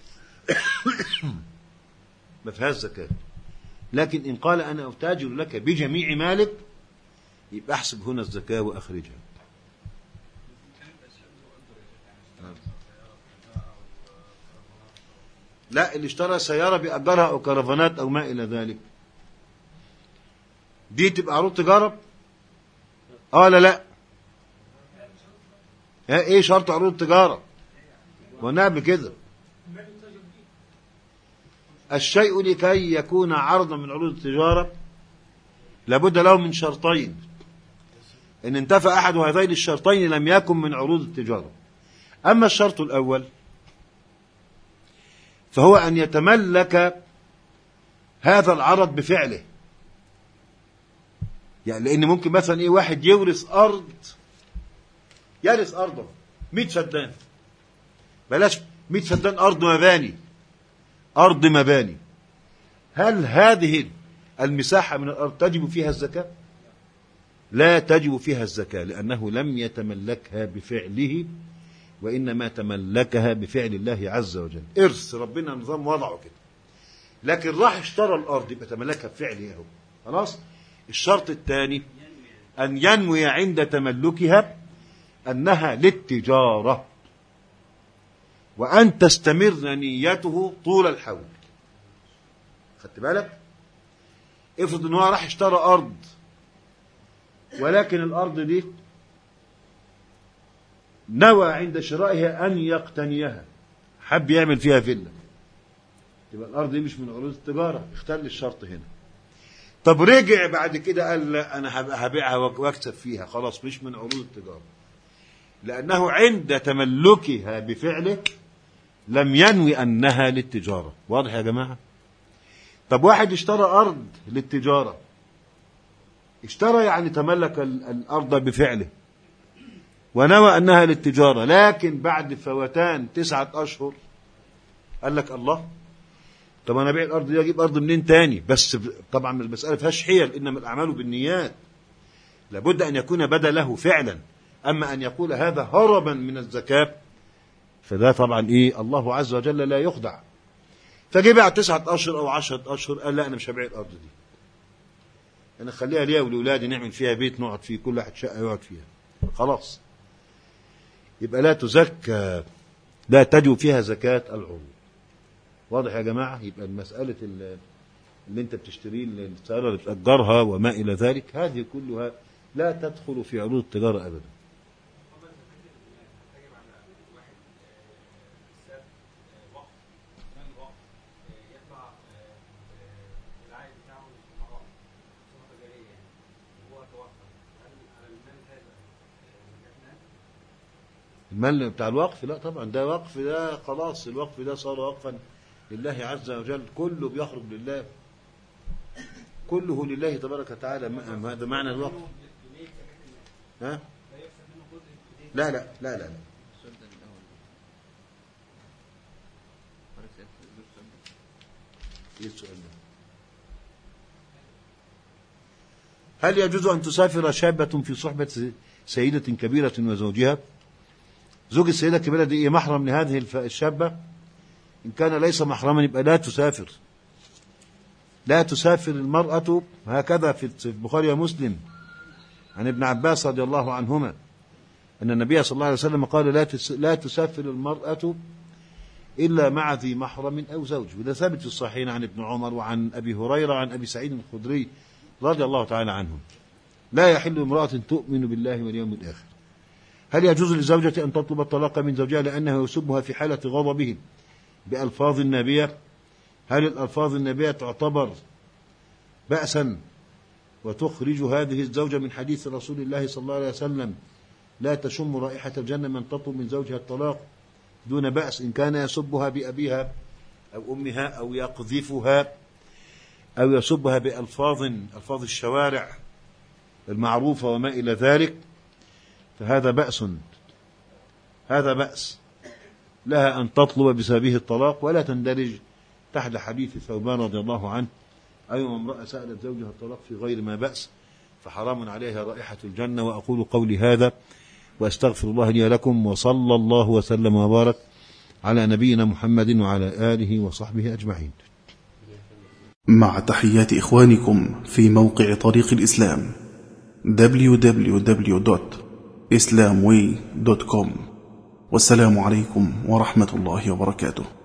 ما فيهاش زكاة. لكن إن قال أنا أتاجر لك بجميع مالك، يبقى أحسب هنا الزكاة وأخرجها. لا، اللي اشترى سيارة بأجرها أو كرفانات أو ما إلى ذلك، دي تبقى عروض تجارة؟ اه لا لا. ايه شرط عروض التجارة؟ ونعم كده الشيء لكي يكون عرضا من عروض التجارة لابد له من شرطين، إن انتفى أحد هذين الشرطين لم يكن من عروض التجارة. أما الشرط الأول فهو أن يتملك هذا العرض بفعله، يعني لأن ممكن مثلا إيه واحد يورث أرض، يرث أرضه مئة فدان، بلاش مئة فدان، أرض مباني، أرض مباني. هل هذه المساحة من الأرض تجب فيها الزكاة؟ لا تجب فيها الزكاة، لأنه لم يتملكها بفعله، وإنما تملكها بفعل الله عز وجل. إرث ربنا نظام وضعه كده، لكن راح اشترى الأرض يبقى تملكها بفعله هو. خلاص. الشرط الثاني أن ينوي عند تملكها أنها للتجارة، وأن تستمر نيته طول الحول. خدت بالك؟ افرض ان هو راح اشترى أرض، ولكن الأرض دي نوى عند شرائها أن يقتنيها، حب يعمل فيها فيلا، يبقى الأرض دي مش من عروض التجارة، اختل الشرط هنا. طب رجع بعد كده قال لا أنا هبيعها واكسب فيها، خلاص مش من عروض التجارة، لأنه عند تملكها بفعله لم ينوي أنها للتجارة. واضح يا جماعة؟ طب واحد اشترى أرض للتجارة، اشترى يعني تملك الأرض بفعله ونوى أنها للتجارة، لكن بعد فوتان تسعة أشهر قال لك الله، طب أنا أبيع الأرض دي أجيب أرض منين تاني؟ بس طبعا المسألة فيهاش حيل، إنما الأعمال بالنيات، لابد أن يكون بدا له فعلا. أما أن يقول هذا هربا من الزكاة فده طبعا إيه، الله عز وجل لا يخدع. فجي بعد تسعة أشهر أو عشرة أشهر قال لا أنا مش هبيع الأرض دي، أنا خليها ليا ولأولادي نعمل فيها بيت نقعد فيه، كل واحد شقة يقعد فيها، خلاص. يبقى لا تزكى، لا تجب فيها زكاة العروض. واضح يا جماعة؟ يبقى المسألة اللي أنت بتشتري السيارة اللي بتأجرها وما إلى ذلك، هذه كلها لا تدخل في عروض التجارة أبدا. المال بتاع الوقف لا طبعا، ده وقف، ده خلاص الوقف ده صار وقفا لله عز وجل، كله بيخرج لله، كله لله تبارك وتعالى. هذا معنى الوقف. ها؟ لا لا لا لا, لا. إيه السؤال ده؟ هل يجوز أن تسافر شابة في صحبة سيدة كبيرة وزوجها؟ زوج السيدة الكبيرة دي إيه محرم لهذه الشابة؟ إن كان ليس محرما يبقى لا تسافر. لا تسافر المرأة، هكذا في البخاري ومسلم عن ابن عباس رضي الله عنهما أن النبي صلى الله عليه وسلم قال لا لا تسافر المرأة إلا مع ذي محرم أو زوج. وده ثابت في الصحيحين عن ابن عمر وعن أبي هريرة وعن أبي سعيد الخدري رضي الله تعالى عنهم. لا يحل امرأة تؤمن بالله واليوم الآخر. هل يجوز للزوجة أن تطلب الطلاق من زوجها لأنه يسبها في حالة غضبه بألفاظ نابية؟ هل الألفاظ النابية تعتبر بأسا وتخرج هذه الزوجة من حديث رسول الله صلى الله عليه وسلم لا تشم رائحة الجنة من تطلب من زوجها الطلاق دون بأس إن كان يسبها بأبيها أو أمها أو يقذفها أو يسبها بألفاظ ألفاظ الشوارع المعروفة وما إلى ذلك، فهذا بأس هذا بأس لها أن تطلب بسببه الطلاق ولا تندرج تحت حديث ثوبان رضي الله عنه أيما امرأة سألت زوجها الطلاق في غير ما بأس فحرام عليها رائحة الجنة. وأقول قولي هذا وأستغفر الله لي لكم، وصلى الله وسلم وبارك على نبينا محمد وعلى آله وصحبه أجمعين. مع تحيات إخوانكم في موقع طريق الإسلام دبليو دبليو دبليو دوت إسلام واي دوت كوم، والسلام عليكم ورحمة الله وبركاته.